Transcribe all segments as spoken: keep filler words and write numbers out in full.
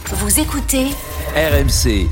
Vous écoutez R M C.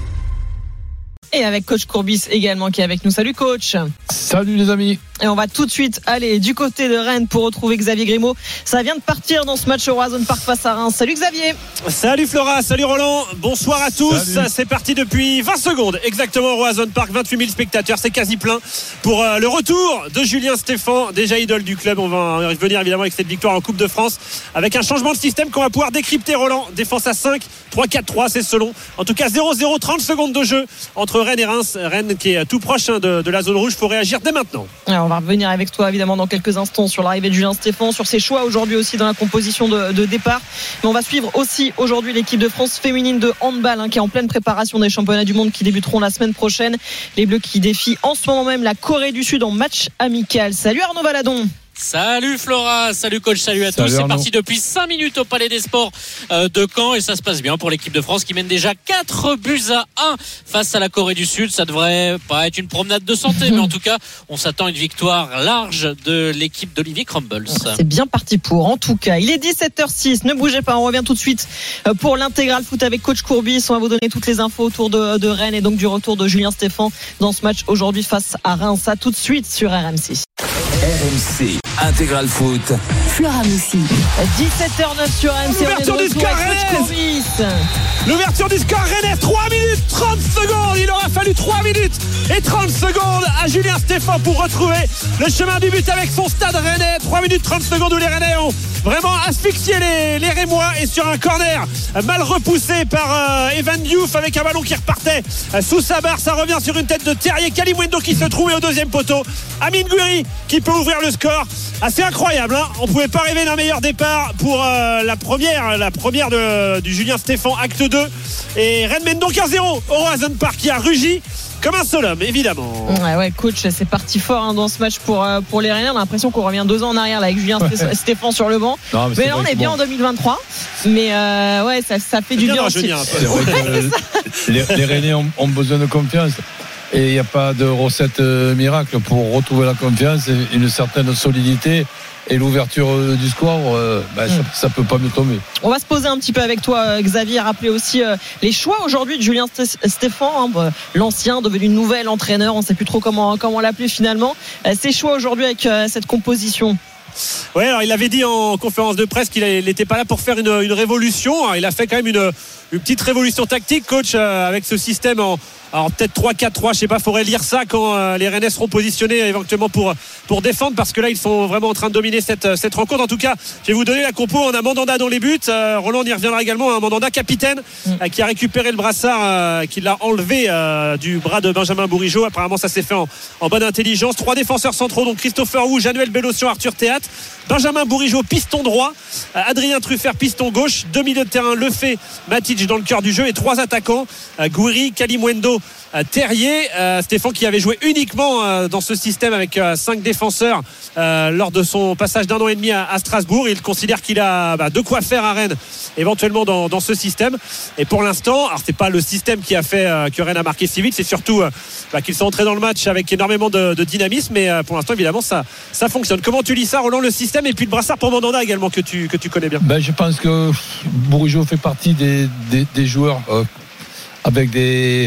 Et avec coach Courbis également qui est avec nous. Salut coach. Salut les amis. Et on va tout de suite aller du côté de Rennes pour retrouver Xavier Grimaud. Ça vient de partir dans ce match au Roazhon Park face à Reims. Salut Xavier. Salut Flora, salut Roland. Bonsoir à tous. Salut. C'est parti depuis vingt secondes exactement au Roazhon Park. vingt-huit mille spectateurs, c'est quasi plein pour euh, le retour de Julien Stéphan, déjà idole du club. On va revenir évidemment avec cette victoire en Coupe de France avec un changement de système qu'on va pouvoir décrypter. Roland, défense à cinq, trois quatre trois, c'est selon. En tout cas zéro zéro, trente secondes de jeu entre Rennes et Reims. Rennes qui est tout proche hein, de, de la zone rouge. Il faut réagir dès maintenant. Alors on va revenir avec toi évidemment dans quelques instants sur l'arrivée de Julien Stéphan, sur ses choix aujourd'hui aussi dans la composition de, de départ. Mais on va suivre aussi aujourd'hui l'équipe de France féminine de handball hein, qui est en pleine préparation des championnats du monde qui débuteront la semaine prochaine. Les Bleus qui défient en ce moment même la Corée du Sud en match amical. Salut Arnaud Valadon. Salut Flora, salut coach, salut à salut tous. Arnaud. C'est parti depuis cinq minutes au Palais des Sports de Caen et ça se passe bien pour l'équipe de France qui mène déjà quatre buts à un face à la Corée du Sud. Ça devrait pas être une promenade de santé, mais en tout cas, on s'attend à une victoire large de l'équipe d'Olivier Crumbles. C'est bien parti pour. En tout cas, il est dix-sept heures six. Ne bougez pas, on revient tout de suite pour l'intégral foot avec coach Courbis. On va vous donner toutes les infos autour de, de Rennes et donc du retour de Julien Stéphan dans ce match aujourd'hui face à Reims. Ça tout de suite sur R M C. R M C Intégral Foot. Flora Moussi. dix-sept heures neuf sur R M C. L'ouverture du score Rennes. L'ouverture du score Rennes, trois minutes trente secondes. Il aura fallu trois minutes et trente secondes à Julien Stéphan pour retrouver le chemin du but avec son stade rennais. trois minutes trente secondes où les Rennais ont vraiment asphyxié les, les Rémois et sur un corner mal repoussé par euh, Evan Diouf avec un ballon qui repartait euh, sous sa barre. Ça revient sur une tête de Terrier. Kalimwendo qui se trouvait au deuxième poteau. Amine Gouiri qui peut ouvrir le score. Assez incroyable, hein. On pouvait pas rêver d'un meilleur départ pour euh, la première, la première de, du Julien Stéphan, acte deux. Et Rennes mène donc un zéro au Roazhon Park qui a rugi comme un seul homme, évidemment. Ouais, ouais, coach, c'est parti fort hein, dans ce match pour, euh, pour les Rennais. On a l'impression qu'on revient deux ans en arrière là, avec Julien ouais. Stéphan sur le banc. Non, mais, mais là, on est bien bon. En deux mille vingt-trois. Mais euh, ouais, ça, ça fait c'est du bien bien. Aussi. Un peu. Ouais, euh, les, les Rennais ont, ont besoin de confiance. Et il n'y a pas de recette euh, miracle pour retrouver la confiance et une certaine solidité. Et l'ouverture du score, euh, bah, mmh. ça, ça peut pas mieux tomber. On va se poser un petit peu avec toi, Xavier, rappeler aussi euh, les choix aujourd'hui de Julien Stéphan, hein, l'ancien devenu nouvel entraîneur, on ne sait plus trop comment comment l'appeler finalement. Euh, ses choix aujourd'hui avec euh, cette composition. Ouais, alors il avait dit en conférence de presse qu'il n'était pas là pour faire une, une révolution. Alors, il a fait quand même une, une petite révolution tactique, coach, euh, avec ce système en. Alors peut-être trois quatre trois, je sais pas, faudrait lire ça quand euh, les Rennais seront positionnés éventuellement pour, pour défendre parce que là ils sont vraiment en train de dominer cette, cette rencontre. En tout cas, je vais vous donner la compo. On a Mandanda dans les buts, euh, Roland on y reviendra également, hein, Mandanda capitaine mm. euh, qui a récupéré le brassard euh, qui l'a enlevé euh, du bras de Benjamin Bourigeaud. Apparemment ça s'est fait en, en bonne intelligence. Trois défenseurs centraux, donc Christopher Wu, Januel Bellocian, Arthur Théat, Benjamin Bourigeaud piston droit, euh, Adrien Truffert piston gauche, deux milieux de terrain, Lefebvre, Matic dans le cœur du jeu et trois attaquants, euh, Gouiri, Kalimwendo, Terrier, euh, Stéphan qui avait joué uniquement euh, dans ce système avec euh, cinq défenseurs euh, lors de son passage d'un an et demi à, à Strasbourg. Il considère qu'il a bah, de quoi faire à Rennes éventuellement dans, dans ce système. Et pour l'instant, alors c'est pas le système qui a fait euh, que Rennes a marqué si vite, c'est surtout euh, bah, qu'ils sont entrés dans le match avec énormément de, de dynamisme. Mais euh, pour l'instant, évidemment, ça, ça fonctionne. Comment tu lis ça, Roland, le système et puis le brassard pour Mandanda également que tu, que tu connais bien? Ben, je pense que Bourigeaud fait partie des, des, des joueurs euh, avec des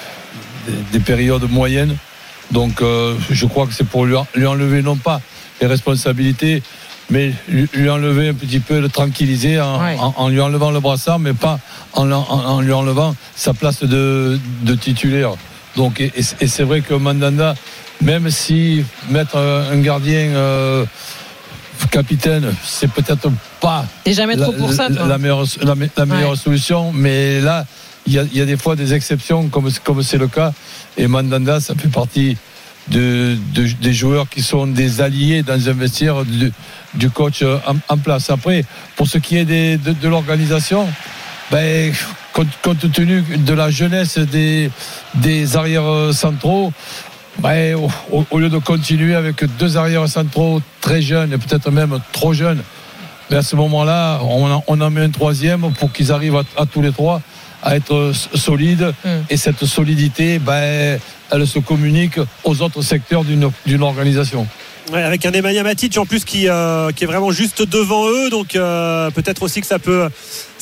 des périodes moyennes, donc euh, je crois que c'est pour lui, lui enlever non pas les responsabilités mais lui, lui enlever un petit peu, le tranquilliser en, ouais. en, en lui enlevant le brassard mais pas en, en, en lui enlevant sa place de, de titulaire. Donc, et, et c'est vrai que Mandanda, même si mettre un gardien euh, capitaine, c'est peut-être pas T'es jamais trop pour ça, la, la meilleure, la, la meilleure ouais. solution, mais là Il y, a, il y a des fois des exceptions comme, comme c'est le cas et Mandanda ça fait partie de, de, des joueurs qui sont des alliés dans un vestiaire du, du coach en, en place. Après pour ce qui est des, de, de l'organisation, ben, compte, compte tenu de la jeunesse des, des arrières centraux, ben, au, au lieu de continuer avec deux arrières centraux très jeunes et peut-être même trop jeunes, ben à ce moment là on en, on en met un troisième pour qu'ils arrivent à, à tous les trois à être solide mmh. et cette solidité ben, elle se communique aux autres secteurs d'une, d'une organisation. Ouais, avec un Nemanja Matic en plus qui, euh, qui est vraiment juste devant eux, donc euh, peut-être aussi que ça peut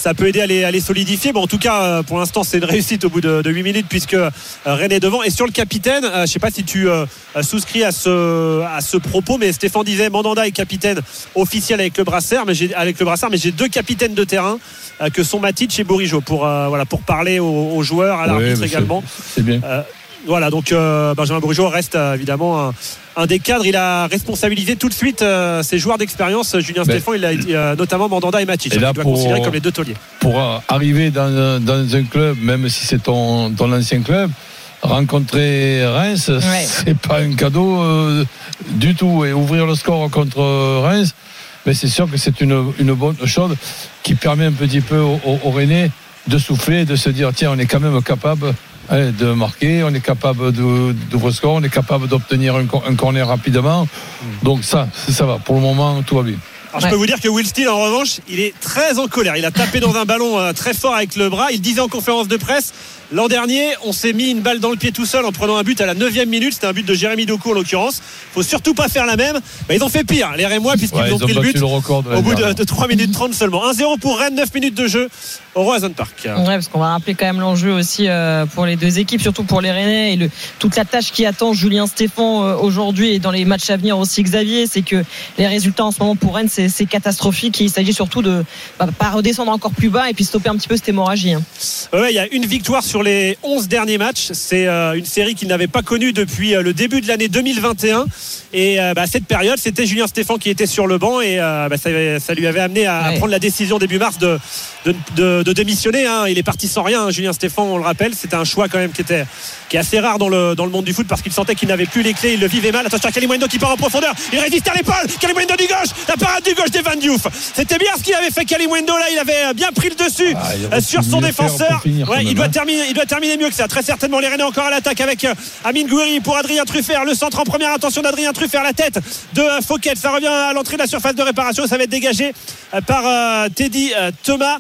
ça peut aider à les, à les solidifier. Bon, en tout cas, pour l'instant, c'est une réussite au bout de, de huit minutes puisque Rennes est devant. Et sur le capitaine, je ne sais pas si tu euh, souscris à ce, à ce propos, mais Stéphane disait Mandanda est capitaine officiel avec le brassard, mais j'ai, avec le brassard, mais j'ai deux capitaines de terrain euh, que sont Matic et Bourigeaud pour, euh, voilà, pour parler aux, aux joueurs, à l'arbitre oui, également. C'est, c'est bien. Euh, voilà, donc euh, Benjamin Bourigeaud reste euh, évidemment un, un des cadres. Il a responsabilisé tout de suite euh, ses joueurs d'expérience. Julien ben, Stéphane, il a euh, notamment Mandanda et Matic. Et là, il doit pour, considérer comme les deux tauliers. Pour arriver dans, dans un club, même si c'est ton, ton ancien club, rencontrer Reims, ouais. c'est pas un cadeau euh, du tout. Et ouvrir le score contre Reims, mais c'est sûr que c'est une, une bonne chose qui permet un petit peu aux, aux Rennais de souffler, de se dire tiens, on est quand même capable de marquer, on est capable de, d'ouvrir le score, on est capable d'obtenir un, un corner rapidement. Donc ça, ça va. Pour le moment, tout va bien. Alors, je peux vous dire que Will Steele, en revanche, il est très en colère. Il a tapé dans un ballon euh, très fort avec le bras. Il disait en conférence de presse, l'an dernier, on s'est mis une balle dans le pied tout seul en prenant un but à la neuvième minute. C'était un but de Jérémy Doku en l'occurrence. Faut surtout pas faire la même. Bah, ils ont fait pire, les Rémois, puisqu'ils ouais, ont, ont pris le but le record de au bout de, de trois minutes trente seulement. un zéro pour Rennes, neuf minutes de jeu au Roazhon Park. Ouais, parce qu'on va rappeler quand même l'enjeu aussi euh, pour les deux équipes, surtout pour les Rennais et le, toute la tâche qui attend Julien Stéphane euh, aujourd'hui et dans les matchs à venir aussi Xavier, c'est que les résultats en ce moment pour Rennes c'est, c'est catastrophique. Il s'agit surtout de bah, pas redescendre encore plus bas et puis stopper un petit peu cette hémorragie. Hein. Ouais, il y a une victoire sur les onze derniers matchs. C'est euh, une série qu'il n'avait pas connue depuis euh, le début de l'année deux mille vingt et un. Et euh, bah, cette période, c'était Julien Stéphane qui était sur le banc et euh, bah, ça, ça lui avait amené à, ouais. à prendre la décision début mars de, de, de, de démissionner. Hein. Il est parti sans rien, hein, Julien Stéphane, on le rappelle. C'était un choix quand même qui était qui est assez rare dans le, dans le monde du foot parce qu'il sentait qu'il n'avait plus les clés, il le vivait mal. Attention à Kalimundo qui part en profondeur. Il résiste à l'épaule. Kalimundo du gauche. La parade du gauche d'Evan Diouf. C'était bien ce qu'il avait fait Kalimundo là. Il avait bien pris le dessus ah, sur son défenseur. Ouais, il, doit terminer, il doit terminer mieux que ça. Très certainement les Rennais encore à l'attaque avec Amine Gouiri pour Adrien Truffert. Le centre en première intention d'Adrien Truffert. La tête de Fouquet. Ça revient à l'entrée de la surface de réparation. Ça va être dégagé par euh, Teddy euh, Thomas.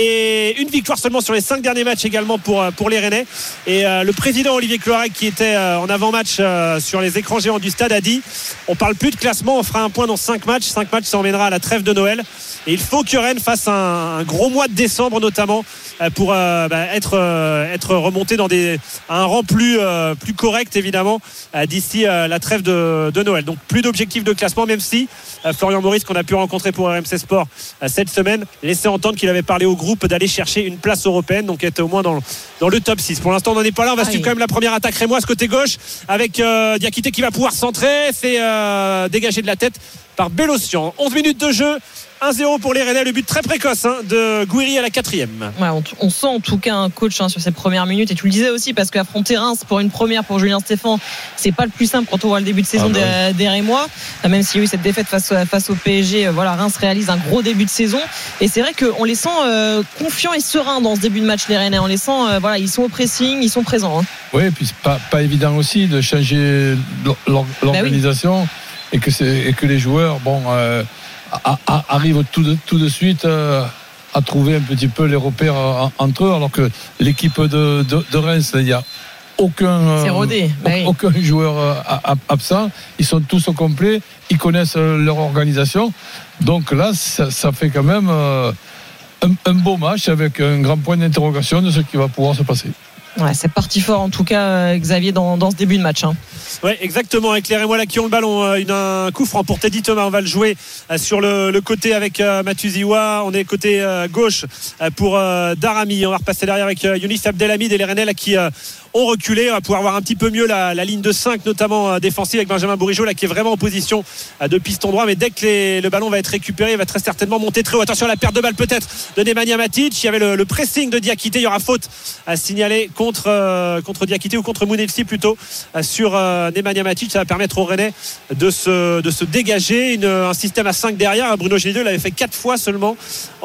Et une victoire seulement sur les cinq derniers matchs également pour, euh, pour les Rennais. Et euh, le président Olivier Cloarec qui était euh, en avant-match euh, sur les écrans géants du stade a dit on parle plus de classement, on fera un point dans cinq matchs. cinq matchs, ça emmènera à la trêve de Noël. Et il faut que Rennes fasse un, un gros mois de décembre notamment euh, pour euh, bah, être, euh, être remonté dans des, un rang plus, euh, plus correct évidemment euh, d'ici euh, la trêve de, de Noël. Donc plus d'objectifs de classement, même si euh, Florian Maurice qu'on a pu rencontrer pour R M C Sport euh, cette semaine laissait entendre qu'il avait parlé au groupe d'aller chercher une place européenne, donc être au moins dans, dans le top six. Pour l'instant on n'en est pas là, on va ah suivre oui. quand même la première attaque rémoise côté gauche avec euh, Diakité qui va pouvoir centrer, c'est euh, dégagé de la tête par Bélocian. onze minutes de jeu, un zéro pour les Rennais, le but très précoce hein, de Gouiri à la quatrième. Ouais, on, on sent en tout cas un coach hein, sur ces premières minutes et tu le disais aussi parce qu'affronter Reims pour une première pour Julien Stéphane c'est pas le plus simple quand on voit le début de saison ah bah des, oui. des Rémois, même s'il y a eu cette défaite face, face au P S G. Voilà, Reims réalise un gros début de saison et c'est vrai qu'on les sent euh, confiants et sereins dans ce début de match les Rennais, on les sent euh, voilà, ils sont au pressing, ils sont présents hein. Oui, et puis c'est pas, pas évident aussi de changer l'organisation bah oui. et, que c'est, et que les joueurs bon euh, A, a, arrive tout de, tout de suite euh, à trouver un petit peu les repères euh, entre eux, alors que l'équipe de, de, de Reims, il n'y a aucun, euh, rodé, bah oui. aucun joueur euh, absent, ils sont tous au complet, ils connaissent euh, leur organisation, donc là ça, ça fait quand même euh, un, un beau match avec un grand point d'interrogation de ce qui va pouvoir se passer. Ouais, c'est parti fort en tout cas Xavier dans, dans ce début de match hein. Ouais, exactement, avec les Rémois là qui ont le ballon, un coup franc pour Teddy Thomas, on va le jouer sur le, le côté avec Mathieu Ziwa, on est côté gauche pour Darami, on va repasser derrière avec Younis Abdelhamid et les Rennais là qui ont reculé, on va pouvoir voir un petit peu mieux la, la ligne de cinq notamment défensive avec Benjamin Bourigeaud là qui est vraiment en position de piston droit, mais dès que les, le ballon va être récupéré il va très certainement monter très haut. Attention à la perte de balle peut-être de Nemanja Matic, il y avait le, le pressing de Diakité, il y aura faute à signaler contre, euh, contre Diakité ou contre Mounelsi plutôt euh, sur euh, Nemanja Matic, ça va permettre aux Rennais de se, de se dégager. Une, un système à cinq derrière, Bruno Genesio l'avait fait quatre fois seulement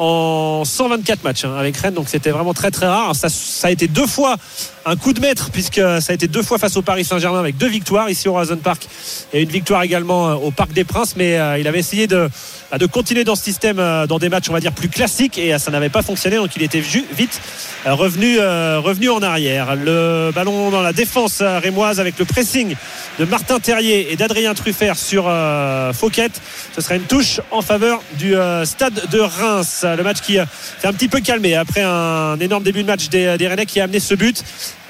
en cent vingt-quatre matchs hein, avec Rennes, donc c'était vraiment très très rare. Ça, ça a été deux fois un coup de maître puisque ça a été deux fois face au Paris Saint-Germain avec deux victoires ici au Roazhon Park et une victoire également au Parc des Princes, mais euh, il avait essayé de, de continuer dans ce système euh, dans des matchs on va dire plus classiques et euh, ça n'avait pas fonctionné, donc il était ju- vite revenu, euh, revenu en arrière. Le ballon dans la défense rémoise avec le pressing de Martin Terrier et d'Adrien Truffert sur euh, Fouquet. Ce sera une touche en faveur du euh, Stade de Reims. Le match qui euh, fait un petit peu calmé après un énorme début de match des, des Rennais qui a amené ce but.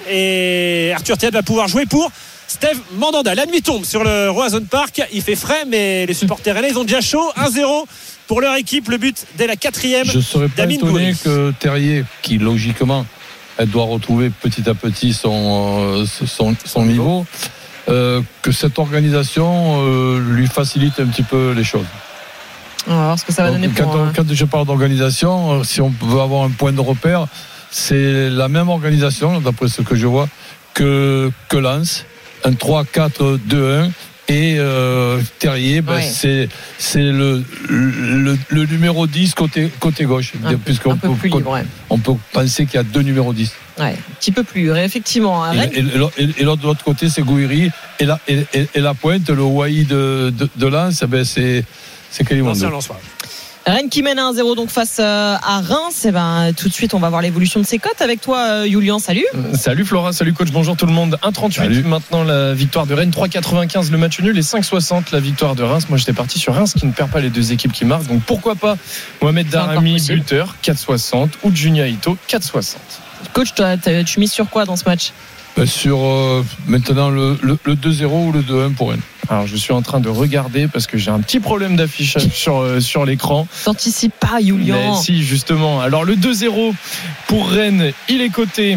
Et Arthur Théâtre va pouvoir jouer pour Steve Mandanda. La nuit tombe sur le Roazhon Park. Il fait frais, mais les supporters rennais, ils ont déjà chaud. un zéro pour leur équipe. Le but dès la quatrième. Je ne serais pas d'Amine étonné Gouiri. que Terrier, qui logiquement, elle doit retrouver petit à petit son, son, son niveau, euh, que cette organisation euh, lui facilite un petit peu les choses. On va voir ce que ça va Donc, donner quand, pour. on, euh, quand je parle d'organisation, si on veut avoir un point de repère, c'est la même organisation, d'après ce que je vois, que, que Lens, un trois quatre deux un. Et euh, Terrier, ben, Ouais. c'est, c'est le, le, le numéro dix côté, côté gauche. Un, puisqu'on un peu peut, plus libre, ouais. on peut penser qu'il y a deux numéros dix. Ouais, un petit peu plus libre, effectivement. À Rennes, Et, et, et, et l'autre, de l'autre côté, c'est Gouiri. Et la, et, et, et la pointe, le Wai de, de, de Lens, ben, c'est, c'est Kalimundo. L'ancien Lensois. Rennes qui mène un zéro donc face euh, à Reims. Et ben, tout de suite, on va voir l'évolution de ses cotes avec toi, euh, Julien. Salut. Salut Flora, salut coach, bonjour tout le monde. un trente-huit Salut. maintenant la victoire de Rennes, trois quatre-vingt-quinze le match nul et cinq soixante la victoire de Reims. Moi j'étais parti sur Reims qui ne perd pas les deux équipes qui marquent, donc pourquoi pas Mohamed C'est encore Darami possible. buteur quatre soixante ou Junia Ito quatre soixante. Coach, toi, t'as- tu mises sur quoi dans ce match? Ben, sur euh, maintenant le, le, le deux zéro ou le deux un pour Rennes. Alors je suis en train de regarder parce que j'ai un petit problème d'affichage sur, euh, sur l'écran. T'anticipes pas, Julien. Mais si justement, alors le deux zéro pour Rennes il est coté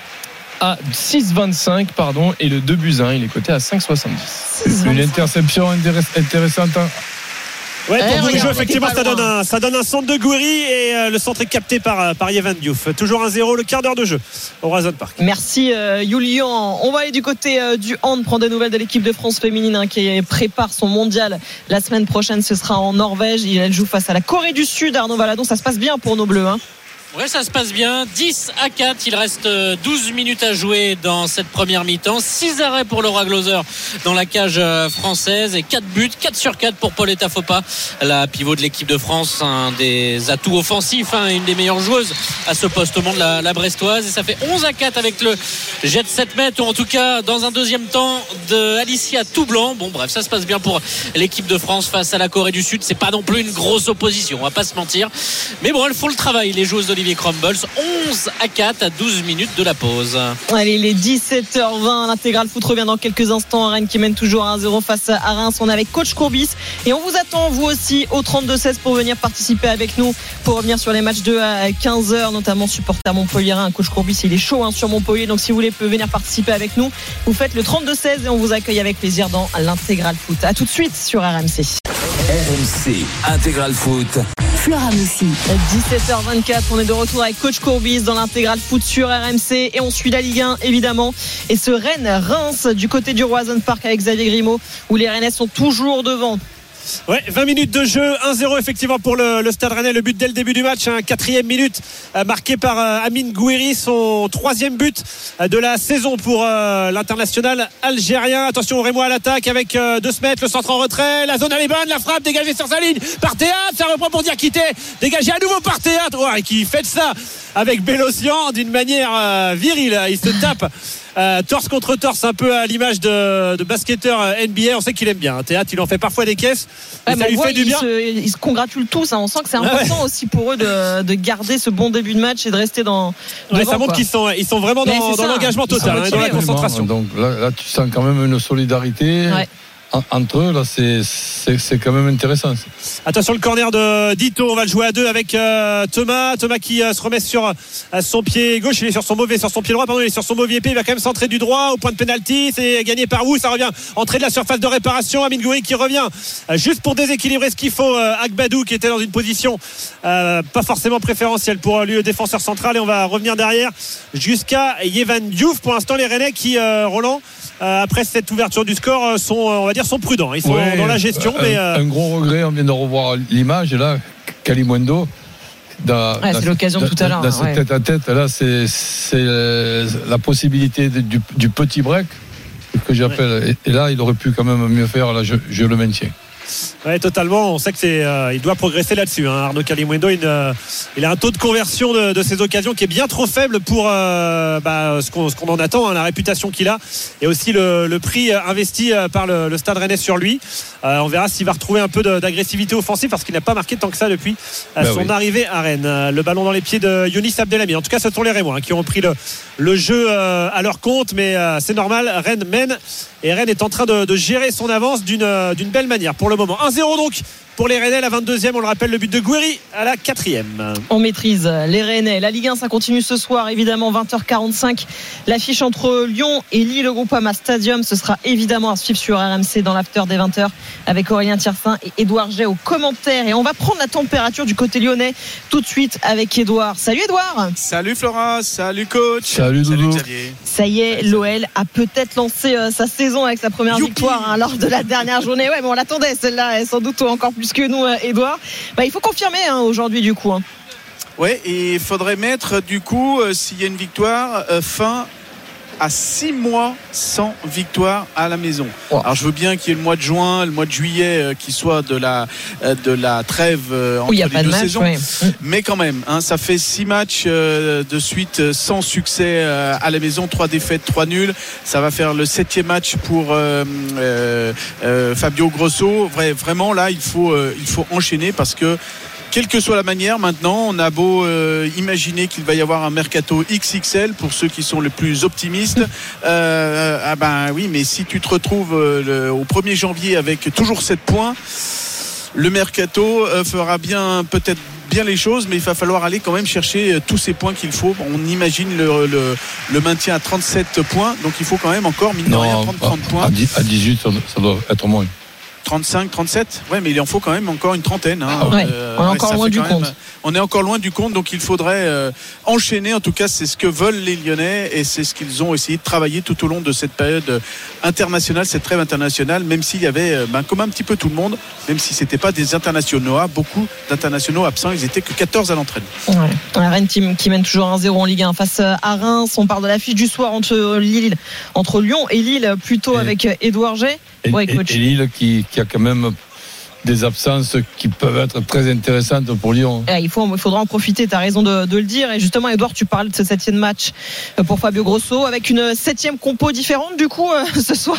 à six vingt-cinq pardon, et le deux buts un il est coté à cinq soixante-dix. Une interception intéress- intéressante. hein. Ouais, Eh, pour Gouiri, regarde, effectivement, t'es ça pas donne, loin. un, ça donne un centre de Gouiri et euh, le centre est capté par, par Yevan Diouf. Toujours un zéro, le quart d'heure de jeu au Roazhon Park. Merci euh, Julien. On va aller du côté euh, du hand, prendre des nouvelles de l'équipe de France féminine hein, qui prépare son mondial la semaine prochaine. Ce sera en Norvège. Elle joue face à la Corée du Sud. Arnaud Valadon, ça se passe bien pour nos Bleus. Hein. Ouais, ça se passe bien. dix à quatre. Il reste douze minutes à jouer dans cette première mi-temps. six arrêts pour Laura Glauser dans la cage française et quatre buts, quatre sur quatre pour Pauletta Fopa, la pivot de l'équipe de France, un des atouts offensifs, hein, une des meilleures joueuses à ce poste au monde, la, la brestoise. Et ça fait onze à quatre avec le jet de sept mètres, ou en tout cas dans un deuxième temps de Alicia Toublanc. Bon, bref, ça se passe bien pour l'équipe de France face à la Corée du Sud. C'est pas non plus une grosse opposition, on va pas se mentir. Mais bon, elles font le travail, les joueuses d'Olivier Crumbles. onze à quatre à douze minutes de la pause. Allez, il est dix-sept heures vingt. L'intégral foot revient dans quelques instants. Rennes qui mène toujours un zéro face à Reims. On est avec coach Courbis et on vous attend vous aussi au trente-deux seize pour venir participer avec nous, pour revenir sur les matchs de quinze heures, notamment supporter Montpellier. Coach Courbis, il est chaud hein, sur Montpellier, donc si vous voulez venir participer avec nous, vous faites le trente-deux seize et on vous accueille avec plaisir dans l'intégral foot. À tout de suite sur R M C. R M C Intégral Foot. Flora Moussi. dix-sept heures vingt-quatre, on est de retour avec coach Courbis dans l'intégral foot sur R M C et on suit la Ligue un évidemment, et ce Rennes-Reims du côté du Roazhon Park avec Xavier Grimaud où les Rennais sont toujours devant. Ouais, vingt minutes de jeu, un zéro effectivement pour le, le Stade Rennais. Le but dès le début du match, un quatrième minute euh, marqué par euh, Amine Gouiri, son troisième but euh, de la saison pour euh, l'international algérien. Attention, Rémois à l'attaque avec euh, deux mètres, le centre en retrait, la zone elle est bonne, la frappe dégagée sur sa ligne par Théâtre, ça reprend pour Diakité, dégagé à nouveau par Théâtre, ouais, qui fait ça avec Bélocian d'une manière euh, virile. Il se tape Euh, torse contre torse, un peu à l'image de, de basketteur N B A. On sait qu'il aime bien. Théâtre, il en fait parfois des caisses. Ouais, Et mais ça on lui voit, fait du ils, bien. se, ils se congratulent tous hein. On sent que c'est Ah important ouais. aussi pour eux de, de garder ce bon début de match et de rester dans Ouais, devant, ça montre quoi. qu'ils sont, ils sont vraiment Mais dans, c'est dans ça. l'engagement Ils sont total, hein, dans la motivés, concentration. Donc là, là, tu sens quand même une solidarité. Ouais. Entre eux, là, c'est, c'est, c'est quand même intéressant. Attention, le corner de Dito, on va le jouer à deux avec euh, Thomas. Thomas qui euh, se remet sur euh, son pied gauche, il est sur son mauvais, sur son pied droit, pardon, il est sur son mauvais pied, il va quand même centrer du droit au point de pénalty, c'est gagné par Wu, ça revient, entrée de la surface de réparation, Amine Gouiri qui revient euh, juste pour déséquilibrer ce qu'il faut, euh, Agbadou qui était dans une position euh, pas forcément préférentielle pour lui, le défenseur central, et on va revenir derrière jusqu'à Yevan Diouf. Pour l'instant, les Rennais qui, euh, Roland, euh, après cette ouverture du score, sont, on va dire, sont prudents, ils sont Ouais, dans la gestion, un, mais euh... un gros regret, on vient de revoir l'image, et là, Kalimundo, dans, ouais, dans, c'est l'occasion dans, tout à l'heure dans hein, cette ouais. tête à tête, là, c'est, c'est euh, la possibilité de, du, du petit break que j'appelle, ouais. et, et là, il aurait pu quand même mieux faire, là, je, je le maintiens. Ouais, totalement. On sait que c'est, euh, il doit progresser là-dessus. Hein. Arnaud Kalimuendo, il, euh, il a un taux de conversion de, de ses occasions qui est bien trop faible pour euh, bah, ce, qu'on, ce qu'on en attend, hein, la réputation qu'il a, et aussi le, le prix investi par le, le Stade Rennais sur lui. Euh, on verra s'il va retrouver un peu de, d'agressivité offensive parce qu'il n'a pas marqué tant que ça depuis euh, ben son oui. arrivée à Rennes. Euh, le ballon dans les pieds de Younis Abdelhamid. En tout cas, ce sont les Rémois hein, qui ont pris le, le jeu euh, à leur compte, mais euh, c'est normal. Rennes mène et Rennes est en train de, de gérer son avance d'une, d'une belle manière pour le moment. un zéro donc pour les Rennais, la vingt-deuxième, on le rappelle, le but de Gouiri à la quatrième. On maîtrise les Rennais. La Ligue un, ça continue ce soir, évidemment, vingt heures quarante-cinq. L'affiche entre Lyon et Lille au Groupama Stadium, ce sera évidemment à suivre sur R M C dans l'after des vingt heures avec Aurélien Tiersin et Édouard Jay aux commentaires. Et on va prendre la température du côté lyonnais tout de suite avec Édouard. Salut Édouard. Salut Flora, salut coach. Salut Doudou. Salut Xavier. Ça y est, l'O L a peut-être lancé euh, sa saison avec sa première Youpi. victoire hein, lors de la dernière journée. Ouais, mais on l'attendait celle-là, et sans doute encore plus que nous, Édouard. Bah, il faut confirmer hein, aujourd'hui du coup. Hein. Ouais, et il faudrait mettre du coup, euh, s'il y a une victoire, euh, fin à six mois sans victoire à la maison. Wow. Alors je veux bien qu'il y ait le mois de juin, le mois de juillet euh, qui soit de la euh, de la trêve euh, entre oui, les deux match, saisons, oui. mais quand même, hein, ça fait six matchs euh, de suite sans succès euh, à la maison, trois défaites, trois nuls. Ça va faire le septième match pour euh, euh, euh, Fabio Grosso. Vrai, vraiment là, il faut euh, il faut enchaîner parce que quelle que soit la manière, maintenant, on a beau euh, imaginer qu'il va y avoir un mercato X X L pour ceux qui sont les plus optimistes. Euh, ah ben oui, mais si tu te retrouves euh, le, au premier janvier avec toujours sept points, le mercato euh, fera bien peut-être bien les choses, mais il va falloir aller quand même chercher tous ces points qu'il faut. On imagine le, le, le maintien à trente-sept points, donc il faut quand même encore mine de rien prendre trente points. À dix-huit, ça doit être moins. trente-cinq, trente-sept, ouais, mais il en faut quand même encore une trentaine. Hein. Ouais, euh, on est encore ouais, loin du compte. Même, on est encore loin du compte, donc il faudrait euh, enchaîner. En tout cas, c'est ce que veulent les Lyonnais et c'est ce qu'ils ont essayé de travailler tout au long de cette période internationale, cette trêve internationale. Même s'il y avait, euh, ben, comme un petit peu tout le monde, même si c'était pas des internationaux, beaucoup d'internationaux absents, ils étaient que quatorze à l'entraînement. Ouais. La Rennes qui, qui mène toujours un zéro en Ligue un face à Reims. On parle de l'affiche du soir entre Lille, entre Lyon et Lille, plutôt et avec Édouard Jay. Et, ouais, et, et Lille qui, qui a quand même des absences qui peuvent être très intéressantes pour Lyon. Il, faut, il faudra en profiter, tu as raison de, de le dire. Et justement, Édouard, tu parles de ce septième match pour Fabio Grosso avec une septième compo différente du coup euh, ce soir.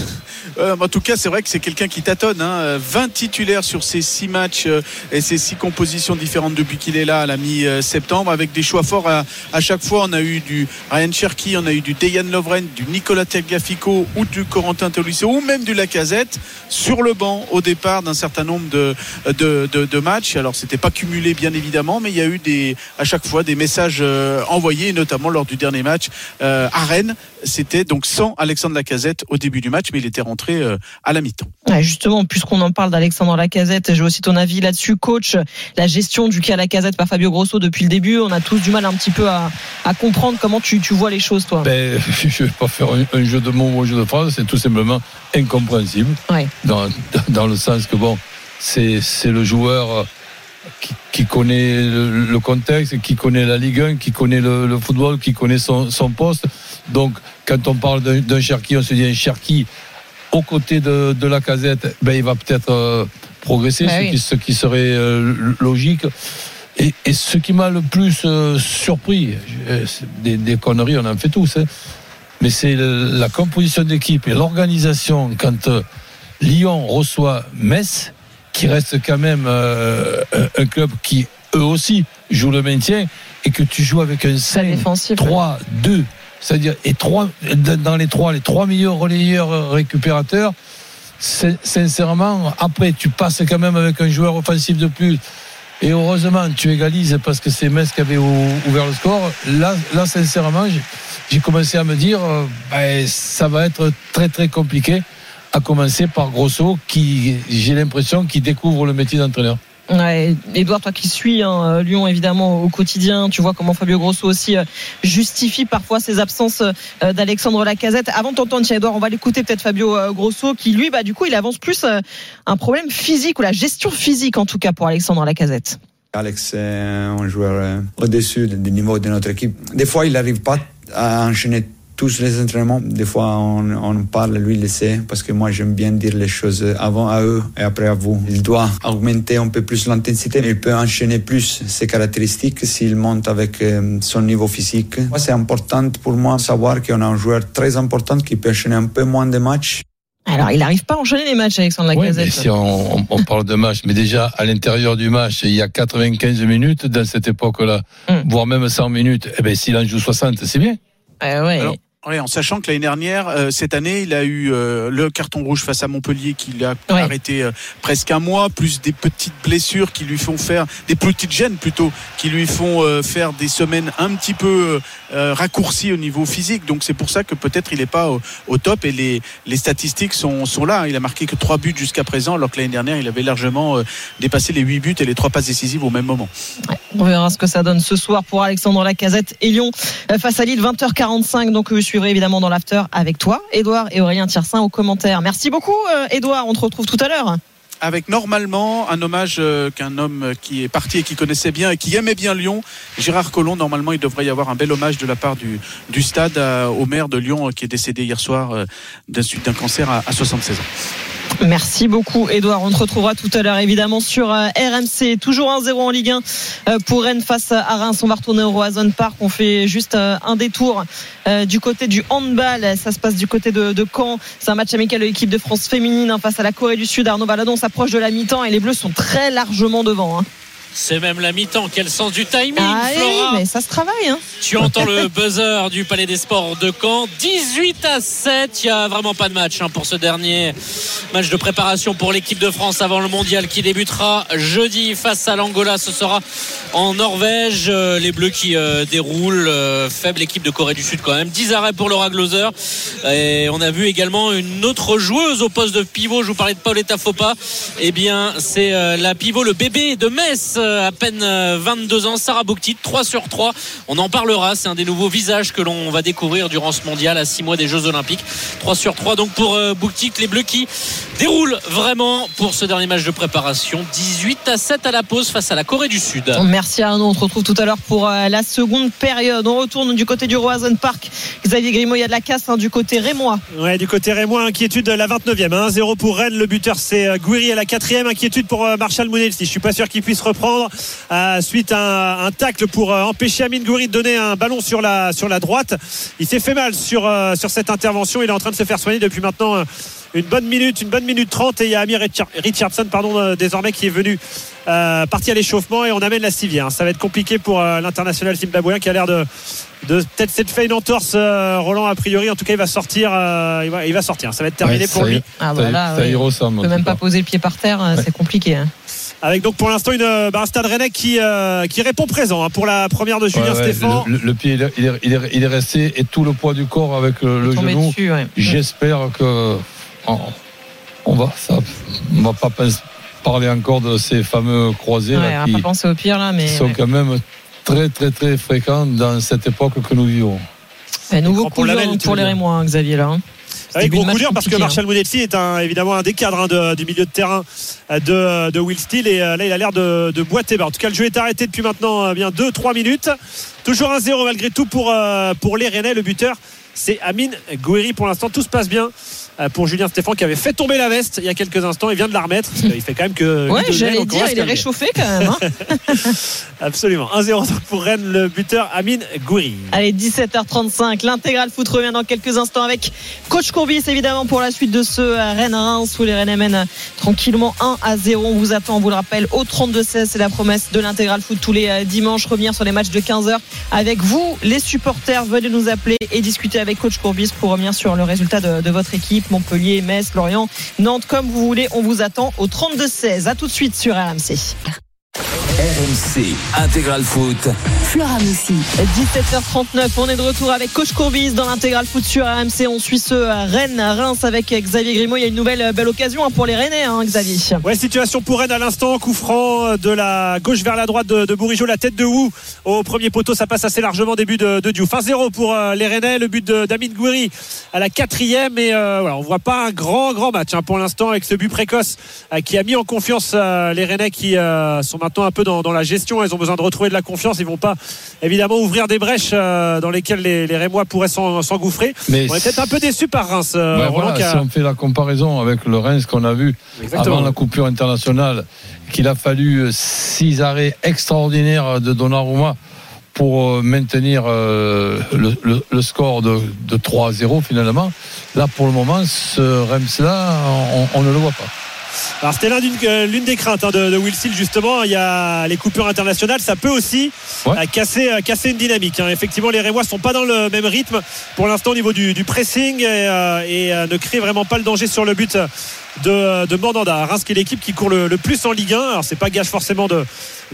Euh, en tout cas, c'est vrai que c'est quelqu'un qui tâtonne. Hein. vingt titulaires sur ces six matchs euh, et ces six compositions différentes depuis qu'il est là à la mi-septembre, avec des choix forts à, à chaque fois. On a eu du Ryan Cherki, on a eu du Dejan Lovren, du Nicolas Tagliafico ou du Corentin Tolisso ou même du Lacazette sur le banc au départ d'un certain nombre de, de, de, de matchs. Alors, c'était pas cumulé bien évidemment, mais il y a eu des, à chaque fois des messages euh, envoyés, notamment lors du dernier match euh, à Rennes. C'était donc sans Alexandre Lacazette au début du match, mais il était rentré à la mi-temps. Ouais, justement, puisqu'on en parle d'Alexandre Lacazette, j'ai aussi ton avis là-dessus, coach. La gestion du cas Lacazette par Fabio Grosso depuis le début, on a tous du mal un petit peu à, à comprendre comment tu, tu vois les choses, toi. Ben, je ne vais pas faire un, un jeu de mots ou un jeu de phrases, c'est tout simplement incompréhensible. Ouais. Dans, dans le sens que bon, c'est, c'est le joueur qui, qui connaît le, le contexte, qui connaît la Ligue un, qui connaît le, le football, qui connaît son, son poste. Donc, quand on parle d'un, d'un Cherki, on se dit un Cherki aux côtés de, de Lacazette, ben, il va peut-être euh, progresser, bah ce, oui. qui, ce qui serait euh, logique. Et, et ce qui m'a le plus euh, surpris, des, des conneries, on en fait tous, hein, mais c'est le, la composition d'équipe et l'organisation quand euh, Lyon reçoit Metz, qui reste quand même euh, un club qui, eux aussi, joue le maintien, et que tu joues avec un cinq trois deux. C'est-à-dire, et trois, dans les trois, les trois meilleurs relayeurs récupérateurs, sincèrement, après, tu passes quand même avec un joueur offensif de plus. Et heureusement, tu égalises parce que c'est Metz qui avait ouvert le score. Là, là sincèrement, j'ai, j'ai commencé à me dire, euh, ben, ça va être très, très compliqué, à commencer par Grosso, qui, j'ai l'impression, qui découvre le métier d'entraîneur. Ouais, Édouard, toi qui suis hein, Lyon évidemment au quotidien, tu vois comment Fabio Grosso aussi euh, justifie parfois ses absences euh, d'Alexandre Lacazette. Avant de t'entendre, tiens Édouard, on va l'écouter peut-être Fabio euh, Grosso qui lui, bah du coup, il avance plus euh, un problème physique ou la gestion physique en tout cas pour Alexandre Lacazette. Alex est un joueur euh, au-dessus du niveau de notre équipe. Des fois, il n'arrive pas à enchaîner tous les entraînements. Des fois, on, on parle, lui, il le sait, parce que moi, j'aime bien dire les choses avant à eux et après à vous. Il doit augmenter un peu plus l'intensité, mais il peut enchaîner plus ses caractéristiques s'il monte avec euh, son niveau physique. Moi, c'est important pour moi de savoir qu'on a un joueur très important qui peut enchaîner un peu moins de matchs. Alors, il n'arrive pas à enchaîner les matchs, Alexandre Lacazette. Oui, si on, on, on parle de match, mais déjà à l'intérieur du match, il y a quatre-vingt-quinze minutes dans cette époque-là, mm. voire même cent minutes. Eh ben, s'il en joue soixante, c'est bien. Euh, ouais. Alors, ouais, en sachant que l'année dernière, euh, cette année, il a eu euh, le carton rouge face à Montpellier qui l'a ouais. arrêté euh, presque un mois, plus des petites blessures qui lui font faire, des petites gênes plutôt, qui lui font euh, faire des semaines un petit peu euh, raccourcies au niveau physique. Donc c'est pour ça que peut-être il n'est pas au, au top et les, les statistiques sont, sont là. Il a marqué que trois buts jusqu'à présent, alors que l'année dernière, il avait largement euh, dépassé les huit buts et les trois passes décisives au même moment. Ouais, on verra ce que ça donne ce soir pour Alexandre Lacazette et Lyon euh, face à Lille, vingt heures quarante-cinq. Donc euh, suivrez évidemment dans l'after avec toi, Édouard et Aurélien Tiersin aux commentaires. Merci beaucoup, Édouard. On te retrouve tout à l'heure. Avec normalement un hommage euh, qu'un homme qui est parti et qui connaissait bien et qui aimait bien Lyon, Gérard Collomb. Normalement, il devrait y avoir un bel hommage de la part du, du stade à, au maire de Lyon euh, qui est décédé hier soir euh, d'un, d'un cancer à, à soixante-seize ans. Merci beaucoup, Édouard. On te retrouvera tout à l'heure évidemment sur R M C. Toujours un zéro en Ligue un pour Rennes face à Reims. On va retourner au Roazhon Park. On fait juste un détour du côté du handball. Ça se passe du côté de, de Caen. C'est un match amical de l'équipe de France féminine face à la Corée du Sud. Arnaud Valadon s'approche de la mi-temps et les Bleus sont très largement devant. Hein. C'est même la mi-temps. Quel sens du timing, ah, Flora. Oui, mais ça se travaille. Hein. Tu entends le buzzer du Palais des Sports de Caen. dix-huit à sept. Il n'y a vraiment pas de match hein, pour ce dernier match de préparation pour l'équipe de France avant le mondial qui débutera jeudi face à l'Angola. Ce sera en Norvège. Les Bleus qui euh, déroulent. Euh, faible équipe de Corée du Sud quand même. dix arrêts pour Laura Glauser. Et on a vu également une autre joueuse au poste de pivot. Je vous parlais de Paoletta Fopa. Eh bien, c'est euh, la pivot, le bébé de Metz. À peine vingt-deux ans, Sarah Bouktit, trois sur trois. On en parlera, c'est un des nouveaux visages que l'on va découvrir durant ce mondial à six mois des Jeux Olympiques. trois sur trois donc pour Bouktit, les Bleus qui déroulent vraiment pour ce dernier match de préparation. dix-huit à sept à la pause face à la Corée du Sud. Merci Arnaud, on se retrouve tout à l'heure pour la seconde période. On retourne du côté du Roazhon Park. Xavier Grimaud, il y a de la casse hein, du côté rémois. Ouais, du côté rémois, inquiétude la vingt-neuvième. un zéro pour Rennes, le buteur c'est Gouiri à la quatrième. Inquiétude pour Marshall Mounelsi. Je suis pas sûr qu'il puisse reprendre. Euh, suite à un, un tacle pour euh, empêcher Amine Gouiri de donner un ballon sur la, sur la droite. Il s'est fait mal sur, euh, sur cette intervention. Il est en train de se faire soigner depuis maintenant euh, une bonne minute, une bonne minute trente. Et il y a Amir Richardson pardon, euh, désormais qui est venu euh, parti à l'échauffement et on amène la civière. Ça va être compliqué pour euh, l'international zimbabwéen qui a l'air de, de peut-être s'être fait une entorse. euh, Roland a priori, en tout cas il va sortir. Euh, il, va, il va sortir. Ça va être terminé ouais, pour lui. Ah voilà, ça oui. y ressemble. On peut même pas poser le pied par terre, ouais. C'est compliqué. Hein. Avec donc pour l'instant une, bah un Stade Rennais qui, euh, qui répond présent hein, pour la première de Julien ouais, ouais, Stéphan. Le, le, le pied il est, il, est, il est resté et tout le poids du corps avec le, le genou. Dessus, ouais. J'espère que on, on va ça, on va pas parler encore de ces fameux croisés ouais, là, on va qui, pas penser au pire là, mais qui sont ouais. quand même très très très fréquents dans cette époque que nous vivons. Et nouveau coup dur pour, pour les Rémois, hein, Xavier là. Hein. Avec gros coup dur parce que Marshall Mounelsi est un, évidemment un des cadres hein, de, du milieu de terrain de, de Will Steele et euh, là il a l'air de, de boiter. En tout cas le jeu est arrêté depuis maintenant euh, bien deux trois minutes. Toujours un zéro malgré tout pour, euh, pour les Rennais. Le buteur c'est Amine Gouiri. Pour l'instant tout se passe bien euh, pour Julien Stéphan qui avait fait tomber la veste il y a quelques instants. Il vient de la remettre. Il fait quand même que ouais j'allais dire il est réchauffé quand même hein. Absolument. un zéro pour Rennes, le buteur Amine Gouiri. Allez, dix-sept heures trente-cinq, l'intégral foot revient dans quelques instants avec coach Courbis évidemment pour la suite de ce Rennes-Reims où les Rennais mènent tranquillement un à zéro. On vous attend, on vous le rappelle, au trente-deux seize. C'est la promesse de l'intégral foot tous les dimanches. Revenir sur les matchs de quinze heures avec vous, les supporters. Venez nous appeler et discuter avec coach Courbis pour revenir sur le résultat de, de votre équipe. Montpellier, Metz, Lorient, Nantes, comme vous voulez. On vous attend au trente-deux seize. À tout de suite sur R M C. R M C Intégral Foot. Flora Moussi. dix-sept heures trente-neuf, on est de retour avec coach Courbis dans l'intégral foot sur R M C. On suit ce Rennes-Reims avec Xavier Grimaud. Il y a une nouvelle belle occasion pour les Rennais, hein, Xavier. Ouais, situation pour Rennes à l'instant. Coup franc de la gauche vers la droite de, de Bourigeaud. La tête de Wu au premier poteau. Ça passe assez largement. Début de, de Diouf. un zéro pour les Rennais. Le but d'Amine Gouiri à la quatrième. Et euh, voilà, on ne voit pas un grand, grand match hein, pour l'instant avec ce but précoce euh, qui a mis en confiance euh, les Rennais qui euh, sont maintenant un peu peu dans, dans la gestion. Ils ont besoin de retrouver de la confiance. Ils vont pas évidemment ouvrir des brèches euh, dans lesquelles les, les Rémois pourraient s'en, s'engouffrer. Mais on est peut-être un peu déçus par Reims. Euh, ben voilà, a... Si on fait la comparaison avec le Reims qu'on a vu Exactement. avant la coupure internationale, qu'il a fallu six arrêts extraordinaires de Donnarumma pour maintenir euh, le, le, le score de, de trois à zéro finalement. Là pour le moment ce Reims-là on, on ne le voit pas. Alors c'était l'un d'une, euh, l'une des craintes hein, de, de Will Steele justement. Il y a les coupures internationales, ça peut aussi ouais. euh, casser, euh, casser une dynamique hein. Effectivement les Rémois sont pas dans le même rythme pour l'instant au niveau du, du pressing et, euh, et euh, ne créent vraiment pas le danger sur le but de, de Mandanda. Reims qui est l'équipe qui court le, le plus en Ligue un. Alors c'est pas gage forcément de,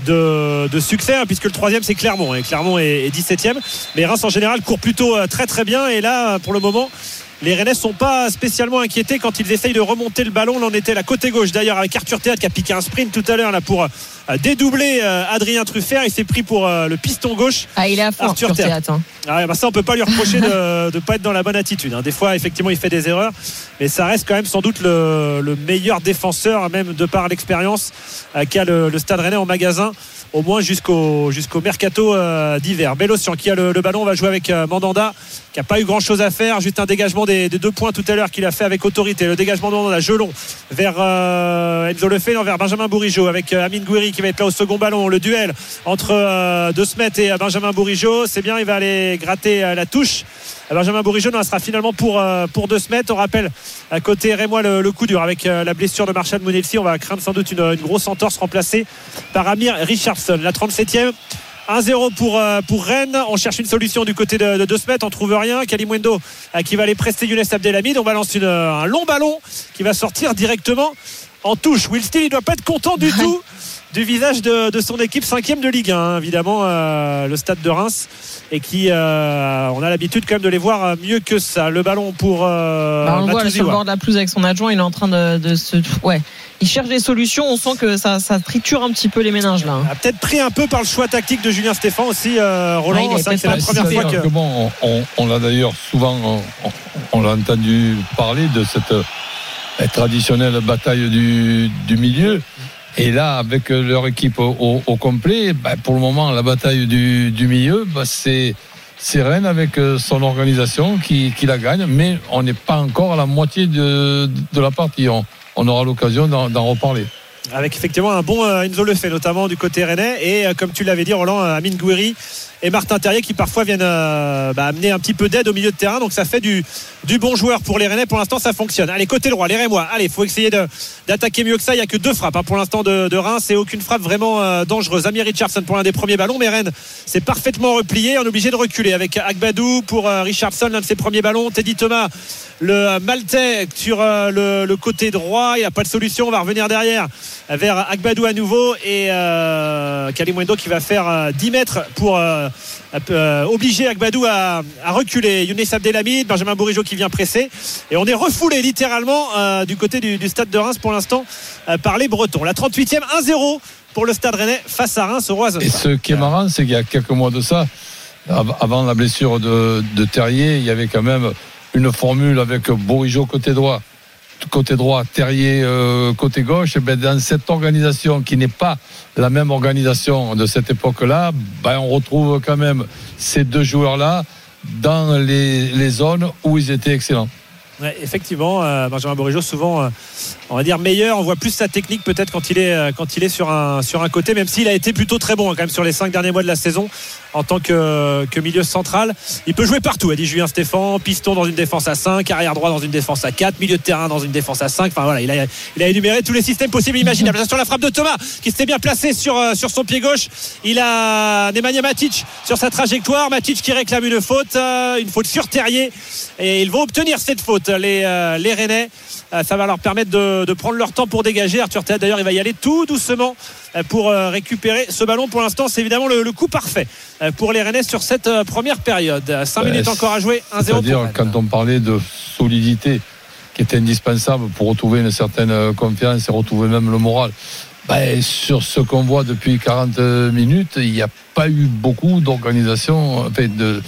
de, de succès hein, puisque le troisième c'est Clermont et Clermont est, est dix-septième, mais Reims en général court plutôt euh, très très bien et là pour le moment les Rennais ne sont pas spécialement inquiétés quand ils essayent de remonter le ballon. Là on était la côté gauche d'ailleurs avec Arthur Théâtre qui a piqué un sprint tout à l'heure là pour euh, dédoubler euh, Adrien Truffert. Il s'est pris pour euh, le piston gauche. Ah il est à fond Arthur Théâtre hein. Ah, bah ça on peut pas lui reprocher de ne pas être dans la bonne attitude hein. Des fois effectivement il fait des erreurs, mais ça reste quand même sans doute le, le meilleur défenseur même de par l'expérience euh, qu'a le, le Stade Rennais en magasin au moins jusqu'au, jusqu'au mercato euh, d'hiver. Bélocian qui a le, le ballon, on va jouer avec euh, Mandanda qui n'a pas eu grand chose à faire, juste un dégagement des, des deux points tout à l'heure qu'il a fait avec autorité. Le dégagement de Mandanda, Gelon vers euh, Enzo Lefebvre, vers Benjamin Bourigeaud avec euh, Amine Gouiri qui va être là au second ballon. Le duel entre euh, De Smet et euh, Benjamin Bourigeaud, c'est bien, il va aller gratter euh, la touche. Benjamin Bourigeaud sera finalement pour, euh, pour De Smet. On rappelle à côté Rémois le, le coup dur avec euh, la blessure de Marshall Mounelsi. On va craindre sans doute une, une grosse entorse remplacée par Amir Richardson. La trente-septième, un zéro pour, euh, pour Rennes. On cherche une solution du côté de, de De Smet. On trouve rien. Kalimwendo euh, qui va aller prester Younes Abdelhamid. On balance une, un long ballon qui va sortir directement en touche. Will Steele, il ne doit pas être content du tout du visage de, de son équipe cinquième de Ligue un hein, évidemment euh, le Stade de Reims et qui euh, on a l'habitude quand même de les voir mieux que ça. Le ballon pour euh, bah on le voit là, sur le bord de la pelouse avec son adjoint, il est en train de, de se ouais il cherche des solutions. On sent que ça, ça triture un petit peu les méninges là. Il a peut-être pris un peu par le choix tactique de Julien Stéphan aussi euh, Roland. Ouais, c'est, c'est la première fois que on, on, on l'a d'ailleurs souvent on, on l'a entendu parler de cette euh, traditionnelle bataille du, du milieu. Et là, avec leur équipe au, au, au complet, bah, pour le moment, la bataille du, du milieu, bah, c'est, c'est Rennes avec son organisation qui, qui la gagne, mais on n'est pas encore à la moitié de, de la partie. On, on aura l'occasion d'en, d'en reparler. Avec effectivement un bon euh, Enzo Lefebvre notamment du côté rennais et euh, comme tu l'avais dit Roland, euh, Amine Gouiri et Martin Terrier qui parfois viennent euh, bah, amener un petit peu d'aide au milieu de terrain, donc ça fait du, du bon joueur pour les Rennais. Pour l'instant ça fonctionne. Allez côté droit les Rémois, allez il faut essayer de, d'attaquer mieux que ça. Il n'y a que deux frappes hein, pour l'instant de, de Reims et aucune frappe vraiment euh, dangereuse. Amir Richardson pour l'un des premiers ballons, mais Rennes c'est parfaitement replié, on est obligé de reculer avec Agbadou pour euh, Richardson, l'un de ses premiers ballons. Teddy Thomas le Maltais sur euh, le, le côté droit, il n'y a pas de solution, on va revenir derrière vers Agbadou à nouveau et euh, Kalimwendo qui va faire euh, dix mètres pour euh, euh, obliger Agbadou à, à reculer. Younes Abdelhamid, Benjamin Bourigeaud qui vient presser et on est refoulé littéralement euh, du côté du, du Stade de Reims pour l'instant euh, par les Bretons. La trente-huitième, un zéro pour le Stade Rennais face à Reims au Roison. Et ce qui est marrant c'est qu'il y a quelques mois de ça, avant la blessure de, de Terrier, il y avait quand même une formule avec Bourigeau côté droit, côté droit, Terrier euh, côté gauche. Et ben dans cette organisation qui n'est pas la même organisation de cette époque-là, ben on retrouve quand même ces deux joueurs-là dans les, les zones où ils étaient excellents. Ouais, effectivement, euh, Benjamin Bourigeau souvent, euh, on va dire meilleur. On voit plus sa technique peut-être quand il est euh, quand il est sur un sur un côté, même s'il a été plutôt très bon hein, quand même sur les cinq derniers mois de la saison en tant que que milieu central. Il peut jouer partout, a dit Julien Stéphan. Piston dans une défense à cinq, arrière droit dans une défense à quatre, milieu de terrain dans une défense à cinq. Enfin voilà, il a il a énuméré tous les systèmes possibles et imaginables. Sur la frappe de Thomas qui s'était bien placé sur euh, sur son pied gauche. Il a Nemanja Matic sur sa trajectoire. Matic qui réclame une faute, euh, une faute sur Terrier et ils vont obtenir cette faute. Les, euh, les Rennais, euh, ça va leur permettre de, de prendre leur temps pour dégager. Arthur Théâtre d'ailleurs il va y aller tout doucement euh, pour euh, récupérer ce ballon. Pour l'instant c'est évidemment le, le coup parfait euh, pour les Rennais sur cette euh, première période. cinq minutes encore à jouer, un zéro. C'est-à-dire quand on parlait de solidité qui était indispensable pour retrouver une certaine confiance et retrouver même le moral, ben, sur ce qu'on voit depuis quarante minutes il n'y a pas eu beaucoup d'organisation, enfin, de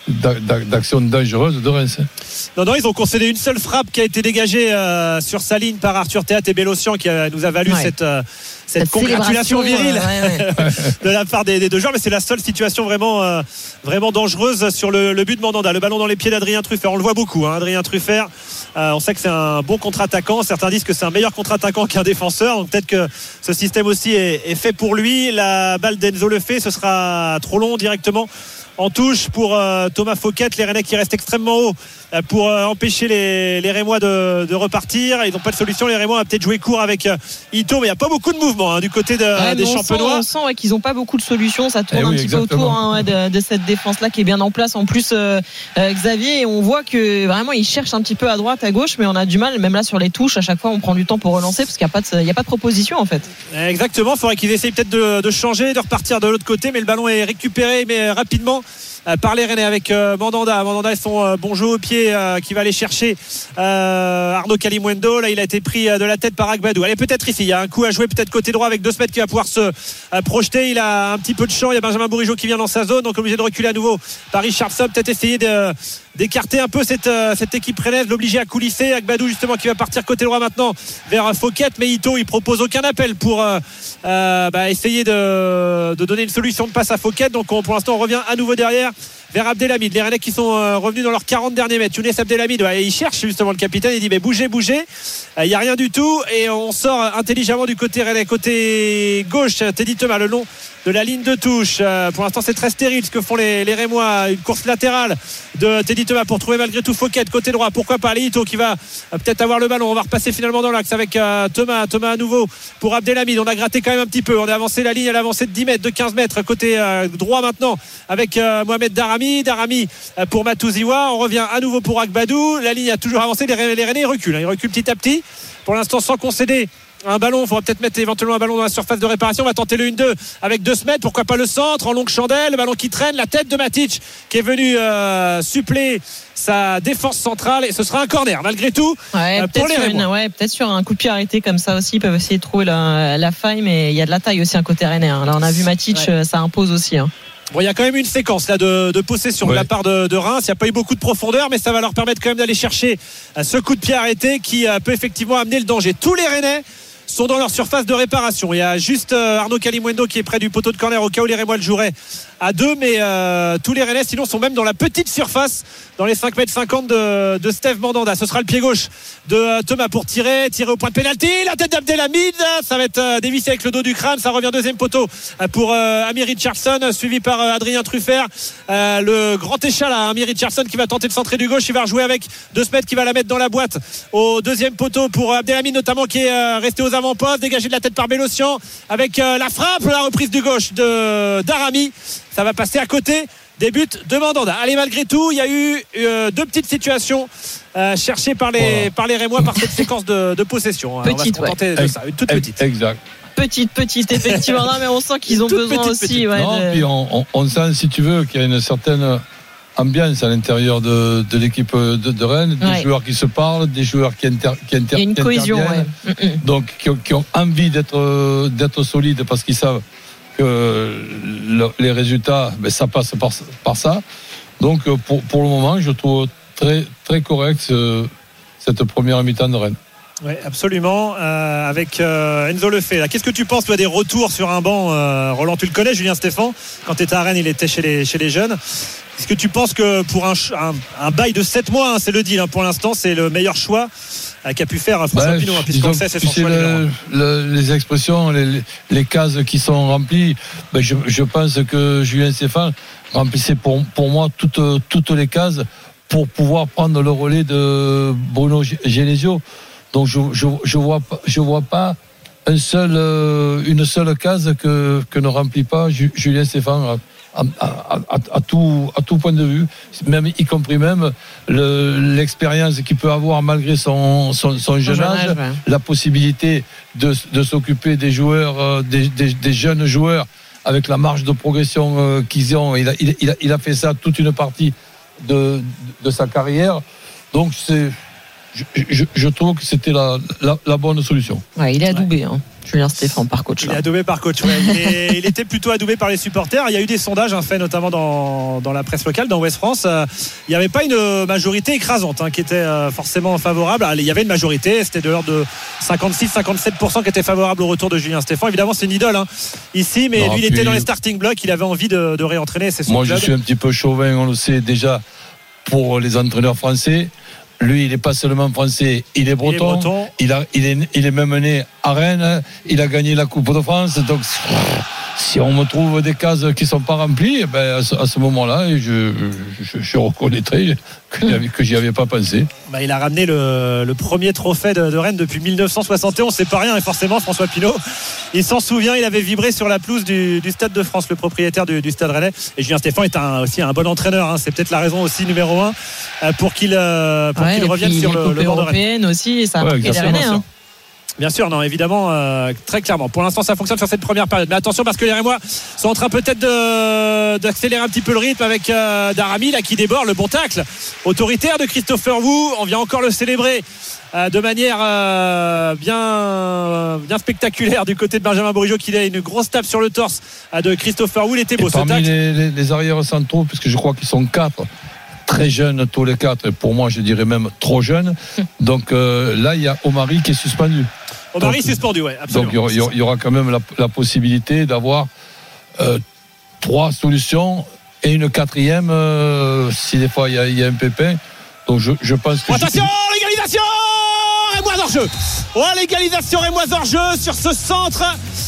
d'actions dangereuses de Reims. Non, non, ils ont concédé une seule frappe qui a été dégagée euh, sur sa ligne par Arthur Théat et Bélocian qui a, nous a valu ouais. cette, euh, cette, cette congratulation virile euh, ouais, ouais. de la part des, des deux joueurs. Mais c'est la seule situation vraiment, euh, vraiment dangereuse sur le, le but de Mandanda. Le ballon dans les pieds d'Adrien Truffert. On le voit beaucoup, hein, Adrien Truffert. Euh, on sait que c'est un bon contre-attaquant. Certains disent que c'est un meilleur contre-attaquant qu'un défenseur. Donc peut-être que ce système aussi est, est fait pour lui. La balle d'Enzo Lefebvre, ce sera trop long directement en touche pour euh, Thomas Fouquet. Les Rennais qui restent extrêmement haut euh, pour euh, empêcher les, les Rémois de, de repartir. Ils n'ont pas de solution. Les Rémois ont peut-être joué court avec euh, Ito, mais il n'y a pas beaucoup de mouvement hein, du côté de, ouais, des on Champenois. Sent, on sent ouais, qu'ils n'ont pas beaucoup de solutions. Ça tourne eh un oui, petit exactement. peu autour hein, ouais, de, de cette défense-là qui est bien en place. En plus, euh, euh, Xavier, et on voit que vraiment ils cherchent un petit peu à droite, à gauche, mais on a du mal. Même là sur les touches, à chaque fois, on prend du temps pour relancer parce qu'il n'y a pas de, il y a pas de proposition en fait. Exactement. Il faudrait qu'ils essayent peut-être de, de changer, de repartir de l'autre côté, mais le ballon est récupéré, mais rapidement. Par les Rennais avec euh, Mandanda. Mandanda et son euh, bon jeu au pied euh, qui va aller chercher euh, Arnaud Kalimuendo. Là, il a été pris euh, de la tête par Agbadou. Allez, peut-être ici. Il y a un coup à jouer, peut-être côté droit avec deux mètres qui va pouvoir se euh, projeter. Il a un petit peu de champ. Il y a Benjamin Bourigeaud qui vient dans sa zone, donc obligé de reculer à nouveau. Paris Richardson, peut-être essayer de, d'écarter un peu cette, euh, cette équipe rennaise, l'obliger à coulisser. Agbadou, justement, qui va partir côté droit maintenant vers Fouquet. Mais Ito, il propose aucun appel pour euh, euh, bah, essayer de, de donner une solution de passe à Fouquet. Donc, on, pour l'instant, on revient à nouveau derrière. Vers Abdelhamid, les Rennais qui sont euh, revenus dans leurs quarante derniers mètres. Younes Abdelhamid, ouais, il cherche justement le capitaine, il dit mais bougez, bougez, il euh, n'y a rien du tout et on sort intelligemment du côté Rennais, côté gauche. Teddy Thomas le long de la ligne de touche. Euh, pour l'instant c'est très stérile ce que font les, les Rémois. Une course latérale de Teddy Thomas pour trouver malgré tout Fouquet côté droit. Pourquoi pas Lito qui va euh, peut-être avoir le ballon. On va repasser finalement dans l'axe avec euh, Thomas. Thomas à nouveau pour Abdelhamid. On a gratté quand même un petit peu. On a avancé la ligne à l'avancée de dix mètres, de quinze mètres côté euh, droit maintenant avec euh, Mohamed Darami. Darami pour Matouziwa. On revient à nouveau pour Agbadou. La ligne a toujours avancé. Les Rennais reculent. Ils reculent petit à petit. Pour l'instant sans concéder un ballon. Il faudra peut-être mettre éventuellement un ballon dans la surface de réparation. On va tenter le un deux avec deux mètres. Pourquoi pas le centre en longue chandelle. Le ballon qui traîne. La tête de Matic qui est venu euh, suppléer sa défense centrale. Et ce sera un corner malgré tout ouais, euh, pour les Rémois. Ouais, peut-être sur un coup de pied arrêté comme ça aussi. Ils peuvent essayer de trouver la, la faille. Mais il y a de la taille aussi un côté Rennais. Hein. Là on a vu Matic. Ouais. Ça impose aussi. Hein. Bon, il y a quand même une séquence là de, de possession ouais. de la part de, de Reims. Il n'y a pas eu beaucoup de profondeur, mais ça va leur permettre quand même d'aller chercher ce coup de pied arrêté qui peut effectivement amener le danger. Tous les Rennais sont dans leur surface de réparation. Il y a juste euh, Arnaud Kalimuendo qui est près du poteau de corner au cas où les Rémois le joueraient à deux, mais euh, tous les Rennais sinon sont même dans la petite surface, dans les cinq mètres cinquante de, de Steve Mandanda. Ce sera le pied gauche de euh, Thomas pour tirer, tirer au point de pénalty. La tête d'Abdelhamid, ça va être euh, dévissé avec le dos du crâne. Ça revient deuxième poteau euh, pour euh, Amir Richardson, suivi par euh, Adrien Truffert. Euh, le grand échalas, Amir Richardson qui va tenter de centrer du gauche. Il va rejouer avec deux mètres qui va la mettre dans la boîte au deuxième poteau pour Abdelhamid notamment qui est euh, resté aux avant-postes, dégagé de la tête par Bélocian avec euh, la frappe, la reprise du gauche de Darami. Ça va passer à côté des buts de Mandanda. Allez, malgré tout, il y a eu euh, deux petites situations euh, cherchées par les, voilà. par les Rémois par cette séquence de, de possession. Petite, on va se contenter ouais. de ça, une toute petite. Exact. Petite, petite, effectivement. Non, mais on sent qu'ils ont toute besoin petite, aussi. Ouais, non, de... puis on, on, on sent, si tu veux, qu'il y a une certaine ambiance à l'intérieur de, de l'équipe de, de Rennes, des ouais. joueurs qui se parlent, des joueurs qui, inter, qui, inter, il y a une qui cohésion, ouais. donc qui ont, qui ont envie d'être, d'être solides parce qu'ils savent que le, les résultats, ben, ça passe par, par ça. Donc pour, pour le moment, je trouve très, très correct ce, cette première mi-temps de Rennes. Oui, absolument. Euh, avec euh, Enzo Lefebvre. Qu'est-ce que tu penses, toi, des retours sur un banc euh, Roland, tu le connais, Julien Stéphan. Quand tu étais à Rennes, il était chez les, chez les jeunes. Est-ce que tu penses que pour un, un, un bail de sept mois, hein, c'est le deal, hein, pour l'instant, c'est le meilleur choix euh, qu'a pu faire François bah, Pinault, hein, puisqu'on le sait, c'est son choix le, le, les expressions, les, les cases qui sont remplies, bah, je, je pense que Julien Stéphan remplissait pour, pour moi toutes, toutes les cases pour pouvoir prendre le relais de Bruno Genesio. Donc je je je vois pas je vois pas un seul euh, une seule case que que ne remplit pas Julien Stéphan à, à, à, à tout à tout point de vue, même y compris même le, l'expérience qu'il peut avoir malgré son son, son jeune âge, ouais. La possibilité de de s'occuper des joueurs euh, des, des des jeunes joueurs avec la marge de progression euh, qu'ils ont. Il a il, il a il a fait ça toute une partie de de sa carrière. Donc c'est je, je, je trouve que c'était la, la, la bonne solution. Ouais, il est adoubé, hein, Julien Stéphan, par coach. Il là. est adoubé par coach. Ouais. Il, est, il était plutôt adoubé par les supporters. Il y a eu des sondages hein, faits notamment dans, dans la presse locale, dans Ouest France. Euh, il n'y avait pas une majorité écrasante hein, qui était euh, forcément favorable. Alors, il y avait une majorité, c'était de l'ordre de cinquante-six à cinquante-sept pour cent qui était favorable au retour de Julien Stéphan. Évidemment, c'est une idole hein, ici, mais non, lui, il était dans les starting blocks. Il avait envie de, de réentraîner. C'est son Moi, club. Je suis un petit peu chauvin, on le sait déjà, pour les entraîneurs français. Lui, il n'est pas seulement français, il est breton. Il est, breton. Il, a, il, est, il est même né à Rennes. Il a gagné la Coupe de France. Donc, si on me trouve des cases qui ne sont pas remplies, ben à, ce, à ce moment-là, je, je, je reconnaîtrais que, mmh. que j'y avais pas pensé. Bah, il a ramené le, le premier trophée de, de Rennes depuis dix-neuf cent soixante et onze. C'est pas rien, et forcément, François Pinault, il s'en souvient. Il avait vibré sur la pelouse du, du Stade de France, le propriétaire du, du Stade Rennais. Et Julien Stéphan est un, aussi un bon entraîneur. Hein. C'est peut-être la raison aussi numéro un pour qu'il, pour ouais, qu'il revienne sur le, le banc de Rennes. Aussi, et ça a ouais, marqué les Rennais. Hein. Bien sûr, non, évidemment, euh, très clairement. Pour l'instant, ça fonctionne sur cette première période. Mais attention, parce que les Rémois sont en train peut-être de, d'accélérer un petit peu le rythme avec euh, Daramy, là, qui déborde. Le bon tacle autoritaire de Christopher Wu. On vient encore le célébrer euh, de manière euh, bien, euh, bien spectaculaire du côté de Benjamin Bourigeaud, qui a une grosse tape sur le torse euh, de Christopher Wu. Il était beau, et ce parmi tacle. Les, les, les arrières centraux, puisque je crois qu'ils sont quatre. Très jeunes tous les quatre, pour moi je dirais même trop jeunes. Donc euh, là il y a Omari qui est suspendu. Omari donc, suspendu, oui, absolument. Donc il y, y, y aura quand même la, la possibilité d'avoir euh, trois solutions et une quatrième euh, si des fois il y, y a un pépin. Donc je, je pense que. Attention, je... l'égalisation Rémoise hors jeu. Oh, l'égalisation Rémoise hors jeu sur ce centre.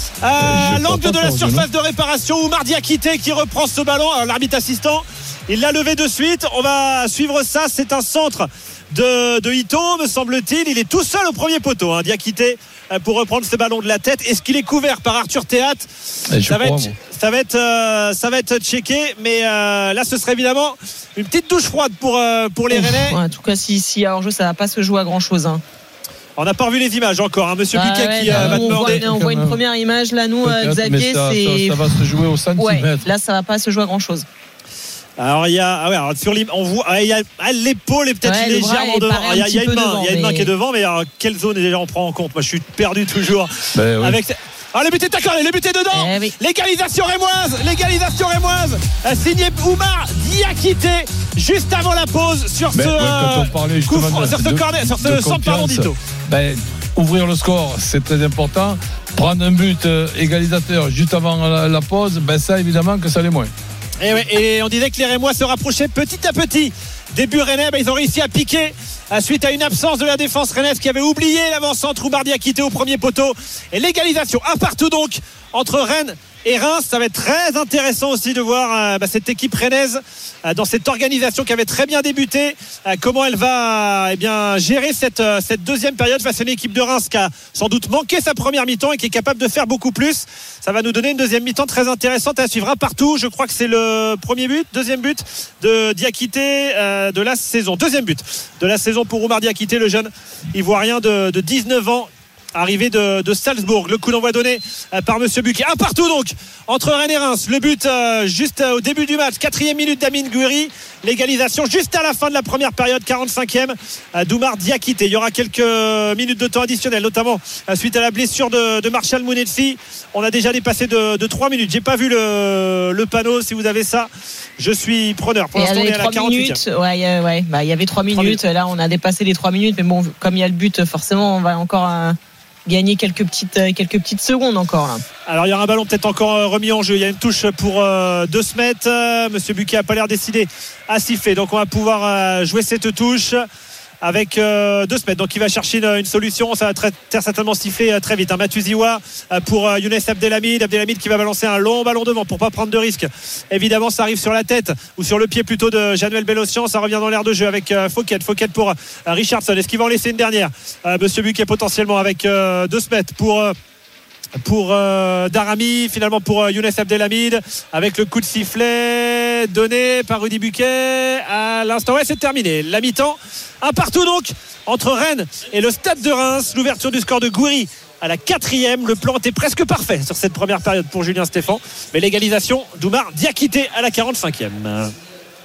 Euh, l'angle de la surface de réparation. Oumar Diakité qui reprend ce ballon. Alors, l'arbitre assistant, il l'a levé de suite. On va suivre ça. C'est un centre de, de Ito, me semble-t-il. Il est tout seul au premier poteau, hein, Diakité, pour reprendre ce ballon de la tête. Est-ce qu'il est couvert par Arthur Théat? ça, va être, ça va être euh, ça va être checké. Mais euh, là, ce serait évidemment une petite douche froide pour, euh, pour les Rennais. Ouais, en tout cas, si, si hors jeu, ça va pas se jouer à grand-chose. Hein. On n'a pas revu les images encore, hein. Monsieur ah Buquet ouais, qui euh, va demander. On voit une première image là, nous, peut-être, Xavier, ça, c'est. Ça, ça va se jouer au centimètre. Ouais, là, ça va pas se jouer à grand chose. Alors il y a, ah ouais, alors sur on voit, ah, il y a ah, l'épaule est peut-être ouais, légèrement devant. Il y a, il y a une main, devant, il y a une main mais... qui est devant, mais alors, quelle zone déjà on prend en compte? Moi, je suis perdu toujours. Ben, oui. Avec. Ah, le but est accordé, le but est dedans. Eh oui. L'égalisation rémoise, l'égalisation rémoise, signé Oumar Diakité juste avant la pause sur ben, ce ouais, quand on parlait coup, de, sur ce corner, sur ce centre pardon d'Ito. Ben, ouvrir le score, c'est très important. Prendre un but euh, égalisateur juste avant la, la pause, ben ça évidemment que ça l'est moins. Et, ouais, et on disait que les Rémois se rapprochaient petit à petit. Début Rennais, ben ils ont réussi à piquer suite à une absence de la défense rennaise qui avait oublié l'avant-centre Oumar Diakité au premier poteau. Et l'égalisation un partout donc entre Rennes et Reims. Ça va être très intéressant aussi de voir euh, bah, cette équipe rennaise euh, dans cette organisation qui avait très bien débuté, euh, comment elle va euh, eh bien, gérer cette, euh, cette deuxième période face à une équipe de Reims qui a sans doute manqué sa première mi-temps et qui est capable de faire beaucoup plus. Ça va nous donner une deuxième mi-temps très intéressante à suivre. Un partout, je crois que c'est le premier but, deuxième but de Diakité euh, de la saison. Deuxième but de la saison pour Oumar Diakité, le jeune ivoirien de, de dix-neuf ans. Arrivé de, de Salzbourg, le coup d'envoi donné euh, par Monsieur Buquet. Un partout donc entre Rennes et Reims. Le but euh, juste euh, au début du match, quatrième minute d'Amine Gouiri. L'égalisation juste à la fin de la première période, quarante-cinquième euh, d'Oumar Diakité. Il y aura quelques minutes de temps additionnel, notamment euh, suite à la blessure de, de Marshall Mounetsi. On a déjà dépassé de, de trois minutes. J'ai pas vu le, le panneau. Si vous avez ça, je suis preneur. Pour l'instant, on est à la quarante-huitième. Ouais, ouais. Bah, il y avait trois minutes. minutes. Là, on a dépassé les trois minutes. Mais bon, comme il y a le but, forcément, on va encore. Euh... gagner quelques petites, quelques petites secondes encore là. Alors il y aura un ballon peut-être encore remis en jeu. Il y a une touche pour euh, deux Smet. Monsieur Buquet n'a pas l'air décidé à siffler. Donc on va pouvoir euh, jouer cette touche avec euh, deux Smet. Donc il va chercher une, une solution. Ça va très, très certainement siffler euh, très vite. Hein. Matuziwa euh, pour euh, Younes Abdelhamid. Abdelhamid qui va balancer un long ballon devant pour pas prendre de risque. Évidemment ça arrive sur la tête ou sur le pied plutôt de Januel Bellossian. Ça revient dans l'air de jeu avec euh, Fouquet. Fouquet pour euh, Richardson. Est-ce qu'il va en laisser une dernière? euh, Monsieur Buquet potentiellement avec euh, deux Smet pour euh, pour euh, Daramy, finalement pour euh, Younes Abdelhamid avec le coup de sifflet donné par Rudy Buquet à l'instant. Ouais, c'est terminé. La mi-temps, un partout donc entre Rennes et le Stade de Reims. L'ouverture du score de Gouiri à la quatrième. Le plan était presque parfait sur cette première période pour Julien Stéphan, mais l'égalisation d'Oumar Diakité à la quarante-cinquième.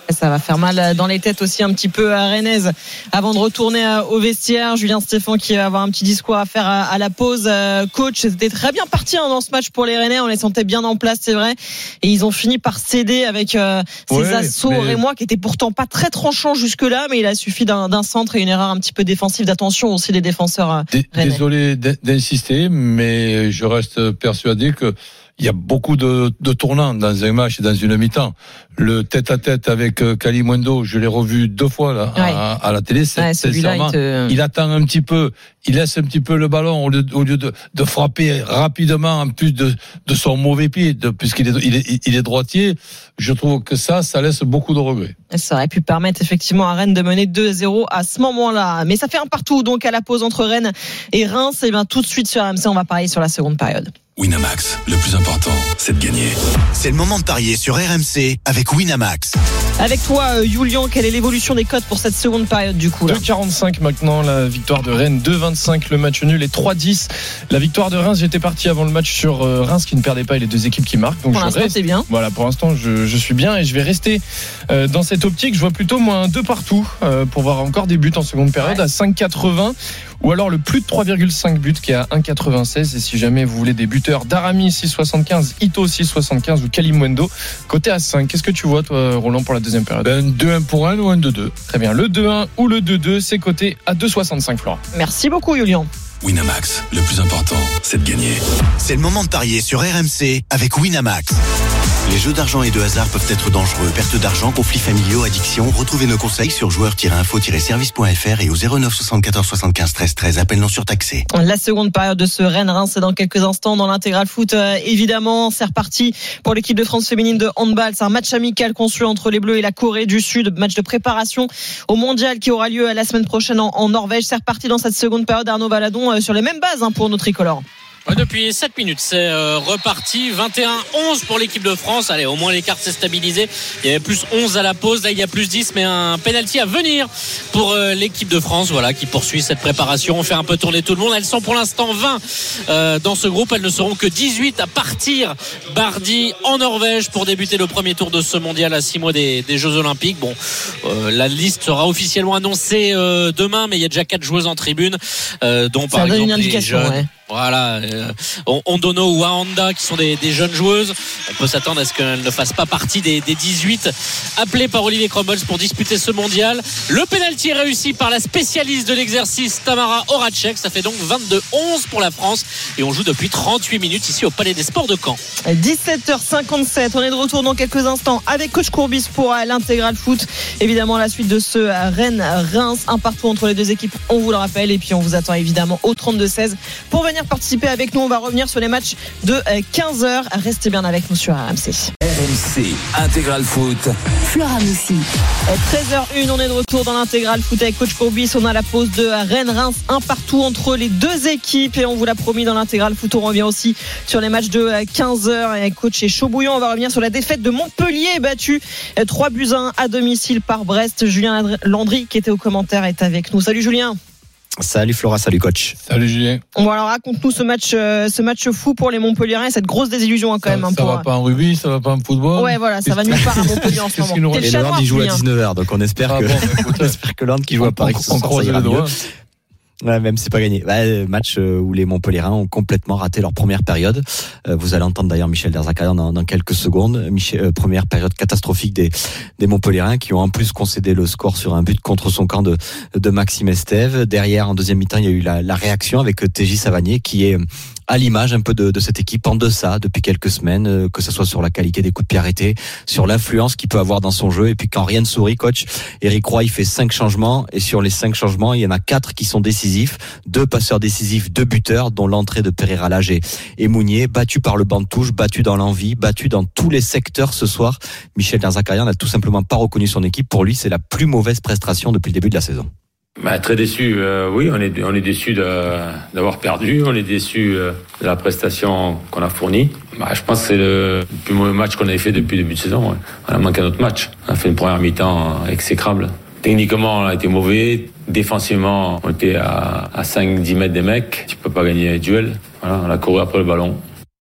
Ça va faire mal dans les têtes aussi un petit peu à Rennes avant de retourner au vestiaire. Julien Stéphan qui va avoir un petit discours à faire à la pause. Coach, c'était très bien parti dans ce match pour les Rennais. On les sentait bien en place, c'est vrai. Et ils ont fini par céder avec ces ouais, assauts mais... rémois qui étaient pourtant pas très tranchants jusque-là, mais il a suffi d'un, d'un centre et une erreur un petit peu défensive. D'attention aussi des défenseurs D- rennais. Désolé d'insister, mais je reste persuadé que il y a beaucoup de, de tournants dans un match et dans une mi-temps. Le tête-à-tête avec Kalimundo, je l'ai revu deux fois là, ouais. à, à la télé. C'est, ouais, sincèrement, il, te... il attend un petit peu, il laisse un petit peu le ballon au lieu, au lieu de, de frapper rapidement en plus de, de son mauvais pied, de, puisqu'il est, il est, il est droitier. Je trouve que ça, ça laisse beaucoup de regrets. Ça aurait pu permettre effectivement à Rennes de mener deux à zéro à ce moment-là. Mais ça fait un partout donc à la pause entre Rennes et Reims. Et bien tout de suite sur R M C, on va parier sur la seconde période. Winamax, le plus important, c'est de gagner. C'est le moment de parier sur R M C avec Winamax. Avec toi, Julian, quelle est l'évolution des cotes pour cette seconde période du coup là ? deux quarante-cinq maintenant, la victoire de Rennes, deux vingt-cinq le match nul et trois dix la victoire de Reims. J'étais parti avant le match sur Reims qui ne perdait pas et les deux équipes qui marquent. Donc pour je l'instant, reste, c'est bien. Voilà, pour l'instant, je, je suis bien et je vais rester euh, dans cette optique. Je vois plutôt moi un deux partout euh, pour voir encore des buts en seconde période ouais. à cinq quatre-vingts. Ou alors le plus de trois virgule cinq buts qui est à un quatre-vingt-seize. Et si jamais vous voulez des buteurs, Darami six soixante-quinze, Ito six soixante-quinze ou Kalimundo côté à cinq. Qu'est-ce que tu vois toi Roland pour la deuxième période ? Ben deux un pour un ou un deux deux. Très bien, le deux un ou le deux deux c'est coté à deux soixante-cinq Flora. Merci beaucoup Julian. Winamax, le plus important, c'est de gagner. C'est le moment de parier sur R M C avec Winamax. Les jeux d'argent et de hasard peuvent être dangereux. Perte d'argent, conflits familiaux, addiction. Retrouvez nos conseils sur joueurs tiret info tiret service point f r et au zéro neuf soixante-quatorze soixante-quinze treize treize. Appel non surtaxé. La seconde période de ce Rennes-Reims, c'est dans quelques instants dans l'intégral foot. Euh, évidemment, c'est reparti pour l'équipe de France féminine de handball. C'est un match amical construit entre les Bleus et la Corée du Sud. Match de préparation au mondial qui aura lieu la semaine prochaine en, en Norvège. C'est reparti dans cette seconde période. Arnaud Valadon euh, sur les mêmes bases hein, pour nos tricolores. Depuis sept minutes, c'est euh, reparti. vingt et un onze pour l'équipe de France. Allez, au moins l'écart s'est stabilisé. Il y avait plus onze à la pause. Là, il y a plus dix, mais un penalty à venir pour euh, l'équipe de France. Voilà, qui poursuit cette préparation. On fait un peu tourner tout le monde. Elles sont pour l'instant vingt euh, dans ce groupe. Elles ne seront que dix-huit à partir mardi en Norvège pour débuter le premier tour de ce mondial à six mois des, des Jeux Olympiques. Bon, euh, la liste sera officiellement annoncée euh, demain, mais il y a déjà quatre joueuses en tribune, euh, dont par Ça donne exemple une indication, les jeunes. Ouais. Voilà, euh, Ondono ou Wanda qui sont des, des jeunes joueuses. On peut s'attendre à ce qu'elles ne fassent pas partie des, des dix-huit appelés par Olivier Cromwell pour disputer ce mondial. Le pénalty est réussi par la spécialiste de l'exercice Tamara Horacek. Ça fait donc vingt-deux onze pour la France et on joue depuis trente-huit minutes ici au Palais des Sports de Caen. dix-sept heures cinquante-sept, on est de retour dans quelques instants avec coach Courbis pour l'intégral foot. Évidemment la suite de ce Rennes-Reims, un partout entre les deux équipes, on vous le rappelle, et puis on vous attend évidemment au trente-deux seize pour venir participer avec nous. On va revenir sur les matchs de quinze heures. Restez bien avec nous sur R M C. R M C Intégral Foot. Flora Moussi. treize heures une, on est de retour dans l'intégral foot avec coach Courbis. On a la pause de Rennes-Reims, un partout entre les deux équipes et on vous l'a promis dans l'intégral foot. On revient aussi sur les matchs de quinze heures et coach est chaud bouillant. On va revenir sur la défaite de Montpellier battu trois buts à un à domicile par Brest. Julien Landry qui était au commentaire est avec nous. Salut Julien. Salut Flora, salut coach. Salut Julien. Bon alors raconte-nous ce match, euh, ce match fou pour les Montpelliérains, cette grosse désillusion hein, quand ça, même. Hein, ça pour... va pas en rugby, ça va pas en football. Ouais voilà, ça va nulle part à Montpellier en ce moment. Et le Land il joue à dix-neuf heures, donc on espère ah que bon, écoute, on espère que Land qui joue on, à Paris, on, on croise les doigts. Ouais, même c'est pas gagné. Ouais, match où les Montpelliérains ont complètement raté leur première période. Vous allez entendre d'ailleurs Michel Derzakarian dans, dans quelques secondes. Michel, euh, première période catastrophique des, des Montpelliérains qui ont en plus concédé le score sur un but contre son camp de, de Maxime Estève. Derrière, en deuxième mi-temps, il y a eu la, la réaction avec T J Savanier qui est à l'image un peu de, de cette équipe en deçà depuis quelques semaines, que ce soit sur la qualité des coups de pied arrêtés, sur l'influence qu'il peut avoir dans son jeu. Et puis quand rien ne sourit, coach, Eric Roy il fait cinq changements et sur les cinq changements, il y en a quatre qui sont décisifs, deux passeurs décisifs, deux buteurs, dont l'entrée de Pereira Lage et, et Mounier, battu par le banc de touche, battu dans l'envie, battu dans tous les secteurs ce soir. Michel Derzakarian n'a tout simplement pas reconnu son équipe. Pour lui, c'est la plus mauvaise prestation depuis le début de la saison. Bah, très déçu, euh, oui, on est, on est déçu de, d'avoir perdu, on est déçu euh, de la prestation qu'on a fournie. Bah, je pense que c'est le plus mauvais match qu'on avait fait depuis le début de saison. Ouais. On a manqué un autre match. On a fait une première mi-temps exécrable. Techniquement, on a été mauvais. Défensivement, on était à, à cinq dix mètres des mecs. Tu peux pas gagner les duels. Voilà, on a couru après le ballon.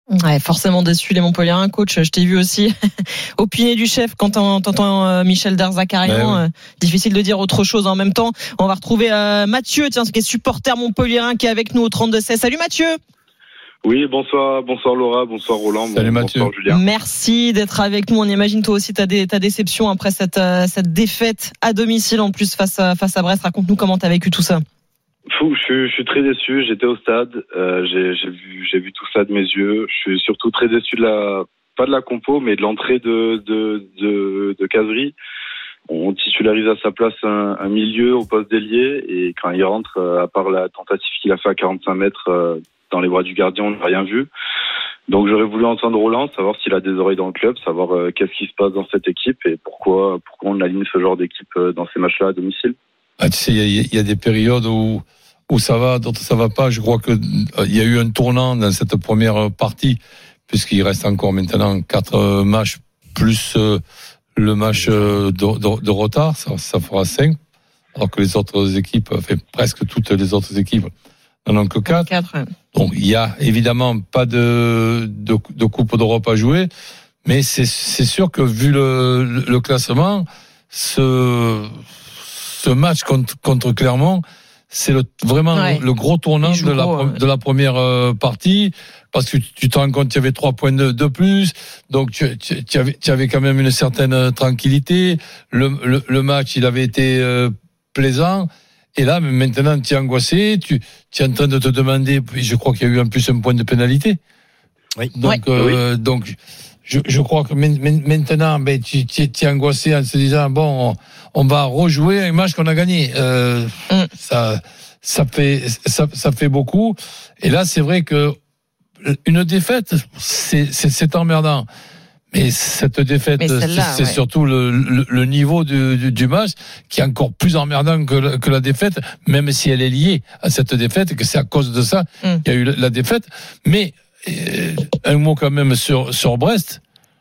Ouais, forcément déçu les Montpelliérains, coach. Je t'ai vu aussi opiner du chef quand t'entends euh, Michel Derzakarian. Ben oui. euh, difficile de dire autre chose en même temps. On va retrouver euh, Mathieu, tiens, qui est supporter montpelliérain, qui est avec nous au trente-deux seize. Salut Mathieu. Oui, bonsoir, bonsoir Laura, bonsoir Roland, Salut bon, Mathieu. bonsoir Julien. Merci d'être avec nous. On imagine toi aussi ta, dé, ta déception après cette, euh, cette défaite à domicile en plus face à, face à Brest. Raconte-nous comment t'as vécu tout ça. Fou, je suis, je suis très déçu. J'étais au stade, euh, j'ai, j'ai vu, j'ai vu tout ça de mes yeux. Je suis surtout très déçu de la, pas de la compo, mais de l'entrée de de de, de Cazerie. On titularise à sa place un, un milieu au poste d'ailier et quand il rentre, à part la tentative qu'il a fait à quarante-cinq mètres dans les bras du gardien, on n'a rien vu. Donc j'aurais voulu entendre Roland, savoir s'il a des oreilles dans le club, savoir euh, qu'est-ce qui se passe dans cette équipe et pourquoi pourquoi on aligne ce genre d'équipe dans ces matchs-là à domicile. Ah, tu sais, il y, y a des périodes où où ça va, d'autres ça va pas. Je crois que il y a eu un tournant dans cette première partie, puisqu'il reste encore maintenant quatre matchs plus euh, le match de, de, de retard, ça, ça fera cinq, alors que les autres équipes, enfin presque toutes les autres équipes, n'en ont que quatre. Donc il y a évidemment pas de de, de Coupe d'Europe à jouer, mais c'est c'est sûr que vu le le, le classement, ce ce match contre contre Clermont, c'est le, vraiment ouais. le, le gros tournant de la, gros, de la première euh, partie, parce que tu te rends compte qu'il y avait trois points de, de plus, donc tu, tu, tu, avais, tu avais quand même une certaine tranquillité, le, le, le match il avait été euh, plaisant, et là maintenant tu es angoissé, tu, tu es en train de te demander, je crois qu'il y a eu en plus un point de pénalité, oui. donc, ouais. euh, oui. donc je, je crois que maintenant ben, tu, tu, tu es angoissé en se disant bon, on, on va rejouer un match qu'on a gagné. Euh, mm. Ça, ça fait, ça, ça fait beaucoup. Et là, c'est vrai que une défaite, c'est, c'est, c'est emmerdant. Mais cette défaite, Mais c'est, c'est ouais. surtout le, le, le niveau du, du, du match qui est encore plus emmerdant que, la, que la défaite, même si elle est liée à cette défaite, et que c'est à cause de ça mm. qu'il y a eu la, la défaite. Mais euh, un mot quand même sur, sur Brest.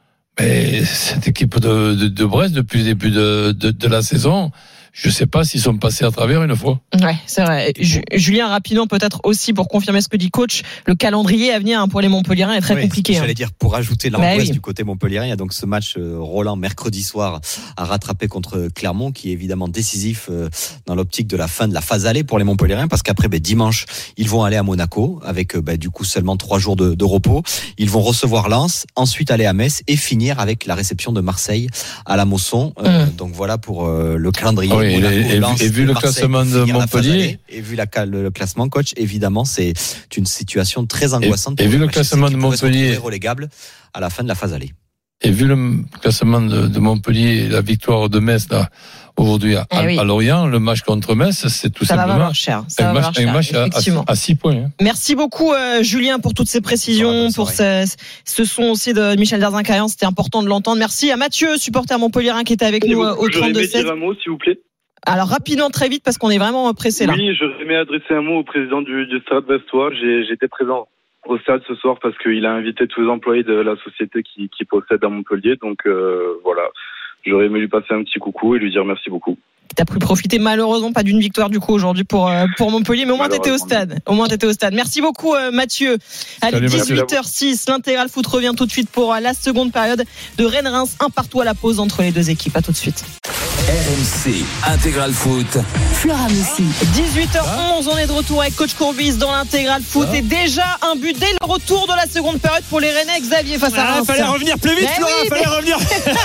Mais cette équipe de, de, de Brest, depuis le début de, de, de la saison, je ne sais pas s'ils sont passés à travers une fois. Ouais, c'est vrai. Ju- Julien, rapidement, peut-être aussi pour confirmer ce que dit coach, le calendrier à venir pour les Montpelliérains est très oui, compliqué. J'allais hein. dire, pour ajouter l'angoisse bah oui. du côté montpelliérain, il y a donc ce match euh, Roland mercredi soir à rattraper contre Clermont, qui est évidemment décisif euh, dans l'optique de la fin de la phase aller pour les Montpelliérains, parce qu'après, bah, dimanche, ils vont aller à Monaco avec bah, du coup seulement trois jours de, de repos. Ils vont recevoir Lens, ensuite aller à Metz et finir avec la réception de Marseille à la Mosson. Euh, mmh. Donc voilà pour euh, le calendrier. Oui, Monaco, et, Lens, et, et vu le Marseille, classement de Montpellier, et vu la, le classement, coach, évidemment, c'est une situation très angoissante. Et, et vu le classement de Montpellier, relégable à la fin de la phase aller. Et vu le classement de, de Montpellier, la victoire de Metz là aujourd'hui à, eh oui. à Lorient, le match contre Metz, c'est tout ça simplement va cher. Ça un, va match, cher, un match à, à, à six points. Hein. Merci beaucoup euh, Julien pour toutes ces précisions, pour ce, ce son aussi de Michel Derzakarian, c'était important de l'entendre. Merci à Mathieu, supporter montpelliérain qui était avec nous euh, au trente-deux seize. Dire un mot, s'il vous plaît. Alors rapidement, très vite, parce qu'on est vraiment pressé là. Oui, j'aurais aimé adresser un mot au président du, du Stade Brestois. J'ai, j'étais présent au stade ce soir parce qu'il a invité tous les employés de la société qui, qui possède à Montpellier. Donc euh, voilà, j'aurais aimé lui passer un petit coucou et lui dire merci beaucoup. T'as pu profiter malheureusement pas d'une victoire du coup aujourd'hui pour euh, pour Montpellier, mais au moins t'étais au stade. Au moins t'étais au stade. Merci beaucoup euh, Mathieu. Allez, dix-huit heures six, l'intégral foot revient tout de suite pour euh, la seconde période de Rennes-Reims, un partout à la pause entre les deux équipes. À tout de suite. R M C Intégral Foot. Flora Moussi. dix-huit heures onze, on est de retour avec coach Courbis dans l'Intégral Foot ah. et déjà un but dès le retour de la seconde période pour les Rennais. Xavier face à ah, Reims. Fallait revenir plus vite, Flora, oui, fallait mais... revenir.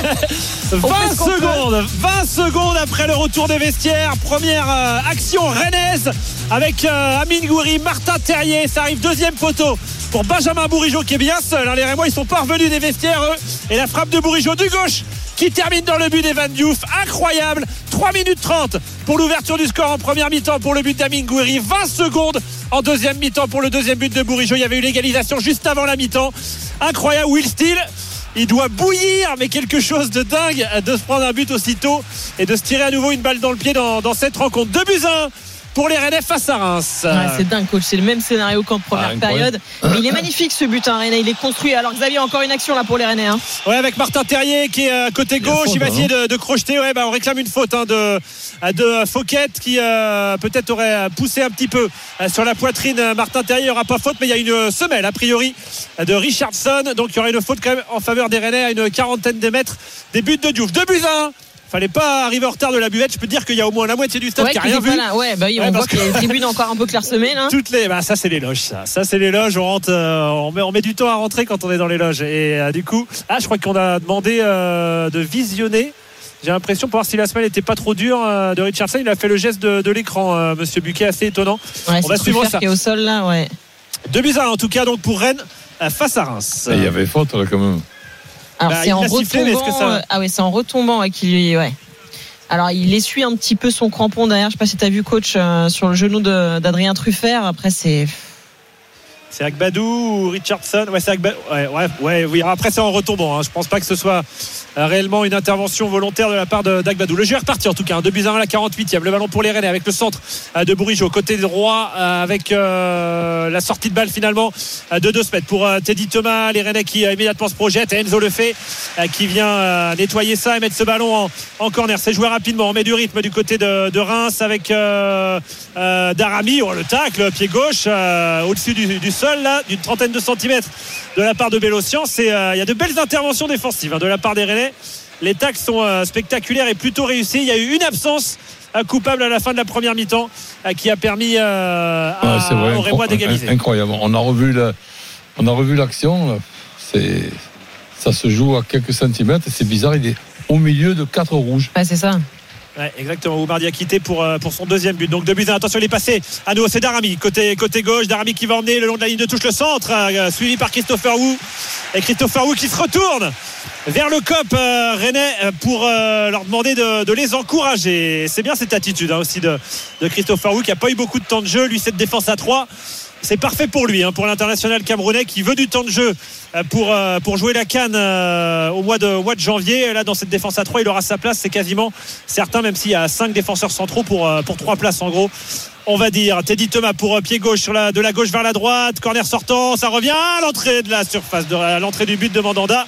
vingt secondes, vingt secondes après le retour des vestiaires. Première euh, action rennaise avec euh, Amine Gouiri, Martin Terrier. Ça arrive deuxième poteau pour Benjamin Bourigeaud qui est bien seul. Hein, les Rémois ils sont pas revenus des vestiaires eux. Et la frappe de Bourigeaud du gauche qui termine dans le but d'Evan Diouf. Incroyable. trois minutes trente pour l'ouverture du score en première mi-temps pour le but d'Amine Gouiri. vingt secondes en deuxième mi-temps pour le deuxième but de Bourigeaud. Il y avait eu l'égalisation juste avant la mi-temps. Incroyable. Will Steele, il doit bouillir, mais quelque chose de dingue de se prendre un but aussitôt et de se tirer à nouveau une balle dans le pied dans, dans cette rencontre. deux buts à un pour les Rennais face à Reims. Ouais, c'est dingue, coach. C'est le même scénario qu'en première ah, période. Mais il est magnifique ce but, hein, Rennais. Il est construit. Alors Xavier, encore une action là pour les Rennais. Hein. Ouais, avec Martin Terrier qui est euh, côté gauche. Il, faute, il va essayer de, de crocheter. Ouais, bah, on réclame une faute hein, de, de Fouquet qui euh, peut-être aurait poussé un petit peu euh, sur la poitrine. Martin Terrier, il n'y aura pas faute, mais il y a une semelle a priori de Richardson. Donc il y aura une faute quand même en faveur des Rennais à une quarantaine de mètres des buts de Diouf. deux buts à un. Fallait pas arriver en retard de la buvette. Je peux te dire qu'il y a au moins la moitié du stade ouais, qui a rien vu. Ouais, bah oui, on ouais, voit qu'il y a les tribunes encore un peu clairsemées là. Toutes les, bah ça c'est les loges, ça. Ça c'est les loges. On rentre, euh, on met, on met du temps à rentrer quand on est dans les loges. Et euh, du coup, ah, je crois qu'on a demandé euh, de visionner. J'ai l'impression pour voir si la semelle n'était pas trop dure euh, de Richardson. Il a fait le geste de, de l'écran, euh, Monsieur Buquet, assez étonnant. Ouais, on va suivre ça. Qui est au sol là, ouais. deux buts à un en tout cas donc pour Rennes euh, face à Reims. Il y avait faute là quand même. Alors bah, c'est en retombant. Sifflé, que ça... euh, ah oui, c'est en retombant ouais, qu'il lui, ouais. Alors il essuie un petit peu son crampon derrière. Je sais pas si tu as vu coach euh, sur le genou de, d'Adrien Truffert. Après c'est. C'est Agbadou ou Richardson. Ouais, c'est Agbadou. Ouais, ouais, ouais, oui. Après c'est en retombant. Hein. Je pense pas que ce soit réellement une intervention volontaire de la part de, d'Agbadou. Le jeu est reparti en tout cas. deux buts à un à la quarante-huitième. Le ballon pour les Rennais avec le centre de Bourigeaud. Côté droit avec euh, la sortie de balle finalement de deux mètres pour euh, Teddy Thomas. Les Rennais qui euh, immédiatement se projettent. Et Enzo le fait euh, qui vient euh, nettoyer ça et mettre ce ballon en, en corner. C'est joué rapidement. On met du rythme du côté de, de Reims avec euh, euh, Daramy. Oh, le tacle, pied gauche euh, au-dessus du, du sol là, d'une trentaine de centimètres de la part de Bélocian. C'est, euh, il y a de belles interventions défensives hein, de la part des Rennais. Les tacles sont euh, spectaculaires et plutôt réussis. Il y a eu une absence euh, coupable à la fin de la première mi-temps euh, qui a permis euh, à, ouais, c'est vrai, aux Rémois d'égaliser. Incroyable. On a revu, le, on a revu l'action. C'est, ça se joue à quelques centimètres et c'est bizarre. Il est au milieu de quatre rouges. Ouais, c'est ça. Ouais, exactement. Oumar Diakité pour, euh, pour son deuxième but. Donc deux buts. Attention, il est passé. À nouveau, c'est Daramy. Côté, côté gauche. Daramy qui va emmener le long de la ligne de touche le centre. Euh, suivi par Christopher Wu. Et Christopher Wu qui se retourne vers le C O P euh, Rennais pour euh, leur demander de, de les encourager. C'est bien cette attitude hein, aussi de, de Christopher Wu qui n'a pas eu beaucoup de temps de jeu. Lui, cette défense à trois. C'est parfait pour lui, hein, pour l'international camerounais qui veut du temps de jeu pour, euh, pour jouer la CAN euh, au, mois de, au mois de janvier. Là, dans cette défense à trois, il aura sa place, c'est quasiment certain, même s'il y a cinq défenseurs centraux pour, euh, pour trois places en gros. On va dire Teddy Thomas pour euh, pied gauche sur la, de la gauche vers la droite, corner sortant, ça revient à l'entrée de la surface, de, à l'entrée du but de Mandanda.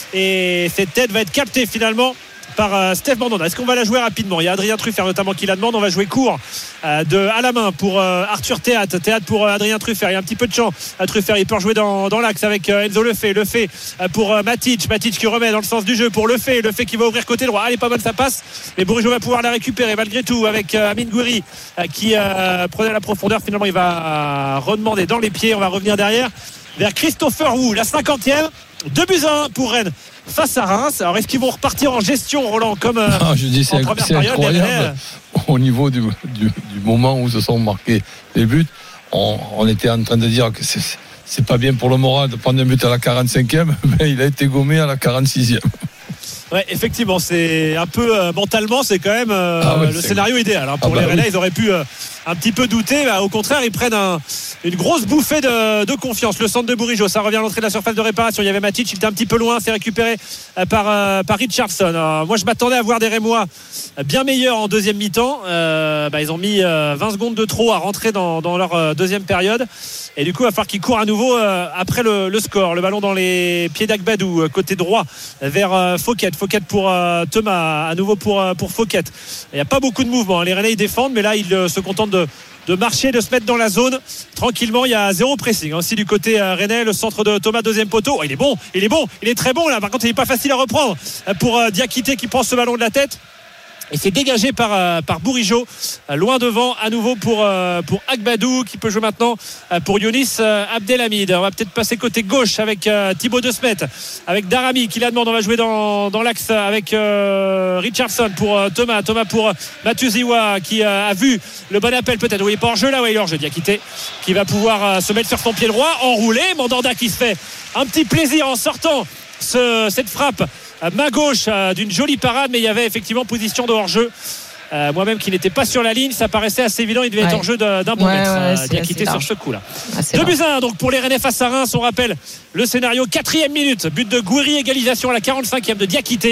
Et cette tête va être captée finalement par euh, Steph Mandanda. Est-ce qu'on va la jouer rapidement? Il y a Adrien Truffert notamment qui la demande. On va jouer court euh, de, à la main pour euh, Arthur Théat. Théat pour euh, Adrien Truffert. Il y a un petit peu de champ. Euh, Truffert, il peut jouer dans, dans l'axe avec euh, Enzo Lefebvre. Lefebvre euh, pour euh, Matic. Matic qui remet dans le sens du jeu pour Lefebvre. Lefebvre qui va ouvrir côté droit. Allez, pas bonne, ça passe. Mais Bourigeaud va pouvoir la récupérer malgré tout avec euh, Amine Gouiri euh, qui euh, prenait la profondeur. Finalement, il va euh, redemander dans les pieds. On va revenir derrière vers Christopher Wu. La cinquantième. deux buts à un pour Rennes face à Reims. Alors est-ce qu'ils vont repartir en gestion, Roland, comme euh, non, je dis, c'est, en première c'est période incroyable euh... au niveau du, du, du moment où se sont marqués les buts. On, on était en train de dire que c'est, c'est pas bien pour le moral de prendre un but à la quarante-cinquième, mais il a été gommé à la quarante-sixième. Ouais, effectivement, c'est un peu euh, mentalement, c'est quand même euh, ah ouais, le scénario idéal hein, pour ah bah les Rennais. Oui. Ils auraient pu euh, un petit peu douter. Bah, au contraire, ils prennent un, une grosse bouffée de, de confiance. Le centre de Bourigeaud, ça revient à l'entrée de la surface de réparation. Il y avait Matic, il était un petit peu loin, c'est récupéré euh, par, euh, par Richardson. Alors, moi, je m'attendais à voir des Rémois bien meilleurs en deuxième mi-temps. Euh, bah, ils ont mis euh, vingt secondes de trop à rentrer dans, dans leur euh, deuxième période. Et du coup, il va falloir qu'ils courent à nouveau euh, après le, le score. Le ballon dans les pieds d'Agbadou, euh, côté droit, vers euh, Fouquet. Fouquet pour euh, Thomas, à nouveau pour, euh, pour Fouquet. Il n'y a pas beaucoup de mouvement. Les Rennais, ils défendent, mais là, ils euh, se contentent de, de marcher, de se mettre dans la zone. Tranquillement, il y a zéro pressing. Aussi du côté euh, Rennais, le centre de Thomas, deuxième poteau. Oh, il est bon, il est bon, il est très bon là. Par contre, il n'est pas facile à reprendre euh, pour euh, Diakité qui prend ce ballon de la tête. Et c'est dégagé par, euh, par Bourigeaud, euh, loin devant à nouveau pour, euh, pour Agbadou qui peut jouer maintenant euh, pour Younis euh, Abdelhamid. On va peut-être passer côté gauche avec euh, Thibaut De Smet, avec Daramy qui la demande. On va jouer dans, dans l'axe avec euh, Richardson pour euh, Thomas Thomas pour euh, Matuziwa qui euh, a vu le bon appel peut-être. Oui, pas en jeu là, oui, il est en jeu. Diakité qui va pouvoir euh, se mettre sur son pied droit, enroulé. Mandanda qui se fait un petit plaisir en sortant ce, cette frappe main gauche euh, d'une jolie parade, mais il y avait effectivement position de hors-jeu. Euh, moi-même qui n'étais pas sur la ligne, ça paraissait assez évident, il devait ouais. être hors-jeu d'un, d'un bon ouais, mètre. Ouais, euh, Diakité sur ce coup-là. Ah, deux buts à un donc pour les Rennais face à Reims. On rappelle le scénario, quatrième minute, but de Gouiri, égalisation à la quarante-cinquième de Diakité.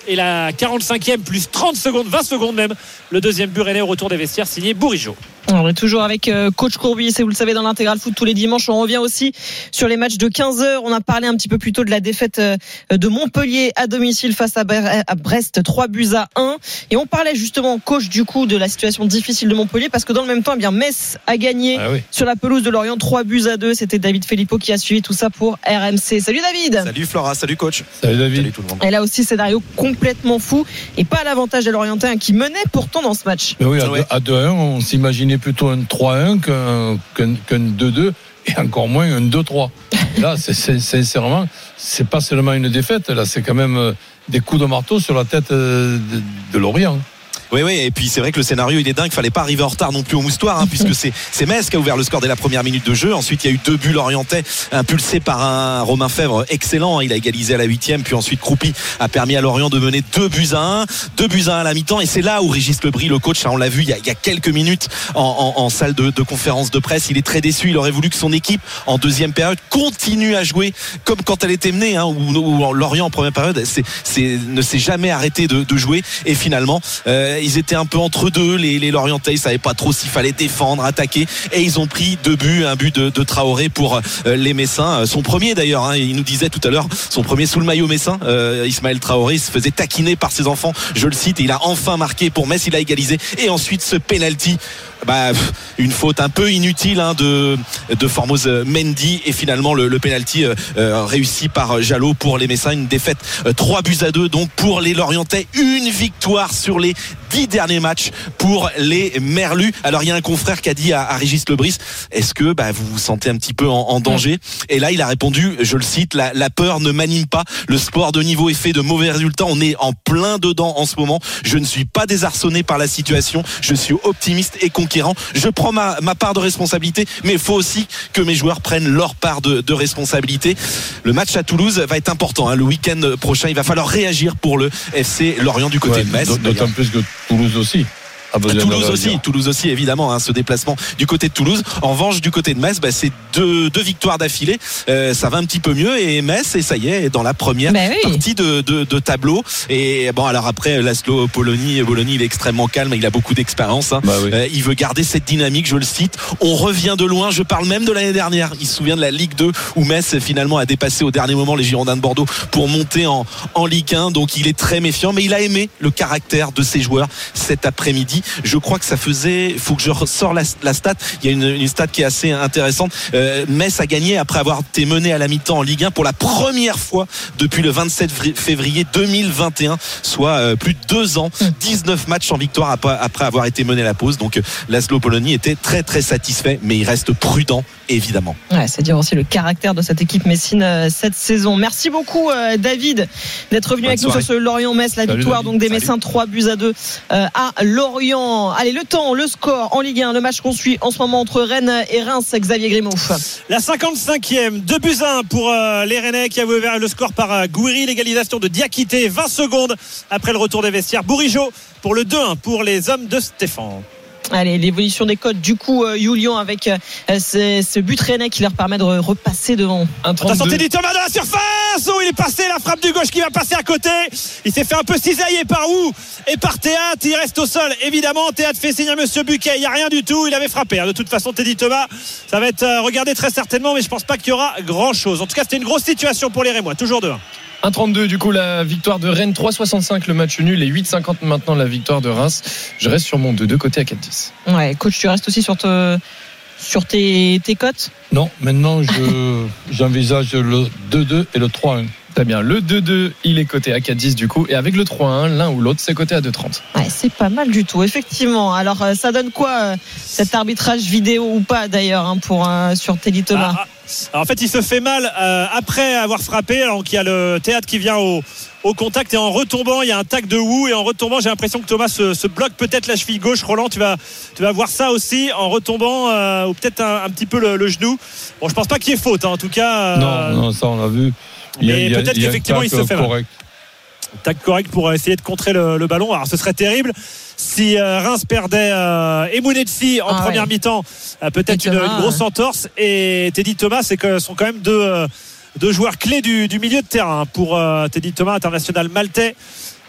et la quarante-cinquième plus trente secondes, vingt secondes même, le deuxième but rennais au retour des vestiaires signé Bourigeaud. On est toujours avec euh, coach Courbis et vous le savez dans l'intégral foot tous les dimanches on revient aussi sur les matchs de quinze heures. On a parlé un petit peu plus tôt de la défaite euh, de Montpellier à domicile face à, Bre- à Brest, trois buts à un, et on parlait justement coach du coup de la situation difficile de Montpellier parce que dans le même temps eh bien Metz a gagné ah oui. sur la pelouse de Lorient trois buts à deux. C'était David Filippo qui a suivi tout ça pour R M C. Salut David. Salut Flora, salut coach. Salut David. Salut tout le monde. Et là aussi scénario complètement fou et pas à l'avantage des Lorientais qui menaient pourtant dans ce match. Mais oui, à deux à un on s'imaginait plutôt un trois à un qu'un, qu'un, qu'un deux deux et encore moins un deux trois. Là, c'est, c'est, sincèrement, c'est pas seulement une défaite, là, c'est quand même des coups de marteau sur la tête de, de Lorient. Oui, oui, et puis c'est vrai que le scénario il est dingue, fallait pas arriver en retard non plus au moustoir, hein, puisque c'est, c'est Metz qui a ouvert le score dès la première minute de jeu. Ensuite, il y a eu deux buts lorientais, impulsés par un Romain Fèvre excellent, il a égalisé à la huitième, puis ensuite Croupi a permis à Lorient de mener deux buts à un, deux buts à un à la mi-temps, et c'est là où Régis Lebris, le coach, on l'a vu il y a, il y a quelques minutes en, en, en salle de, de conférence de presse, il est très déçu, il aurait voulu que son équipe en deuxième période continue à jouer comme quand elle était menée, hein, où, où Lorient en première période c'est, c'est, ne s'est jamais arrêté de, de jouer, et finalement euh, ils étaient un peu entre deux, les, les Lorientais, ils savaient pas trop s'il fallait défendre, attaquer, et ils ont pris deux buts, un but de, de Traoré pour euh, les Messins, son premier d'ailleurs, hein, il nous disait tout à l'heure, son premier sous le maillot messin, euh, Ismaël Traoré, il se faisait taquiner par ses enfants, je le cite, et il a enfin marqué pour Metz, il a égalisé, et ensuite ce penalty, bah, une faute un peu inutile hein, de, de Formose Mendy, et finalement le, le penalty euh, euh, réussi par Jalot pour les Messins, une défaite euh, trois buts à deux donc pour les Lorientais, une victoire sur les dix derniers matchs pour les Merlus. Alors il y a un confrère qui a dit à, à Régis Lebris, est-ce que bah, vous vous sentez un petit peu en, en danger? Et là il a répondu, je le cite, la, la peur ne m'anime pas, le sport de niveau est fait de mauvais résultats, on est en plein dedans en ce moment, je ne suis pas désarçonné par la situation, je suis optimiste et conquérant, je prends ma, ma part de responsabilité, mais il faut aussi que mes joueurs prennent leur part de, de responsabilité. Le match à Toulouse va être important, hein. Le week-end prochain il va falloir réagir pour le F C Lorient du côté ouais, de Metz. D'autant plus que Toulouse aussi. Ah bah, Toulouse aussi, Toulouse aussi évidemment, hein, ce déplacement du côté de Toulouse. En revanche, du côté de Metz, bah, c'est deux, deux victoires d'affilée. Euh, ça va un petit peu mieux et Metz, et ça y est, est dans la première bah oui. partie de, de, de tableau. Et bon, alors après, Laszlo Poloni, Bologna, il est extrêmement calme, il a beaucoup d'expérience. Hein. Bah oui. euh, il veut garder cette dynamique, je le cite. On revient de loin. Je parle même de l'année dernière. Il se souvient de la Ligue deux où Metz finalement a dépassé au dernier moment les Girondins de Bordeaux pour monter en, en Ligue un. Donc il est très méfiant, mais il a aimé le caractère de ses joueurs cet après-midi. Je crois que ça faisait, il faut que je ressors la, la stat, il y a une, une stat qui est assez intéressante. euh, Metz a gagné après avoir été mené à la mi-temps en Ligue un pour la première fois depuis le vingt-sept février deux mille vingt et un, soit euh, plus de deux ans, dix-neuf matchs en victoire après, après avoir été mené à la pause. Donc Laszlo Poloni était très très satisfait, mais il reste prudent évidemment. Ouais, c'est dire aussi le caractère de cette équipe messine euh, cette saison. Merci beaucoup euh, David d'être venu Bonne avec soirée. Nous sur ce Lorient-Metz, la Salut victoire David. Donc des Messins trois buts à deux euh, à Lorient. Allez, le temps, le score en Ligue un, le match qu'on suit en ce moment entre Rennes et Reims, Xavier Grimaud. La cinquante-cinquième, deux buts à un pour euh, les Rennais qui avaient ouvert le score par euh, Gouiri, l'égalisation de Diakité, vingt secondes après le retour des vestiaires. Bourigeaud pour le deux un pour les hommes de Stéphane. Allez, l'évolution des codes du coup euh, Youlian avec euh, ce, ce but rennais qui leur permet de repasser devant. Attention, Teddy Thomas dans la surface où il est passé, la frappe du gauche qui va passer à côté. Il s'est fait un peu cisailler par où et par Théâtre, il reste au sol évidemment. Théâtre fait signe à Monsieur Buquet, il n'y a rien du tout, il avait frappé hein. De toute façon Teddy Thomas, ça va être euh, regardé très certainement, mais je pense pas qu'il y aura grand chose. En tout cas c'était une grosse situation pour les Rémois, toujours deux un. un trente-deux du coup la victoire de Rennes, trois soixante-cinq le match nul et huit cinquante maintenant la victoire de Reims. Je reste sur mon deux deux côté à quatre dix. Ouais, coach, tu restes aussi sur, te, sur tes, tes cotes? Non, maintenant je, j'envisage le deux deux et le trois un. Très bien, le deux deux il est coté à quatre dix du coup, et avec le trois un l'un ou l'autre c'est coté à deux trente. Ouais, c'est pas mal du tout effectivement. Alors ça donne quoi euh, cet arbitrage vidéo ou pas d'ailleurs hein, pour euh, sur Teddy Thomas? ah, ah, En fait il se fait mal euh, après avoir frappé, alors qu'il y a le Théâtre qui vient au, au contact, et en retombant il y a un tac de Wu, et en retombant j'ai l'impression que Thomas se, se bloque peut-être la cheville gauche. Roland, tu vas, tu vas voir ça aussi en retombant, euh, ou peut-être un, un petit peu le, le genou. Bon, je pense pas qu'il y ait faute hein, en tout cas. Euh, non, non, ça on l'a vu. Mais il y a, il y a, peut-être il y a qu'effectivement il se fait correct. mal. Tac correct pour essayer de contrer le, le ballon. Alors ce serait terrible si euh, Reims perdait euh, Emunetsi en ah première ouais. mi-temps, euh, peut-être une, une grosse entorse, et Teddy Thomas c'est que sont quand même deux, euh, deux joueurs clés du, du milieu de terrain pour euh, Teddy Thomas, international maltais.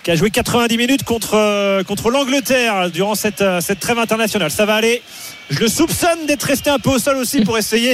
qui a joué quatre-vingt-dix minutes contre, euh, contre l'Angleterre durant cette, euh, cette trêve internationale. Ça va aller. Je le soupçonne d'être resté un peu au sol aussi pour essayer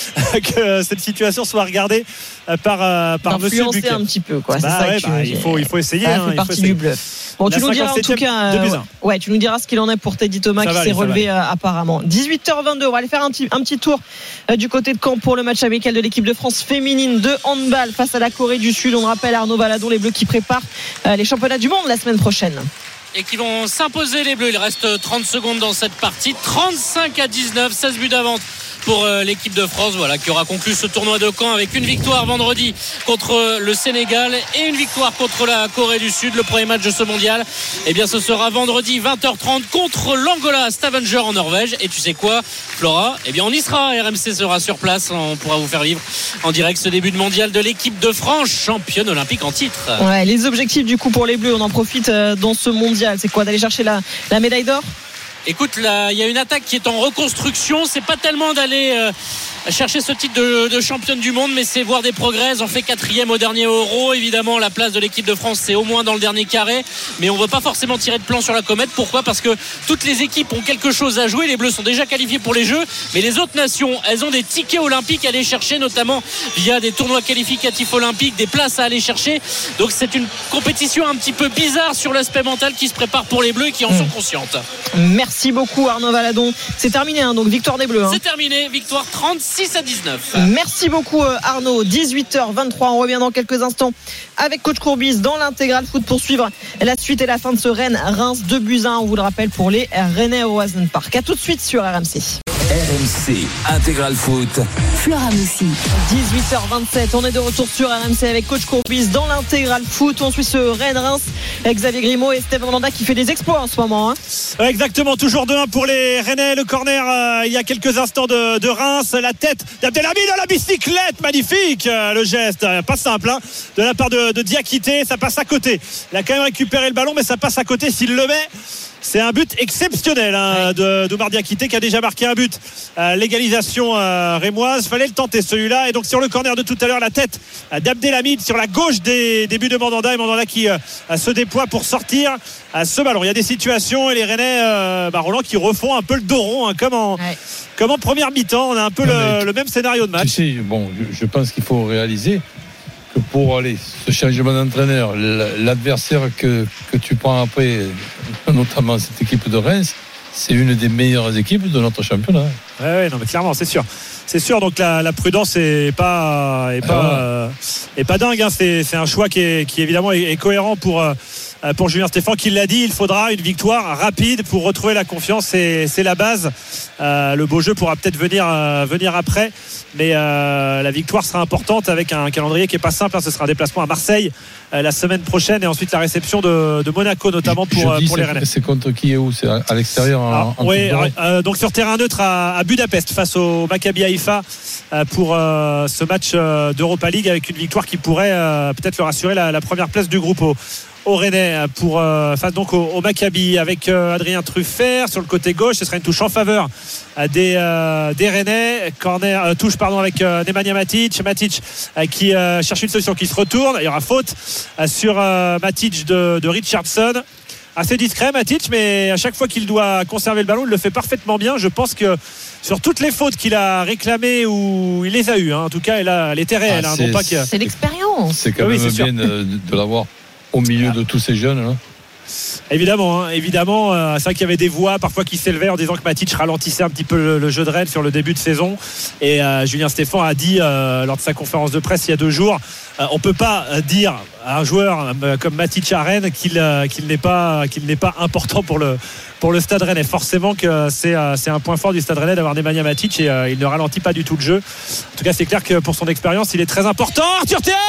que cette situation soit regardée par, euh, par Monsieur Buquet. un petit peu, quoi. Bah c'est ça ouais, que bah, tu... il, faut, il faut essayer. Ça hein, fait il partie faut essayer. du bluff. Bon, tu La nous diras en tout cas. de Euh, ouais, tu nous diras ce qu'il en est pour Teddy Thomas ça qui s'est aller, relevé euh, apparemment. dix-huit heures vingt-deux, on va aller faire un petit, un petit tour euh, du côté de Caen pour le match amical de l'équipe de France féminine de handball face à la Corée du Sud. On rappelle Arnaud Valadon, les Bleus qui préparent euh, les championnats du monde la semaine prochaine. Et qui vont s'imposer les Bleus. Il reste trente secondes dans cette partie. trente-cinq à dix-neuf, seize buts d'avance pour l'équipe de France, voilà, qui aura conclu ce tournoi de Caen avec une victoire vendredi contre le Sénégal et une victoire contre la Corée du Sud. Le premier match de ce mondial, eh bien, ce sera vendredi vingt heures trente contre l'Angola à Stavanger en Norvège. Et tu sais quoi, Flora, eh bien, on y sera. R M C sera sur place. On pourra vous faire vivre en direct ce début de mondial de l'équipe de France, championne olympique en titre. Ouais, les objectifs du coup pour les Bleus, on en profite dans ce mondial. C'est quoi, d'aller chercher la, la médaille d'or? Écoute, là, il y a une attaque qui est en reconstruction. C'est pas tellement d'aller euh, chercher ce titre de, de championne du monde, mais c'est voir des progrès. Ils ont fait quatrième au dernier Euro. Évidemment, la place de l'équipe de France, c'est au moins dans le dernier carré. Mais on ne veut pas forcément tirer de plan sur la comète. Pourquoi ? Parce que toutes les équipes ont quelque chose à jouer. Les Bleus sont déjà qualifiés pour les Jeux, mais les autres nations, elles ont des tickets olympiques à aller chercher, notamment via des tournois qualificatifs olympiques, des places à aller chercher. Donc c'est une compétition un petit peu bizarre sur l'aspect mental qui se prépare pour les Bleus et qui en mmh. sont conscientes. Merci beaucoup Arnaud Valadon. C'est terminé, hein, donc victoire des Bleus. Hein. C'est terminé, victoire trente-six à dix-neuf. Merci beaucoup Arnaud. dix-huit heures vingt-trois, on revient dans quelques instants avec Coach Courbis dans l'intégral foot pour suivre la suite et la fin de ce Rennes-Reims deux buts à un, on vous le rappelle, pour les Rennais au Hazen Park. À tout de suite sur R M C. R M C Intégral Foot. Flora Moussi. dix-huit heures vingt-sept, on est de retour sur R M C avec Coach Courbis dans l'intégral foot. On suit ce Rennes-Reims avec Xavier Grimaud et Stéphane Mandanda qui fait des exploits en ce moment. Hein. Exactement, toujours deux un pour les Rennais. Le corner euh, il y a quelques instants de, de Reims. La tête d'Abdelhamid à la bicyclette, magnifique euh, le geste, euh, pas simple hein, de la part de, de Diakité. Ça passe à côté. Il a quand même récupéré le ballon, mais ça passe à côté s'il le met. C'est un but exceptionnel hein, de d'Oumar Diakité qui a déjà marqué un but. Euh, l'égalisation euh, rémoise, fallait le tenter celui-là. Et donc sur le corner de tout à l'heure, la tête d'Abdelhamid sur la gauche des, des buts de Mandanda. Et Mandanda qui euh, se déploie pour sortir à ce ballon. Il y a des situations et les Rennais, euh, bah, Roland, qui refont un peu le dos rond hein, comme, en, ouais. comme en première mi-temps. On a un peu non, le, le même scénario de match. Tu sais, bon, je, je pense qu'il faut réaliser que pour aller ce changement d'entraîneur, l'adversaire que, que tu prends après, notamment cette équipe de Reims, c'est une des meilleures équipes de notre championnat. Oui, ouais, non, mais clairement, c'est sûr. C'est sûr, donc la, la prudence est pas, est pas, ah. euh, est pas dingue. Hein. C'est, c'est un choix qui, est, qui évidemment est, est cohérent pour, euh, pour Julien Stéphan, qui l'a dit. Il faudra une victoire rapide pour retrouver la confiance. C'est, c'est la base. Euh, le beau jeu pourra peut-être venir, euh, venir après, mais euh, la victoire sera importante avec un calendrier qui est pas simple. Hein. Ce sera un déplacement à Marseille euh, la semaine prochaine et ensuite la réception de, de Monaco notamment pour, dis, pour les Rennais. C'est contre qui et où ? C'est à l'extérieur en, en oui, euh, donc sur terrain neutre à, à Budapest face au Maccabi Haïfa euh, pour euh, ce match euh, d'Europa League avec une victoire qui pourrait euh, peut-être leur assurer la, la première place du groupe au, au Rennais pour euh, face donc au, au Maccabi avec euh, Adrien Truffert sur le côté gauche. Ce sera une touche en faveur euh, des, euh, des Rennais. Corner, euh, touche pardon avec euh, Nemanja Matic. Matic euh, qui euh, cherche une solution, qui se retourne. Il y aura faute euh, sur euh, Matic de, de Richardson. Assez discret Matic, mais à chaque fois qu'il doit conserver le ballon, il le fait parfaitement bien. Je pense que sur toutes les fautes qu'il a réclamées, ou il les a eues, hein, en tout cas elle, a, elle était réelle. Ah, hein, c'est, non pas que... c'est l'expérience. C'est quand même oui, c'est bien de, de l'avoir au milieu de tous ces jeunes là. Évidemment, hein, évidemment euh, c'est vrai qu'il y avait des voix parfois qui s'élevaient en disant que Matic ralentissait un petit peu le, le jeu de Rennes sur le début de saison. Et euh, Julien Stéphan a dit euh, lors de sa conférence de presse il y a deux jours, euh, on peut pas euh, dire à un joueur euh, comme Matic à Rennes qu'il, euh, qu'il n'est pas qu'il n'est pas important pour le pour le Stade Rennais. Forcément que c'est euh, c'est un point fort du Stade Rennais d'avoir Nemanja Matic et euh, il ne ralentit pas du tout le jeu. En tout cas, c'est clair que pour son expérience, il est très important. Arthur Théâtre,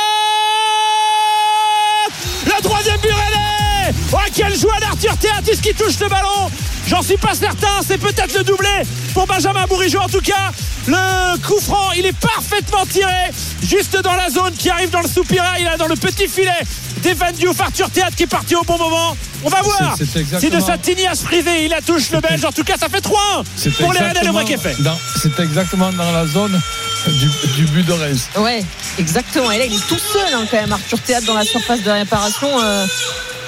le troisième but Rennais. Oh, quel joueur d'Arthur Théâtre qui touche le ballon, j'en suis pas certain, c'est peut-être le doublé pour Benjamin Bourigeaud. En tout cas, le coup franc, il est parfaitement tiré juste dans la zone qui arrive dans le soupirail, là dans le petit filet d'Evan Diouf. Arthur Théâtre qui est parti au bon moment. On va voir c'est, c'est exactement... si de Satini a frisé, il la touche le Belge. En tout cas, ça fait trois un c'est pour les Rennais, le vrai qu'est fait. Dans, c'est exactement dans la zone du, du but de Reims. Ouais, exactement. Et là, il est tout seul hein, quand même, Arthur Théâtre dans la surface de réparation. Euh...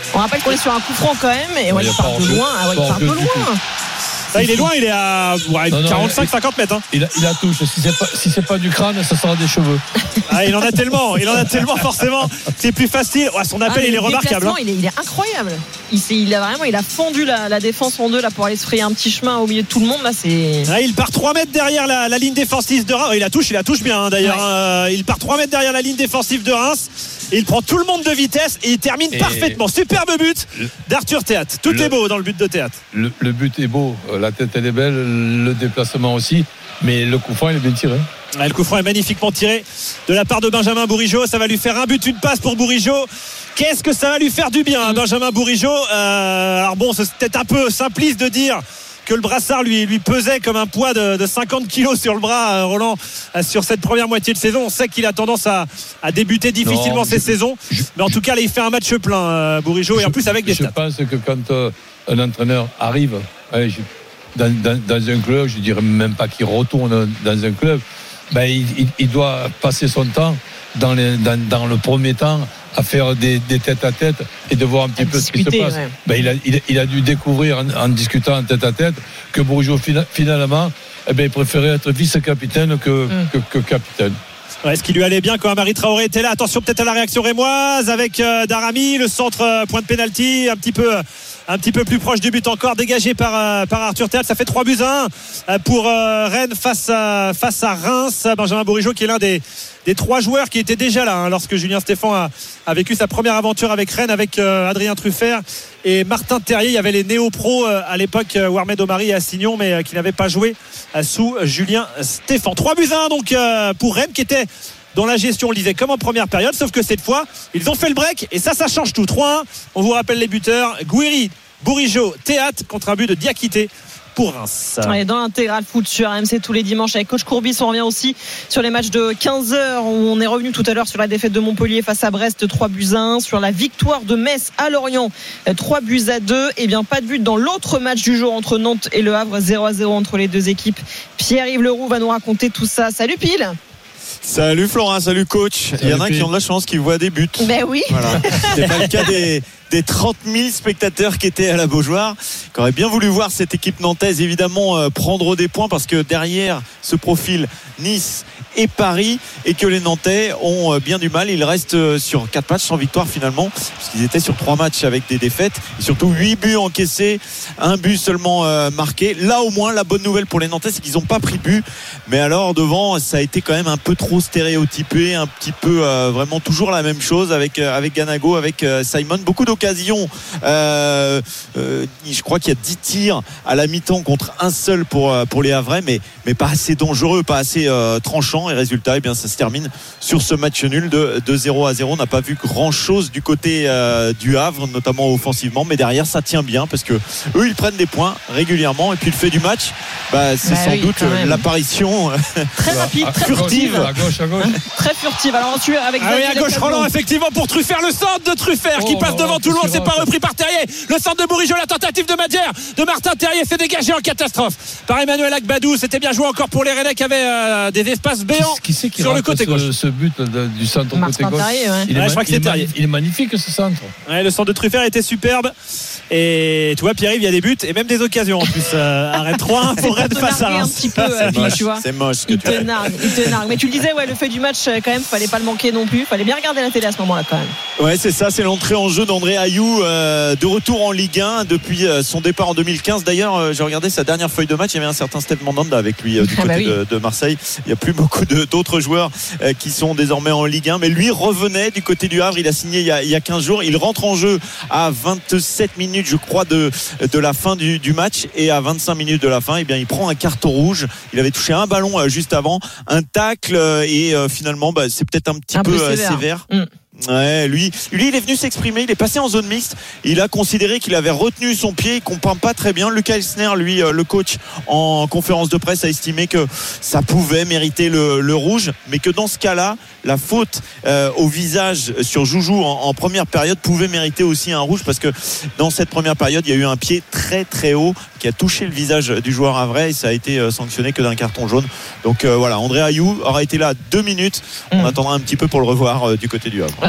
On rappelle qu'on est sur un coup franc quand même. Et ouais, il part de loin. Ah ouais, il part de loin. Là, il est loin, il est à ouais, quarante-cinq cinquante mètres. Hein. Il, a, il a touche. Si c'est pas, si c'est pas du crâne, ça sera des cheveux. Ah, il en a tellement, il en a tellement forcément. C'est plus facile. Ouais, son appel, ah, il est remarquable. Hein. Il, est, il est incroyable. Il, il a vraiment, il a fendu la, la défense en deux là pour aller se frayer un petit chemin au milieu de tout le monde. Là, c'est. Ah, il part trois mètres derrière la, la ligne défensive de Reims. Il la touche, il la touche bien hein, d'ailleurs. Ouais. Euh, il part trois mètres derrière la ligne défensive de Reims. Et il prend tout le monde de vitesse et il termine et parfaitement. Superbe but d'Arthur Théât. Tout le, est beau dans le but de Théât. Le, le but est beau, la tête elle est belle, le déplacement aussi, mais le coup franc il est bien tiré. Ouais, le coup franc est magnifiquement tiré de la part de Benjamin Bourigeaud. Ça va lui faire un but, une passe pour Bourigeaud. Qu'est-ce que ça va lui faire du bien, hein, Benjamin Bourigeaud. euh, Alors bon, c'est peut-être un peu simpliste de dire que le brassard lui, lui pesait comme un poids de, de cinquante kilos sur le bras, Roland, sur cette première moitié de saison. On sait qu'il a tendance à, à débuter difficilement non, cette je, saison, je, mais en tout cas là il fait un match plein, euh, Bourigeaud, et en plus avec des je stats. Je pense que quand euh, un entraîneur arrive allez, je, dans, dans, dans un club, je dirais même pas qu'il retourne dans un club, ben, il, il, il doit passer son temps dans, les, dans, dans le premier temps à faire des, des têtes à tête et de voir un petit à peu ce qui se passe. Ouais. Ben, il, a, il, il a dû découvrir en, en discutant en tête à tête que Bourigeaud finalement eh ben, il préférait être vice-capitaine que, mm. que, que capitaine. Ouais, ce qui lui allait bien quand Amari Traoré était là. Attention peut-être à la réaction rémoise avec euh, Daramy, le centre euh, point de pénalty un petit peu euh, un petit peu plus proche du but encore, dégagé par, euh, par Arthur Théât. Ça fait trois buts à un euh, pour euh, Rennes face à, face à Reims. Benjamin Bourigeaud qui est l'un des, des trois joueurs qui étaient déjà là hein, lorsque Julien Stéphan a, a vécu sa première aventure avec Rennes, avec euh, Adrien Truffert et Martin Terrier. Il y avait les néo-pros euh, à l'époque, euh, Warmed Omari et Assignon, mais euh, qui n'avaient pas joué euh, sous Julien Stéphan. trois buts à un donc euh, pour Rennes, qui était dans la gestion, on le disait, comme en première période, sauf que cette fois ils ont fait le break et ça ça change tout. Trois un. On vous rappelle les buteurs: Gouiri, Bourigeaud, Théât, contre un but de Diakité pour Reims. Ouais, dans l'intégral foot sur R M C tous les dimanches avec coach Courbis, on revient aussi sur les matchs de quinze heures. On est revenu tout à l'heure sur la défaite de Montpellier face à Brest, trois buts à un, sur la victoire de Metz à Lorient, trois buts à deux. Et bien pas de but dans l'autre match du jour entre Nantes et Le Havre, zéro à zéro entre les deux équipes. Pierre-Yves Leroux va nous raconter tout ça. Salut Pile. Salut Florent, salut coach. Salut. Il y en a qui ont de la chance, qui voient des buts. Ben oui. Voilà. C'est pas le cas des, des trente mille spectateurs qui étaient à la Beaujoire, qui auraient bien voulu voir cette équipe nantaise évidemment euh, prendre des points, parce que derrière ce profil Nice et Paris, et que les Nantais ont euh, bien du mal. Ils restent euh, sur quatre matchs sans victoire finalement, puisqu'ils étaient sur trois matchs avec des défaites, et surtout huit buts encaissés, un but seulement euh, marqué. Là au moins la bonne nouvelle pour les Nantais, c'est qu'ils n'ont pas pris but, mais alors devant ça a été quand même un peu trop stéréotypé, un petit peu euh, vraiment toujours la même chose avec, euh, avec Ganago, avec euh, Simon. Beaucoup d'occasions, euh, euh, je crois qu'il y a dix tirs à la mi-temps contre un seul pour, euh, pour les Havrais, mais, mais pas assez dangereux, pas assez euh, tranchant, et résultat eh bien, ça se termine sur ce match nul de, de zéro à zéro. On n'a pas vu grand chose du côté euh, du Havre, notamment offensivement, mais derrière ça tient bien, parce que eux ils prennent des points régulièrement, et puis le fait du match, bah, c'est bah sans oui, doute l'apparition très rapide, très furtive à gauche, à gauche. Très furtive. Alors on suit avec ah oui, à gauche Roland, effectivement, pour Truffert, le centre de Truffert oh, qui passe devant oh, tout le monde. C'est pas repris par Terrier. Le centre de Bourigeaud, la tentative de Madjer de Martin Terrier, s'est dégagé en catastrophe par Emmanuel Agbadou. C'était bien joué encore pour les Rennais qui avaient euh, des espaces béants qui, qui qui sur le côté ce, gauche. Ce but de, du centre Martin côté gauche. Terrier, ouais. Il, ouais, est, je crois que c'est Terrier. Il est magnifique ce centre. Ouais, le centre de Truffert était superbe. Et tu vois, Pierre-Yves, il y a des buts et même des occasions en plus. Euh, arrête trois un pour Rennes face à Reims. Un petit peu, euh, moche, tu vois. C'est moche. Il te nargue, il te nargue. Mais tu le disais, ouais, le fait du match, quand même, fallait pas le manquer non plus. Fallait bien regarder la télé à ce moment-là, quand même. Ouais, c'est ça. C'est l'entrée en jeu d'André Ayew, euh, de retour en Ligue un depuis euh, son départ en deux mille quinze. D'ailleurs, euh, j'ai regardé sa dernière feuille de match. Il y avait un certain Steve Mandanda avec lui euh, du ah côté bah oui. de, de Marseille. Il n'y a plus beaucoup de, d'autres joueurs euh, qui sont désormais en Ligue un. Mais lui revenait du côté du Havre. Il a signé il y a, il y a quinze jours. Il rentre en jeu à vingt-sept minutes, je crois, de de la fin du, du match, et à vingt-cinq minutes de la fin, eh bien, il prend un carton rouge. Il avait touché un ballon euh, juste avant, un tacle, euh, et euh, finalement bah, c'est peut-être un petit un peu, peu sévère, euh, sévère. Mm. Ouais, lui, lui, il est venu s'exprimer. Il est passé en zone mixte. Il a considéré qu'il avait retenu son pied. Il comprend pas très bien. Lucas Elsner, lui, le coach, en conférence de presse, a estimé que ça pouvait mériter le, le rouge, mais que dans ce cas-là, la faute euh, au visage sur Joujou en, en première période pouvait mériter aussi un rouge, parce que dans cette première période, il y a eu un pied très très haut qui a touché le visage du joueur havrais, et ça a été euh, sanctionné que d'un carton jaune. Donc euh, voilà, André Ayew aura été là deux minutes. On mmh. attendra un petit peu pour le revoir euh, du côté du Havre.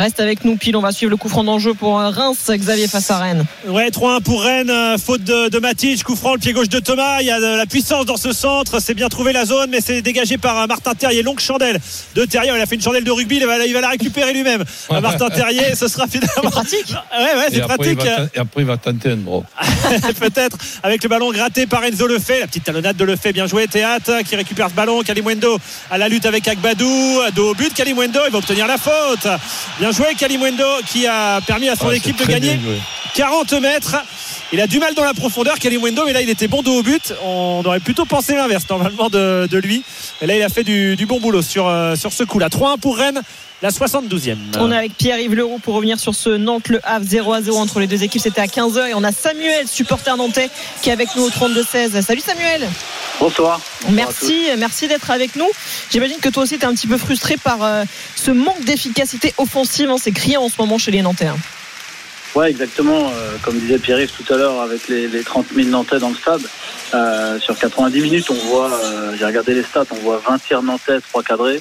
Reste avec nous, Pile. On va suivre le coup franc d'enjeu pour Reims, Xavier, face à Rennes. Ouais, trois un pour Rennes. Faute de, de Matic. Coup franc, le pied gauche de Thomas. Il y a de la puissance dans ce centre. C'est bien trouvé la zone, mais c'est dégagé par Martin Terrier. Longue chandelle de Terrier. Il a fait une chandelle de rugby. Il va, il va la récupérer lui-même. Martin Terrier, ce sera finalement. C'est pratique. Ouais, ouais, c'est et pratique. Après et après, il va tenter un drop. Peut-être avec le ballon gratté par Enzo Lefebvre. La petite talonnade de Lefebvre. Bien joué, Théâtre qui récupère ce ballon. Kalimwendo à la lutte avec Agbadou. Dos au but. Kalimwendo, il va obtenir la faute. Bien joué, Kalimwendo qui a permis à son Ah, équipe de gagner quarante mètres. Il a du mal dans la profondeur, Kalimwendo, mais là il était bon dos au but. On aurait plutôt pensé l'inverse normalement de, de lui. Et là il a fait du, du bon boulot sur, euh, sur ce coup-là. trois un pour Rennes, la soixante-douzième. On est avec Pierre-Yves Leroux pour revenir sur ce Nantes-Le Havre zéro à zéro entre les deux équipes. C'était à quinze heures et on a Samuel, supporter nantais, qui est avec nous au trente-deux seize. Salut Samuel. Bonsoir. Merci, merci d'être avec nous. J'imagine que toi aussi tu es un petit peu frustré par euh, ce manque d'efficacité offensive. Hein, c'est criant en ce moment chez les Nantais. Hein. Ouais, exactement. Euh, comme disait Pierre-Yves tout à l'heure, avec les, les trente mille Nantais dans le stade, euh, sur quatre-vingt-dix minutes, on voit, euh, j'ai regardé les stats, on voit vingt tirs nantais, trois cadrés,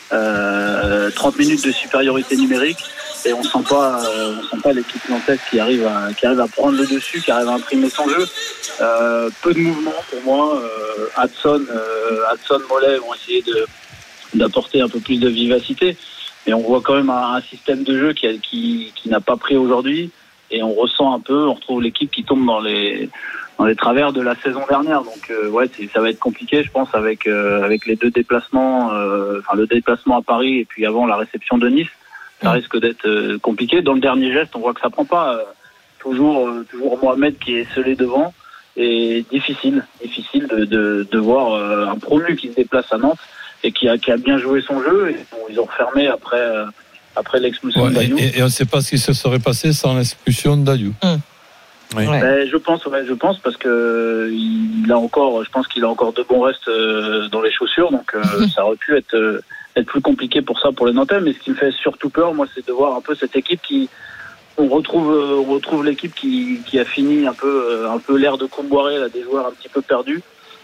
euh, trente minutes de supériorité numérique, et on sent pas, euh, on sent pas l'équipe nantaise qui arrive à, qui arrive à prendre le dessus, qui arrive à imprimer son jeu. Euh, peu de mouvement pour moi. Euh, Hudson, euh, Hudson, Mollet vont essayer de d'apporter un peu plus de vivacité. Et on voit quand même un, un système de jeu qui, a, qui, qui n'a pas pris aujourd'hui. Et on ressent un peu, on retrouve l'équipe qui tombe dans les, dans les travers de la saison dernière. Donc euh, ouais, c'est, ça va être compliqué, je pense, avec, euh, avec les deux déplacements, euh, enfin le déplacement à Paris et puis avant la réception de Nice. Ça risque d'être euh, compliqué. Dans le dernier geste, on voit que ça prend pas. Euh, toujours, euh, toujours Mohamed qui est scellé devant. Et difficile, difficile de, de, de voir euh, un promu qui se déplace à Nantes et qui a, qui a bien joué son jeu. Et bon, ils ont refermé après, euh, après l'expulsion ouais, de Dayou. Et, et on ne sait pas ce qui se serait passé sans l'expulsion de Dayou. Hum. Oui. Ouais. Ben, je pense, ouais, je pense parce que il a encore, je pense qu'il a encore de bons restes euh, dans les chaussures, donc euh, ça aurait pu être, euh, être plus compliqué pour ça pour les Nantais. Mais ce qui me fait surtout peur, moi, c'est de voir un peu cette équipe qui, on retrouve, euh, on retrouve l'équipe qui, qui a fini un peu, euh, un peu l'air de Comboiré, là, des joueurs un petit peu perdus,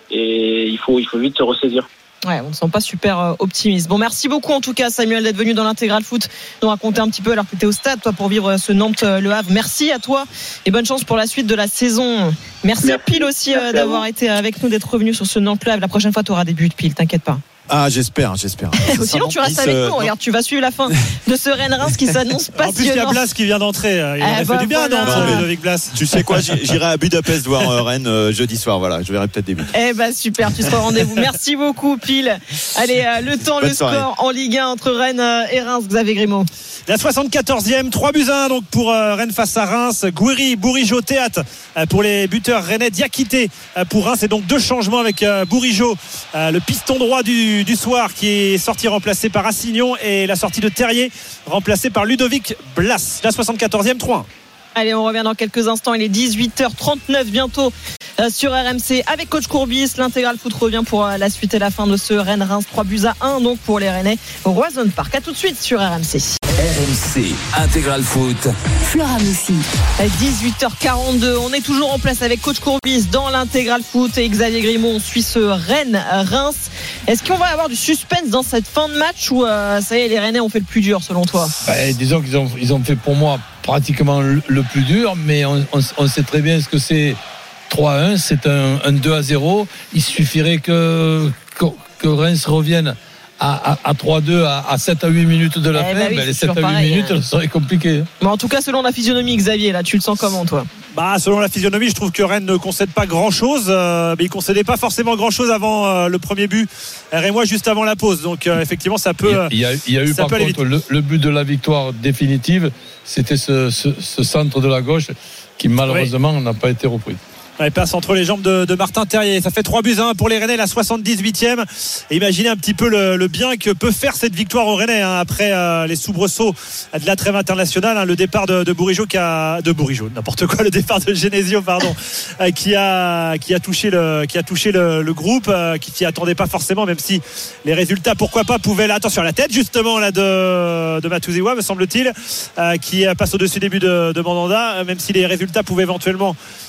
et il faut, il faut vite se ressaisir. Ouais, on ne sent pas super euh, optimiste. Bon, merci beaucoup en tout cas, Samuel, d'être venu dans l'intégral foot, nous raconter un petit peu alors que tu étais au stade, toi, pour vivre ce Nantes-Le Havre. Merci à toi et bonne chance pour la suite de la saison. Merci, merci. Pile aussi euh, d'avoir été avec nous, d'être revenu sur ce Nantes-Le Havre. La prochaine fois, tu auras des buts, Pile, t'inquiète pas. Ah, j'espère, j'espère. Sinon, tu restes avec nous. Regarde, tu vas suivre la fin de ce Rennes-Reims qui s'annonce passionnant. En plus, il y a Blas qui vient d'entrer. Il ah aurait bah fait du bien voilà. d'entrer, Ludovic Blas. Tu sais quoi, j'irai à Budapest voir euh, Rennes euh, jeudi soir. Voilà, je verrai peut-être des buts. Eh ben super, tu seras au rendez-vous. Merci beaucoup, Pile. Allez, euh, le temps, Bonne le soirée. score en Ligue un entre Rennes et Reims. Xavier Grimaud. La soixante-quatorzième, trois buts à un donc pour euh, Rennes face à Reims. Gouiri, Bourigeau, Théâtre euh, pour les buteurs rennais. Diakité euh, pour Reims. Et donc deux changements avec euh, Bourigeau, euh, le piston droit du, du soir qui est sorti remplacé par Assignon, et la sortie de Terrier remplacé par Ludovic Blas. La soixante-quatorzième, trois un. Allez, on revient dans quelques instants. Il est dix-huit heures trente-neuf bientôt euh, sur R M C avec coach Courbis. L'intégral foot revient pour euh, la suite et la fin de ce Rennes-Reims. trois buts à un donc pour les Rennais au Roison Park. À tout de suite sur R M C. R M C Intégral Foot. Flora Moussi. dix-huit heures quarante-deux. On est toujours en place avec coach Courbis dans l'intégral foot et Xavier Grimaud. On suit ce Rennes-Reims. Est-ce qu'on va avoir du suspense dans cette fin de match ou euh, ça y est, les Rennais ont fait le plus dur selon toi? Bah, disons qu'ils ont, ils ont fait pour moi pratiquement le, le plus dur, mais on, on, on sait très bien ce que c'est. Trois à un, c'est un, un deux à zéro. Il suffirait que, que, que Reims revienne à, à, à trois deux à, à sept à huit minutes de la eh fin. bah oui, ben les sept à huit pareil, minutes, hein. ça serait compliqué. Mais en tout cas, selon la physionomie, Xavier, là, tu le sens comment, toi? Bah, selon la physionomie, je trouve que Rennes ne concède pas grand-chose, euh, mais il concédait pas forcément grand-chose avant euh, le premier but. Et moi, juste avant la pause. Donc, euh, effectivement, ça peut. Il y a, il y a eu par contre le, le but de la victoire définitive, c'était ce, ce, ce centre de la gauche qui malheureusement oui. n'a pas été repris. Elle passe entre les jambes de, de Martin Terrier. Ça fait trois buts à un pour les Rennais, la soixante-dix-huitième. Et imaginez un petit peu le, le bien que peut faire cette victoire aux Rennais hein, après euh, les soubresauts de la trêve internationale. Hein, le départ de, de Bourigeau qui a de Bourigeau, n'importe quoi, le départ de Genesio, pardon, euh, qui a qui a touché le qui a touché le, le groupe, euh, qui s'y attendait pas forcément, même si les résultats, pourquoi pas, pouvaient là. Attention à la tête justement là de de Matuziwa, me semble-t-il, euh, qui passe au-dessus des buts de, de Mandanda, même si les résultats pouvaient éventuellement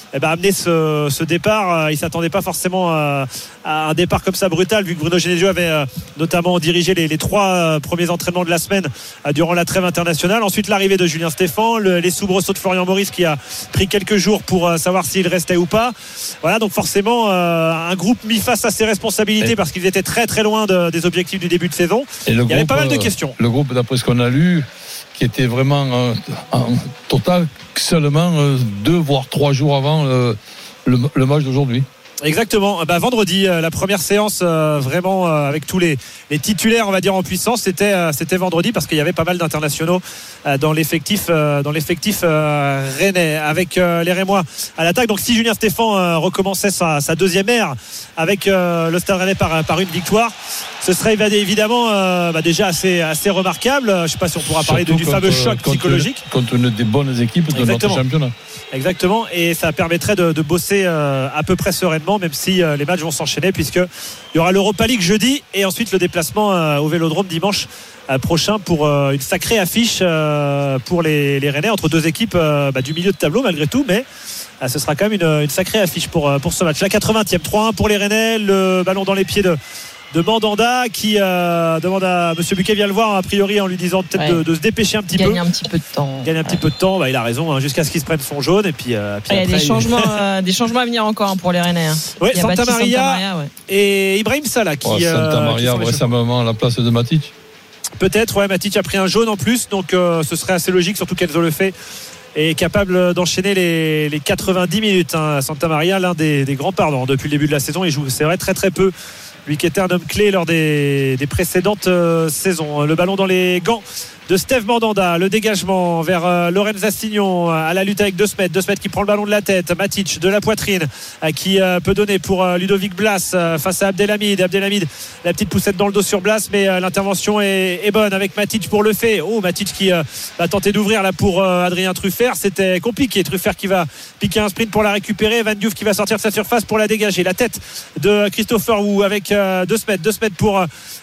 eh ben, amené ce, ce départ. Il ne s'attendait pas forcément à, à un départ comme ça brutal, vu que Bruno Genesio avait euh, notamment dirigé les, les trois euh, premiers entraînements de la semaine euh, durant la trêve internationale. Ensuite, l'arrivée de Julien Stéphan, le, les soubresauts de Florian Maurice qui a pris quelques jours pour euh, savoir s'il restait ou pas. Voilà, donc forcément, euh, un groupe mis face à ses responsabilités, et parce qu'ils étaient très très loin de, des objectifs du début de saison. Et le il y groupe, avait pas mal de questions. Le groupe, d'après ce qu'on a lu, qui était vraiment euh, en total seulement euh, deux voire trois jours avant euh, le, le match d'aujourd'hui. Exactement. Bah, vendredi, euh, la première séance euh, vraiment euh, avec tous les, les titulaires, on va dire en puissance, c'était euh, c'était vendredi parce qu'il y avait pas mal d'internationaux euh, dans l'effectif euh, dans l'effectif euh, rennais avec euh, les Rémois à l'attaque. Donc si Julien Stéphan euh, recommençait sa, sa deuxième ère avec euh, le Stade Rennais par par une victoire, ce serait évidemment euh, bah, déjà assez assez remarquable. Je sais pas si on pourra parler de, du fameux choc contre, psychologique contre une des bonnes équipes de Exactement. notre championnat. Exactement, et ça permettrait de, de bosser euh, à peu près sereinement, même si euh, les matchs vont s'enchaîner, puisque il y aura l'Europa League jeudi et ensuite le déplacement euh, au Vélodrome dimanche euh, prochain pour euh, une sacrée affiche euh, pour les, les Rennais entre deux équipes euh, bah, du milieu de tableau malgré tout, mais euh, ce sera quand même une, une sacrée affiche pour, pour ce match. La quatre-vingtième, trois un pour les Rennais, le ballon dans les pieds de de Mandanda qui euh, demande à Monsieur Buquet, vient le voir a priori en lui disant peut-être ouais. de, de se dépêcher un petit Gagner peu. Gagner un petit peu de temps. Gagner un ouais. petit peu de temps, bah, il a raison, hein, jusqu'à ce qu'il se prenne son jaune et puis, euh, puis il y a après, des changements, il... euh, des changements à venir encore hein, pour les Rennais. Hein. Ouais, il y a Santa Maria, Santa Maria ouais. et Ibrahim Sala qui. Oh, Santa Maria euh, vraisemblablement à la place de Matic. Peut-être, ouais, Matic a pris un jaune en plus, donc euh, ce serait assez logique, surtout qu'Enzo le fait. Est capable d'enchaîner les, les quatre-vingt-dix minutes. Hein. Santa Maria, l'un des, des grands perdants depuis le début de la saison, il joue, c'est vrai, très très peu. Lui qui était un homme clé lors des, des précédentes euh, saisons. Le ballon dans les gants de Steve Mandanda, le dégagement vers euh, Lorenz Astignon à la lutte avec De Smet. De Smet qui prend le ballon de la tête, Matic de la poitrine euh, qui euh, peut donner pour euh, Ludovic Blas euh, face à Abdelhamid. Abdelhamid, la petite poussette dans le dos sur Blas, mais euh, l'intervention est, est bonne avec Matic pour le fait. Oh, Matic qui euh, va tenter d'ouvrir là pour euh, Adrien Truffert. C'était compliqué. Truffert qui va piquer un sprint pour la récupérer. Van Diouf qui va sortir de sa surface pour la dégager. La tête de Christopher Wu avec euh, De Smet. De Smet pour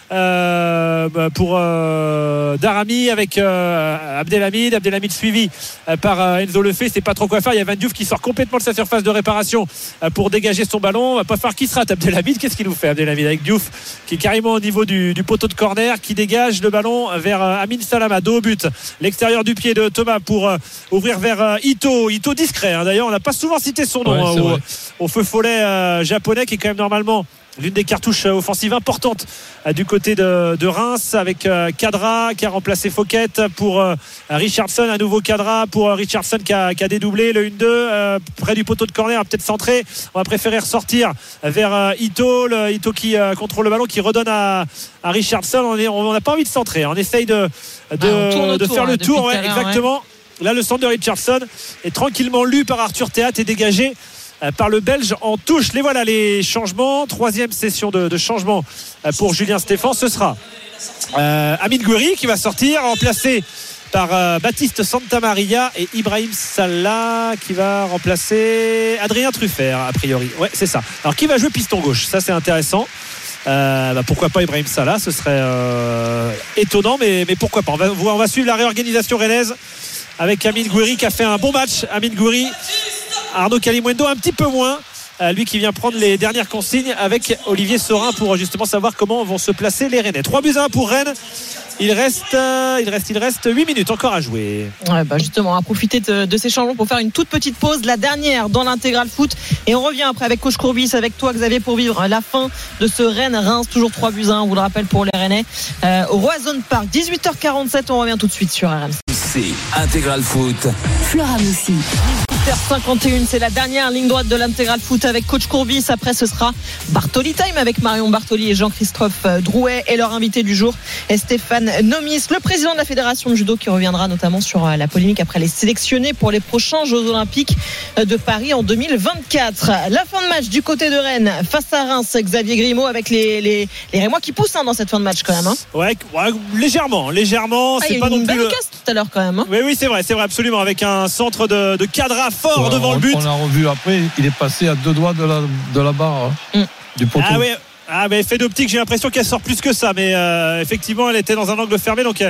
euh, pour euh, Darami avec euh, Abdelhamid. Abdelhamid suivi euh, par euh, Enzo Lefebvre. C'est pas trop quoi faire. Il y a Van Diouf qui sort complètement de sa surface de réparation euh, pour dégager son ballon. On va pas faire qui se rate Abdelhamid. Qu'est-ce qu'il nous fait Abdelhamid avec Diouf qui est carrément au niveau du, du poteau de corner, qui dégage le ballon vers euh, Amin Salama, dos au but. L'extérieur du pied de Thomas pour euh, ouvrir vers euh, Ito. Ito discret. Hein. D'ailleurs, on n'a pas souvent cité son nom ouais, hein, au, au feu follet euh, japonais, qui est quand même normalement l'une des cartouches offensives importantes euh, du côté de, de Reims, avec euh, Kadra qui a remplacé Fouquet pour euh, Richardson, un nouveau Kadra pour euh, Richardson qui a, qui a dédoublé le un deux euh, près du poteau de corner, peut-être centré. On va préférer ressortir vers euh, Ito, le, Ito qui euh, contrôle le ballon, qui redonne à, à Richardson. On n'a pas envie de centrer, on essaye de, de, ah, de tour, faire hein, le tour, ouais, l'heure, exactement ouais. Là le centre de Richardson est tranquillement lu par Arthur Théat et dégagé par le Belge en touche. Les voilà les changements. Troisième session de, de changement pour Julien Stéphan. Ce sera euh, Amine Gouiri qui va sortir, remplacé par euh, Baptiste Santamaria, et Ibrahim Salah qui va remplacer Adrien Truffert a priori. Ouais, c'est ça. Alors qui va jouer piston gauche? Ça c'est intéressant. Euh, bah pourquoi pas Ibrahim Salah, ce serait euh, étonnant, mais, mais pourquoi pas. On va, on va suivre la réorganisation rennaise avec Amine Gouiri qui a fait un bon match. Amine Gouiri, Arnaud Kalimuendo un petit peu moins, euh, lui qui vient prendre les dernières consignes avec Olivier Saurin pour justement savoir comment vont se placer les Rennais. trois buts à un pour Rennes. Il reste, euh, il reste, il reste huit minutes encore à jouer. Ouais, bah justement, on va profiter de, de ces changements pour faire une toute petite pause, la dernière dans l'intégral foot. Et on revient après avec Coach Courbis, avec toi Xavier, pour vivre la fin de ce Rennes-Reims. Toujours trois buts à un, on vous le rappelle, pour les Rennais. Euh, au Roazhon Park, dix-huit heures quarante-sept, on revient tout de suite sur R M C. C'est Intégral Foot. Flora Moussi. dix-huit heures cinquante et un, c'est la dernière ligne droite de l'intégral foot avec Coach Courbis. Après, ce sera Bartoli Time avec Marion Bartoli et Jean-Christophe Drouet, et leur invité du jour est Stéphane Nomis, le président de la fédération de judo, qui reviendra notamment sur la polémique après les sélectionnés pour les prochains Jeux Olympiques de Paris en deux mille vingt-quatre. La fin de match du côté de Rennes face à Reims, Xavier Grimaud, avec les, les, les Rémois qui poussent hein, dans cette fin de match quand même. Hein. Ouais, ouais, légèrement, légèrement. Ah, c'est il y a pas eu une non plus. belle casse tout à l'heure quand même. Hein. Oui, oui, c'est vrai, c'est vrai, absolument, avec un centre de, de Kadra fort ouais, devant on, le but. On a revu après, il est passé à deux doigts de la, de la barre hein, mm. du poteau. Ah oui. Ah mais effet d'optique, j'ai l'impression qu'elle sort plus que ça, mais euh, effectivement elle était dans un angle fermé, donc euh,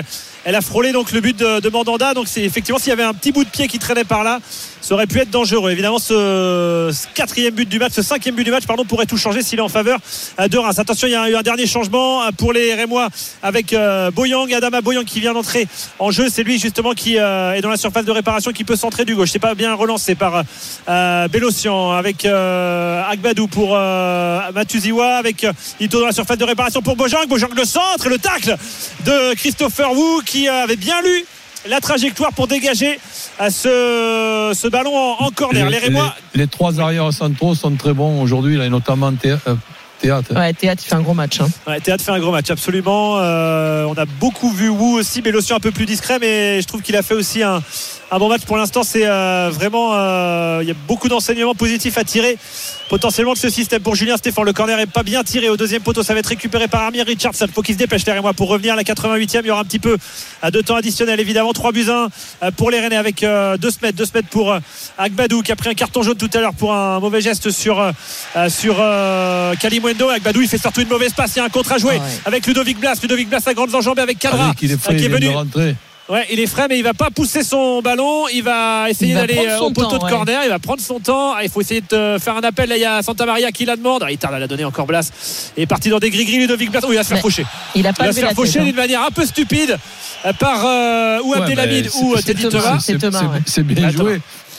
Elle a frôlé donc le but de, de Mandanda. Donc c'est effectivement, s'il y avait un petit bout de pied qui traînait par là, ça aurait pu être dangereux. Évidemment, ce, ce quatrième but du match, ce cinquième but du match, pardon, pourrait tout changer s'il est en faveur de Reims. Attention, il y a eu un dernier changement pour les Rémois avec euh, Boyang, Adama Boyang qui vient d'entrer en jeu. C'est lui justement qui euh, est dans la surface de réparation, qui peut centrer du gauche. C'est pas bien relancé par euh, Bélocian avec euh, Agbadou pour euh, Matuziwa, avec euh, Ito dans la surface de réparation pour Boyang. Boyang le centre et le tacle de Christopher Wu qui avait bien lu la trajectoire pour dégager ce, ce ballon en, en corner. Les, les Rémois, les, les trois arrières centraux sont très bons aujourd'hui, là, et notamment Théâtre. Théâtre. Ouais, Théâtre fait un gros match. Hein. Ouais, Théâtre fait un gros match, absolument. Euh, on a beaucoup vu Wu aussi, Bélocian un peu plus discret, mais je trouve qu'il a fait aussi un, un bon match pour l'instant. C'est euh, vraiment, euh, il y a beaucoup d'enseignements positifs à tirer potentiellement de ce système pour Julien Stéphan. Le corner est pas bien tiré au deuxième poteau, ça va être récupéré par Amir Richardson. Faut qu'il se dépêche les Rémois pour revenir à la quatre-vingt-huitième. Il y aura un petit peu de temps additionnel évidemment. trois buts à un pour les Rennais avec deux semaines deux semaines pour Agbadou qui a pris un carton jaune tout à l'heure pour un mauvais geste sur sur euh, Kalimwendo. Agbadou il fait surtout une mauvaise passe, il y a un contre à jouer ah ouais. avec Ludovic Blas. Ludovic Blas à grandes enjambées avec Kadra qui est, frais, qui est venu. Ouais, il est frais, mais il va pas pousser son ballon. Il va essayer il va d'aller au poteau temps, de corner. Ouais. Il va prendre son temps. Il faut essayer de faire un appel. Là, il y a Santa Maria qui la demande. Il tarde à la donner encore Blas. Il est parti dans des gris-gris. Ludovic Blas. Oh, il va se faire mais faucher. Il, a pas il va se faire faucher d'une manière un peu stupide par euh, ou ouais, Abdelhamid ou Teddy Thomas. C'est, c'est, c'est, c'est bien joué.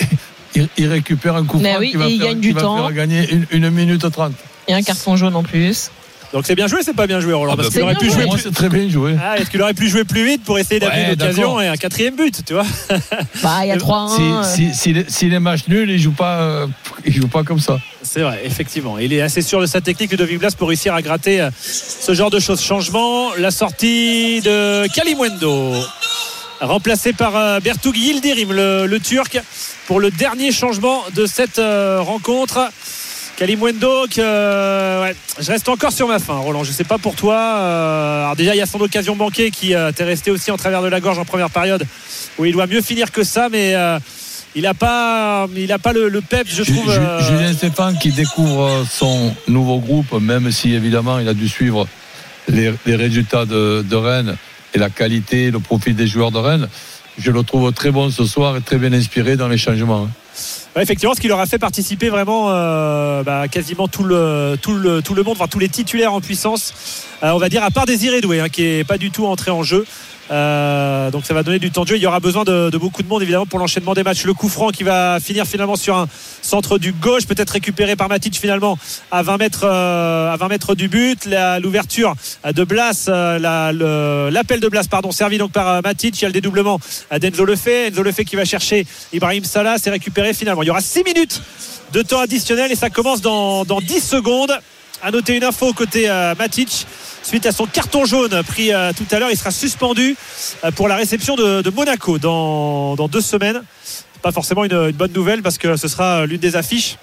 Il, il récupère un coup franc oui, qui va, faire, faire, qui va faire gagner une, une minute trente. Et un carton jaune en plus. Donc c'est bien joué, c'est pas bien joué Roland. Ah bah parce qu'il aurait pu joué. jouer Moi, plus... c'est très bien joué. Ah, est-ce qu'il aurait pu jouer plus vite pour essayer d'amener ouais, l'occasion d'accord. Et un quatrième but, tu vois? Bah il y a trois un. Si, si, si, les, si les matchs nuls, il joue pas, euh, il joue pas comme ça. C'est vrai, effectivement. Il est assez sûr de sa technique, Ludovic Blas, pour réussir à gratter euh, ce genre de choses. Changement, la sortie de Kalimwendo, remplacé par euh, Bertoug Yildirim, le, le Turc, pour le dernier changement de cette euh, rencontre. Kalimwendo, euh, ouais, je reste encore sur ma faim, Roland. Je sais pas pour toi. Euh, alors déjà, il y a son occasion manquée qui euh, t'est restée aussi en travers de la gorge en première période, où il doit mieux finir que ça, mais euh, il n'a pas, il a pas le, le pep, je trouve. Euh... Julien Stéphan qui découvre son nouveau groupe, même si évidemment il a dû suivre les, les résultats de, de Rennes et la qualité, le profil des joueurs de Rennes. Je le trouve très bon ce soir et très bien inspiré dans les changements. Ouais, effectivement, ce qui leur a fait participer vraiment euh, bah, quasiment tout le, tout, le, tout le monde, enfin tous les titulaires en puissance, euh, on va dire, à part Désiré Doué hein, qui n'est pas du tout entré en jeu. Euh, donc ça va donner du temps de jeu. Il y aura besoin de, de beaucoup de monde évidemment pour l'enchaînement des matchs. Le coup franc qui va finir finalement sur un centre du gauche, peut-être récupéré par Matic finalement à vingt mètres, euh, à vingt mètres du but. La, l'ouverture de Blas, euh, la, le, l'appel de Blas pardon, servi donc par euh, Matic. Il y a le dédoublement d'Enzo Lefebvre. Enzo Lefebvre qui va chercher Ibrahim Salah, c'est récupéré finalement. Il y aura six minutes de temps additionnel et ça commence dans, dans dix secondes. À noter une info côté euh, Matic suite à son carton jaune pris euh, tout à l'heure. Il sera suspendu euh, pour la réception de, de Monaco dans, dans deux semaines. Pas forcément une, une bonne nouvelle parce que ce sera l'une des affiches.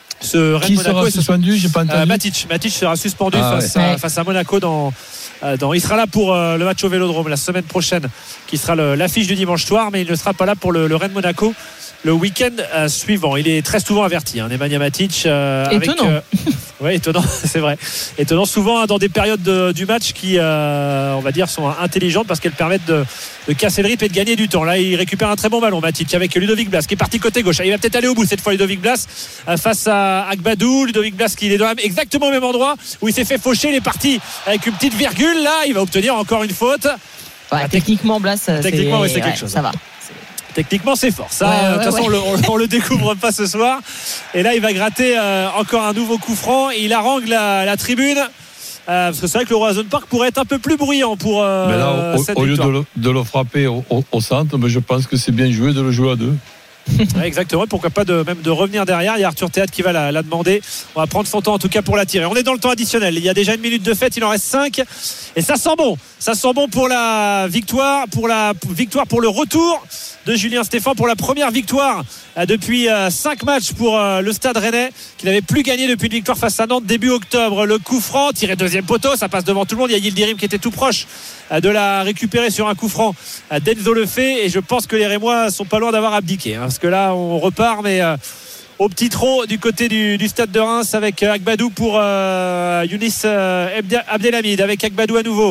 Ce Rennes Qui Monaco sera suspendu? J'ai pas entendu. Euh, Matic. Matic sera suspendu ah, face, ouais. à, face à Monaco dans, euh, dans. Il sera là pour euh, le match au Vélodrome la semaine prochaine, qui sera le, l'affiche du dimanche soir, mais il ne sera pas là pour le, le Rennes Monaco le week-end euh, suivant. Il est très souvent averti, hein, Nemanja Matic. Euh, étonnant. Avec, euh, oui, étonnant, c'est vrai. Étonnant souvent hein, dans des périodes de, du match qui, euh, on va dire, sont intelligentes parce qu'elles permettent de, de casser le rythme et de gagner du temps. Là, il récupère un très bon ballon, Matic, avec Ludovic Blas qui est parti côté gauche. Il va peut-être aller au bout cette fois, Ludovic Blas euh, face à Agbadou. Ludovic Blas qui est dans exactement au même endroit où il s'est fait faucher. Il est parti avec une petite virgule. Là, il va obtenir encore une faute. Ouais, techniquement, Blas, techniquement, c'est, ouais, c'est quelque ouais, chose. Ça va. Techniquement c'est fort ça, ouais, de ouais, toute façon ouais. on, le, on, on le découvre pas ce soir. Et là il va gratter euh, encore un nouveau coup franc et il harangue la, la tribune euh, parce que c'est vrai que le Roazhon Park pourrait être un peu plus bruyant pour euh, mais là, au, cette au lieu victoire. de le, de le frapper au, au, au centre, mais je pense que c'est bien joué de le jouer à deux. Ouais, exactement, pourquoi pas de, même de revenir derrière. Il y a Arthur Théâtre qui va la, la demander. On va prendre son temps en tout cas pour la tirer. On est dans le temps additionnel, il y a déjà une minute de fête, il en reste cinq et ça sent bon, ça sent bon pour la victoire, pour la victoire, pour le retour de Julien Stéphan, pour la première victoire depuis cinq matchs pour le Stade Rennais qui n'avait plus gagné depuis une victoire face à Nantes début octobre. Le coup franc tiré deuxième poteau, ça passe devant tout le monde. Il y a Yildirim qui était tout proche de la récupérer sur un coup franc d'Enzo Lefebvre et je pense que les Rémois sont pas loin d'avoir abdiqué hein, parce que là on repart mais euh, au petit trot du côté du, du stade de Reims avec Agbadou pour euh, Younis euh, Abdelhamid avec Agbadou à nouveau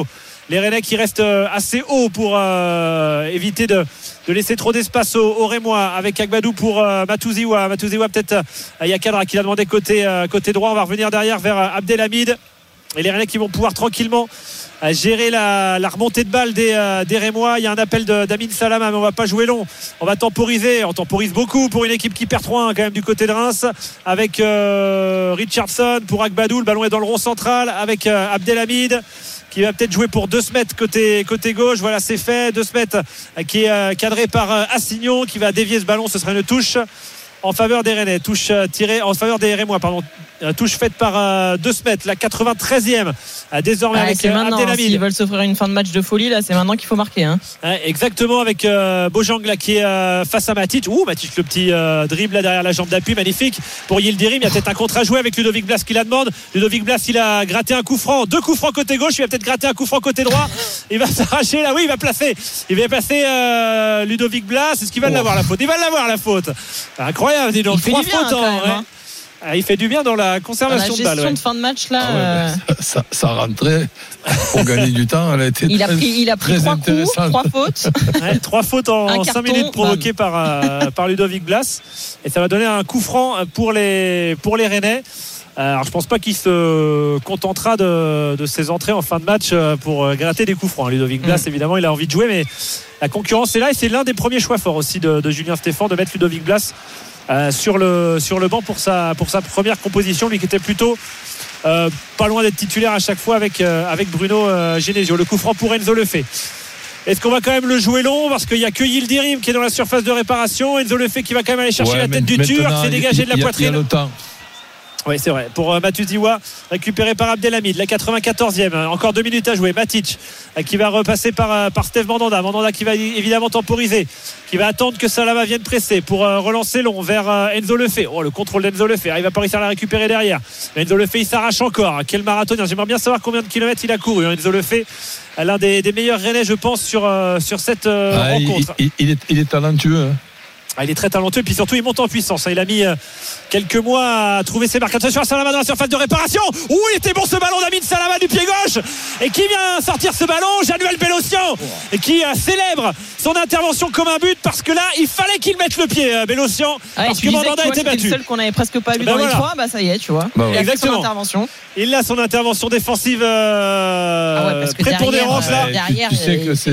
Les Rennais qui restent assez haut pour euh, éviter de, de laisser trop d'espace aux, aux Rémois, avec Agbadou pour euh, Matouziwa. Matouziwa peut-être euh, Yakadra qui l'a demandé côté, euh, côté droit. On va revenir derrière vers euh, Abdelhamid. Et les Rennais qui vont pouvoir tranquillement euh, gérer la, la remontée de balle des, euh, des Rémois. Il y a un appel de, d'Amin Salama, mais on va pas jouer long. On va temporiser. On temporise beaucoup pour une équipe qui perd trois un quand même du côté de Reims, avec euh, Richardson pour Agbadou. Le ballon est dans le rond central avec euh, Abdelhamid qui va peut-être jouer pour deux mètres côté, côté gauche. Voilà, c'est fait. deux mètres qui est euh, cadré par euh, Assignon qui va dévier ce ballon. Ce sera une touche en faveur des Rennais. Touche euh, tirée en faveur des Rémois, pardon. Euh, touche faite par euh, deux mètres, la quatre-vingt-treizième. Euh, désormais ah, avec c'est euh, maintenant, Abdelhamid. S'ils veulent s'offrir une fin de match de folie, là, c'est maintenant qu'il faut marquer. Hein. Ouais, exactement, avec euh, Bojang là, qui est euh, face à Matic. Ouh, Matic, le petit euh, dribble là derrière la jambe d'appui, magnifique. Pour Yildirim, il y a peut-être un contre à jouer avec Ludovic Blas qui la demande. Ludovic Blas, il a gratté un coup franc, deux coups francs côté gauche, il va peut-être gratter un coup franc côté droit. Il va s'arracher là, oui, il va placer. Il va passer euh, Ludovic Blas. Est-ce qu'il va oh. l'avoir la faute? Il va l'avoir la faute. Incroyable, dis donc. Trois fautes en vrai. Ah, il fait du bien dans la conservation dans la de balle. gestion Ouais. de fin de match là. Ah ouais, euh... ça, ça rentrait pour gagner du temps. Elle a été il, très, a pris, il a pris très trois coups, trois fautes. Ouais, trois fautes en cinq minutes provoquées par, euh, par Ludovic Blas. Et ça va donner un coup franc pour les, pour les Rennais. Alors je pense pas qu'il se contentera de, de ses entrées en fin de match pour gratter des coups francs. Ludovic Blas, mmh. évidemment, il a envie de jouer, mais la concurrence est là et c'est l'un des premiers choix forts aussi de, de Julien Stéphan de mettre Ludovic Blas euh, sur, le, sur le banc pour sa, pour sa première composition, lui qui était plutôt euh, pas loin d'être titulaire à chaque fois avec, euh, avec Bruno euh, Genesio. Le coup franc pour Enzo Lefebvre. Est-ce qu'on va quand même le jouer long parce qu'il n'y a que Yildirim qui est dans la surface de réparation. Enzo Lefebvre qui va quand même aller chercher ouais, la tête du Turc, c'est dégagé de la y a, poitrine. Il y a le temps. Oui, c'est vrai. Pour euh, Matouziwa, récupéré par Abdelhamid, la quatre-vingt-quatorzième. Encore deux minutes à jouer. Matic euh, qui va repasser par, euh, par Steve Mandanda. Mandanda qui va évidemment temporiser, qui va attendre que Salama vienne presser pour euh, relancer long vers euh, Enzo Lefebvre. Oh, le contrôle d'Enzo Lefebvre. Il va pas réussir à la récupérer derrière. Mais Enzo Lefebvre, il s'arrache encore. Quel marathonien. J'aimerais bien savoir combien de kilomètres il a couru. Hein, Enzo Lefebvre, l'un des, des meilleurs Rennais, je pense, sur, euh, sur cette euh, ah, rencontre. Il, il, il, est, il est talentueux. Hein. Ah, il est très talentueux et puis surtout il monte en puissance. Il a mis quelques mois à trouver ses marques. Attention à Salama dans la surface de réparation. Ouh, il était bon ce ballon d'Amin Salama du pied gauche. Et qui vient sortir ce ballon? Januel Bélocian. Et qui euh, célèbre son intervention comme un but parce que là il fallait qu'il mette le pied, euh, Bélocian. Ah, parce que Mandanda était battu. Le seul qu'on avait presque pas vu ben dans voilà. les trois, bah ça y est, tu vois. Bah ouais. Il a Exactement. fait son intervention. Il a son intervention défensive euh, ah ouais, parce que prépondérante derrière, là. derrière, tu, tu sais que c'est,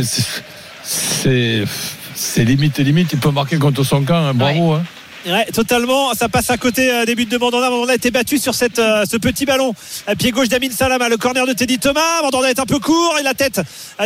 c'est, c'est limite limite. Il peut marquer contre son camp. Hein. Bravo. Ouais. Hein. Ouais, totalement. Ça passe à côté euh, des buts de Mandanda. Mandanda a été battu sur cette, euh, ce petit ballon à pied gauche d'Amin Salama. Le corner de Teddy Thomas. Mandanda est un peu court. Et la tête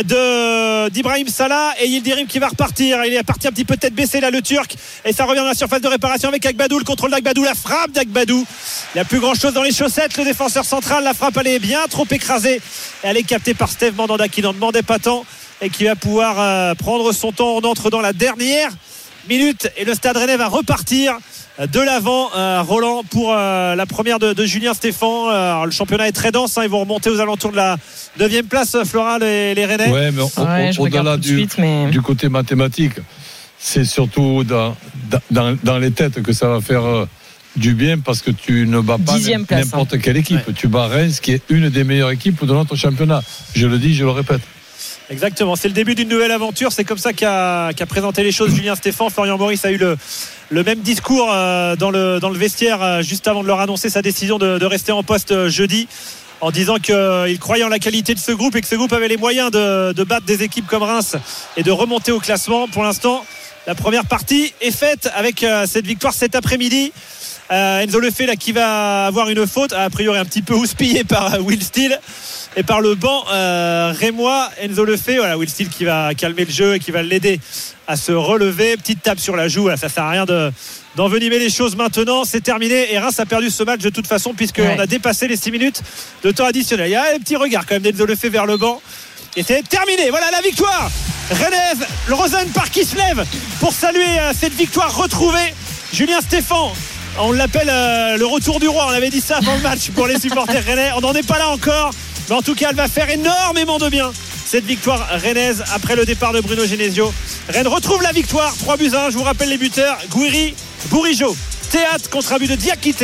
de, d'Ibrahim Salah. Et Yildirim qui va repartir. Il est parti un petit peu tête baissée là, le Turc. Et ça revient dans la surface de réparation avec Agbadou. Le contrôle d'Agbadou. La frappe d'Agbadou. Il n'y a plus grand chose dans les chaussettes. Le défenseur central. La frappe, elle est bien trop écrasée. Et elle est captée par Steve Mandanda qui n'en demandait pas tant. Et qui va pouvoir euh, prendre son temps. On entre dans la dernière minute et le Stade Rennais va repartir de l'avant. euh, Roland pour euh, la première de, de Julien Stéphan. Euh, le championnat est très dense, hein, ils vont remonter aux alentours de la neuvième place, Flora, les, les Rennais. Ouais, mais on, ouais, on, au-delà du, suite, mais... du côté mathématique, c'est surtout dans, dans, dans les têtes que ça va faire euh, du bien parce que tu ne bats pas n- place, n'importe hein. quelle équipe. Ouais. Tu bats Reims qui est une des meilleures équipes de notre championnat. Je le dis, je le répète. Exactement, c'est le début d'une nouvelle aventure. C'est comme ça qu'a, qu'a présenté les choses Julien Stéphan. Florian Maurice a eu le, le même discours euh, dans, le, dans le vestiaire euh, juste avant de leur annoncer sa décision de, de rester en poste euh, jeudi, en disant qu'il euh, croyait en la qualité de ce groupe et que ce groupe avait les moyens de, de battre des équipes comme Reims et de remonter au classement. Pour l'instant, la première partie est faite avec euh, cette victoire cet après-midi. Euh, Enzo Lefebvre là, qui va avoir une faute, a priori un petit peu houspillé par euh, Will Steele et par le banc euh, rémois. Enzo Lefebvre, voilà, Will Steele qui va calmer le jeu et qui va l'aider à se relever. Petite tape sur la joue, là, ça sert à rien de, d'envenimer les choses maintenant. C'est terminé et Reims a perdu ce match de toute façon puisqu'on ouais. a dépassé les six minutes de temps additionnel. Il y a un petit regard quand même d'Enzo Lefebvre vers le banc et c'est terminé. Voilà la victoire rennaise. Le Rosen Park qui se lève pour saluer euh, cette victoire retrouvée. Julien Stéphan, on l'appelle euh, le retour du roi. On avait dit ça avant le match pour les supporters rennais. On n'en est pas là encore, mais en tout cas elle va faire énormément de bien, cette victoire rennaise après le départ de Bruno Genesio. Rennes retrouve la victoire, trois buts à un. Je vous rappelle les buteurs: Gouiri, Bourigeaud, Théâtre contre un but de Diakité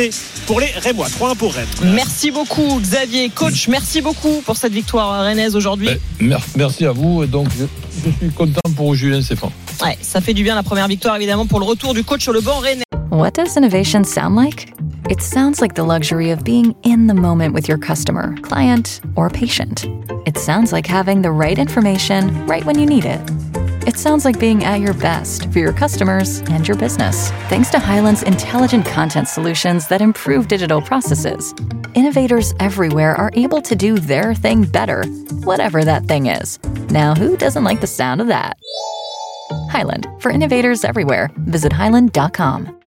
pour les Rémois. trois un pour Rennes. Merci beaucoup Xavier. Coach, merci beaucoup pour cette victoire rennaise aujourd'hui. Ben, merci à vous. Et donc, je, je suis content pour Julien Stéphan. Ouais, ça fait du bien la première victoire évidemment pour le retour du coach sur le banc rennais. What does innovation sound like? It sounds like the luxury of being in the moment with your customer, client, or patient. It sounds like having the right information right when you need it. It sounds like being at your best for your customers and your business. Thanks to Highland's intelligent content solutions that improve digital processes, innovators everywhere are able to do their thing better, whatever that thing is. Now, who doesn't like the sound of that? Highland, for innovators everywhere. Visit highland dot com.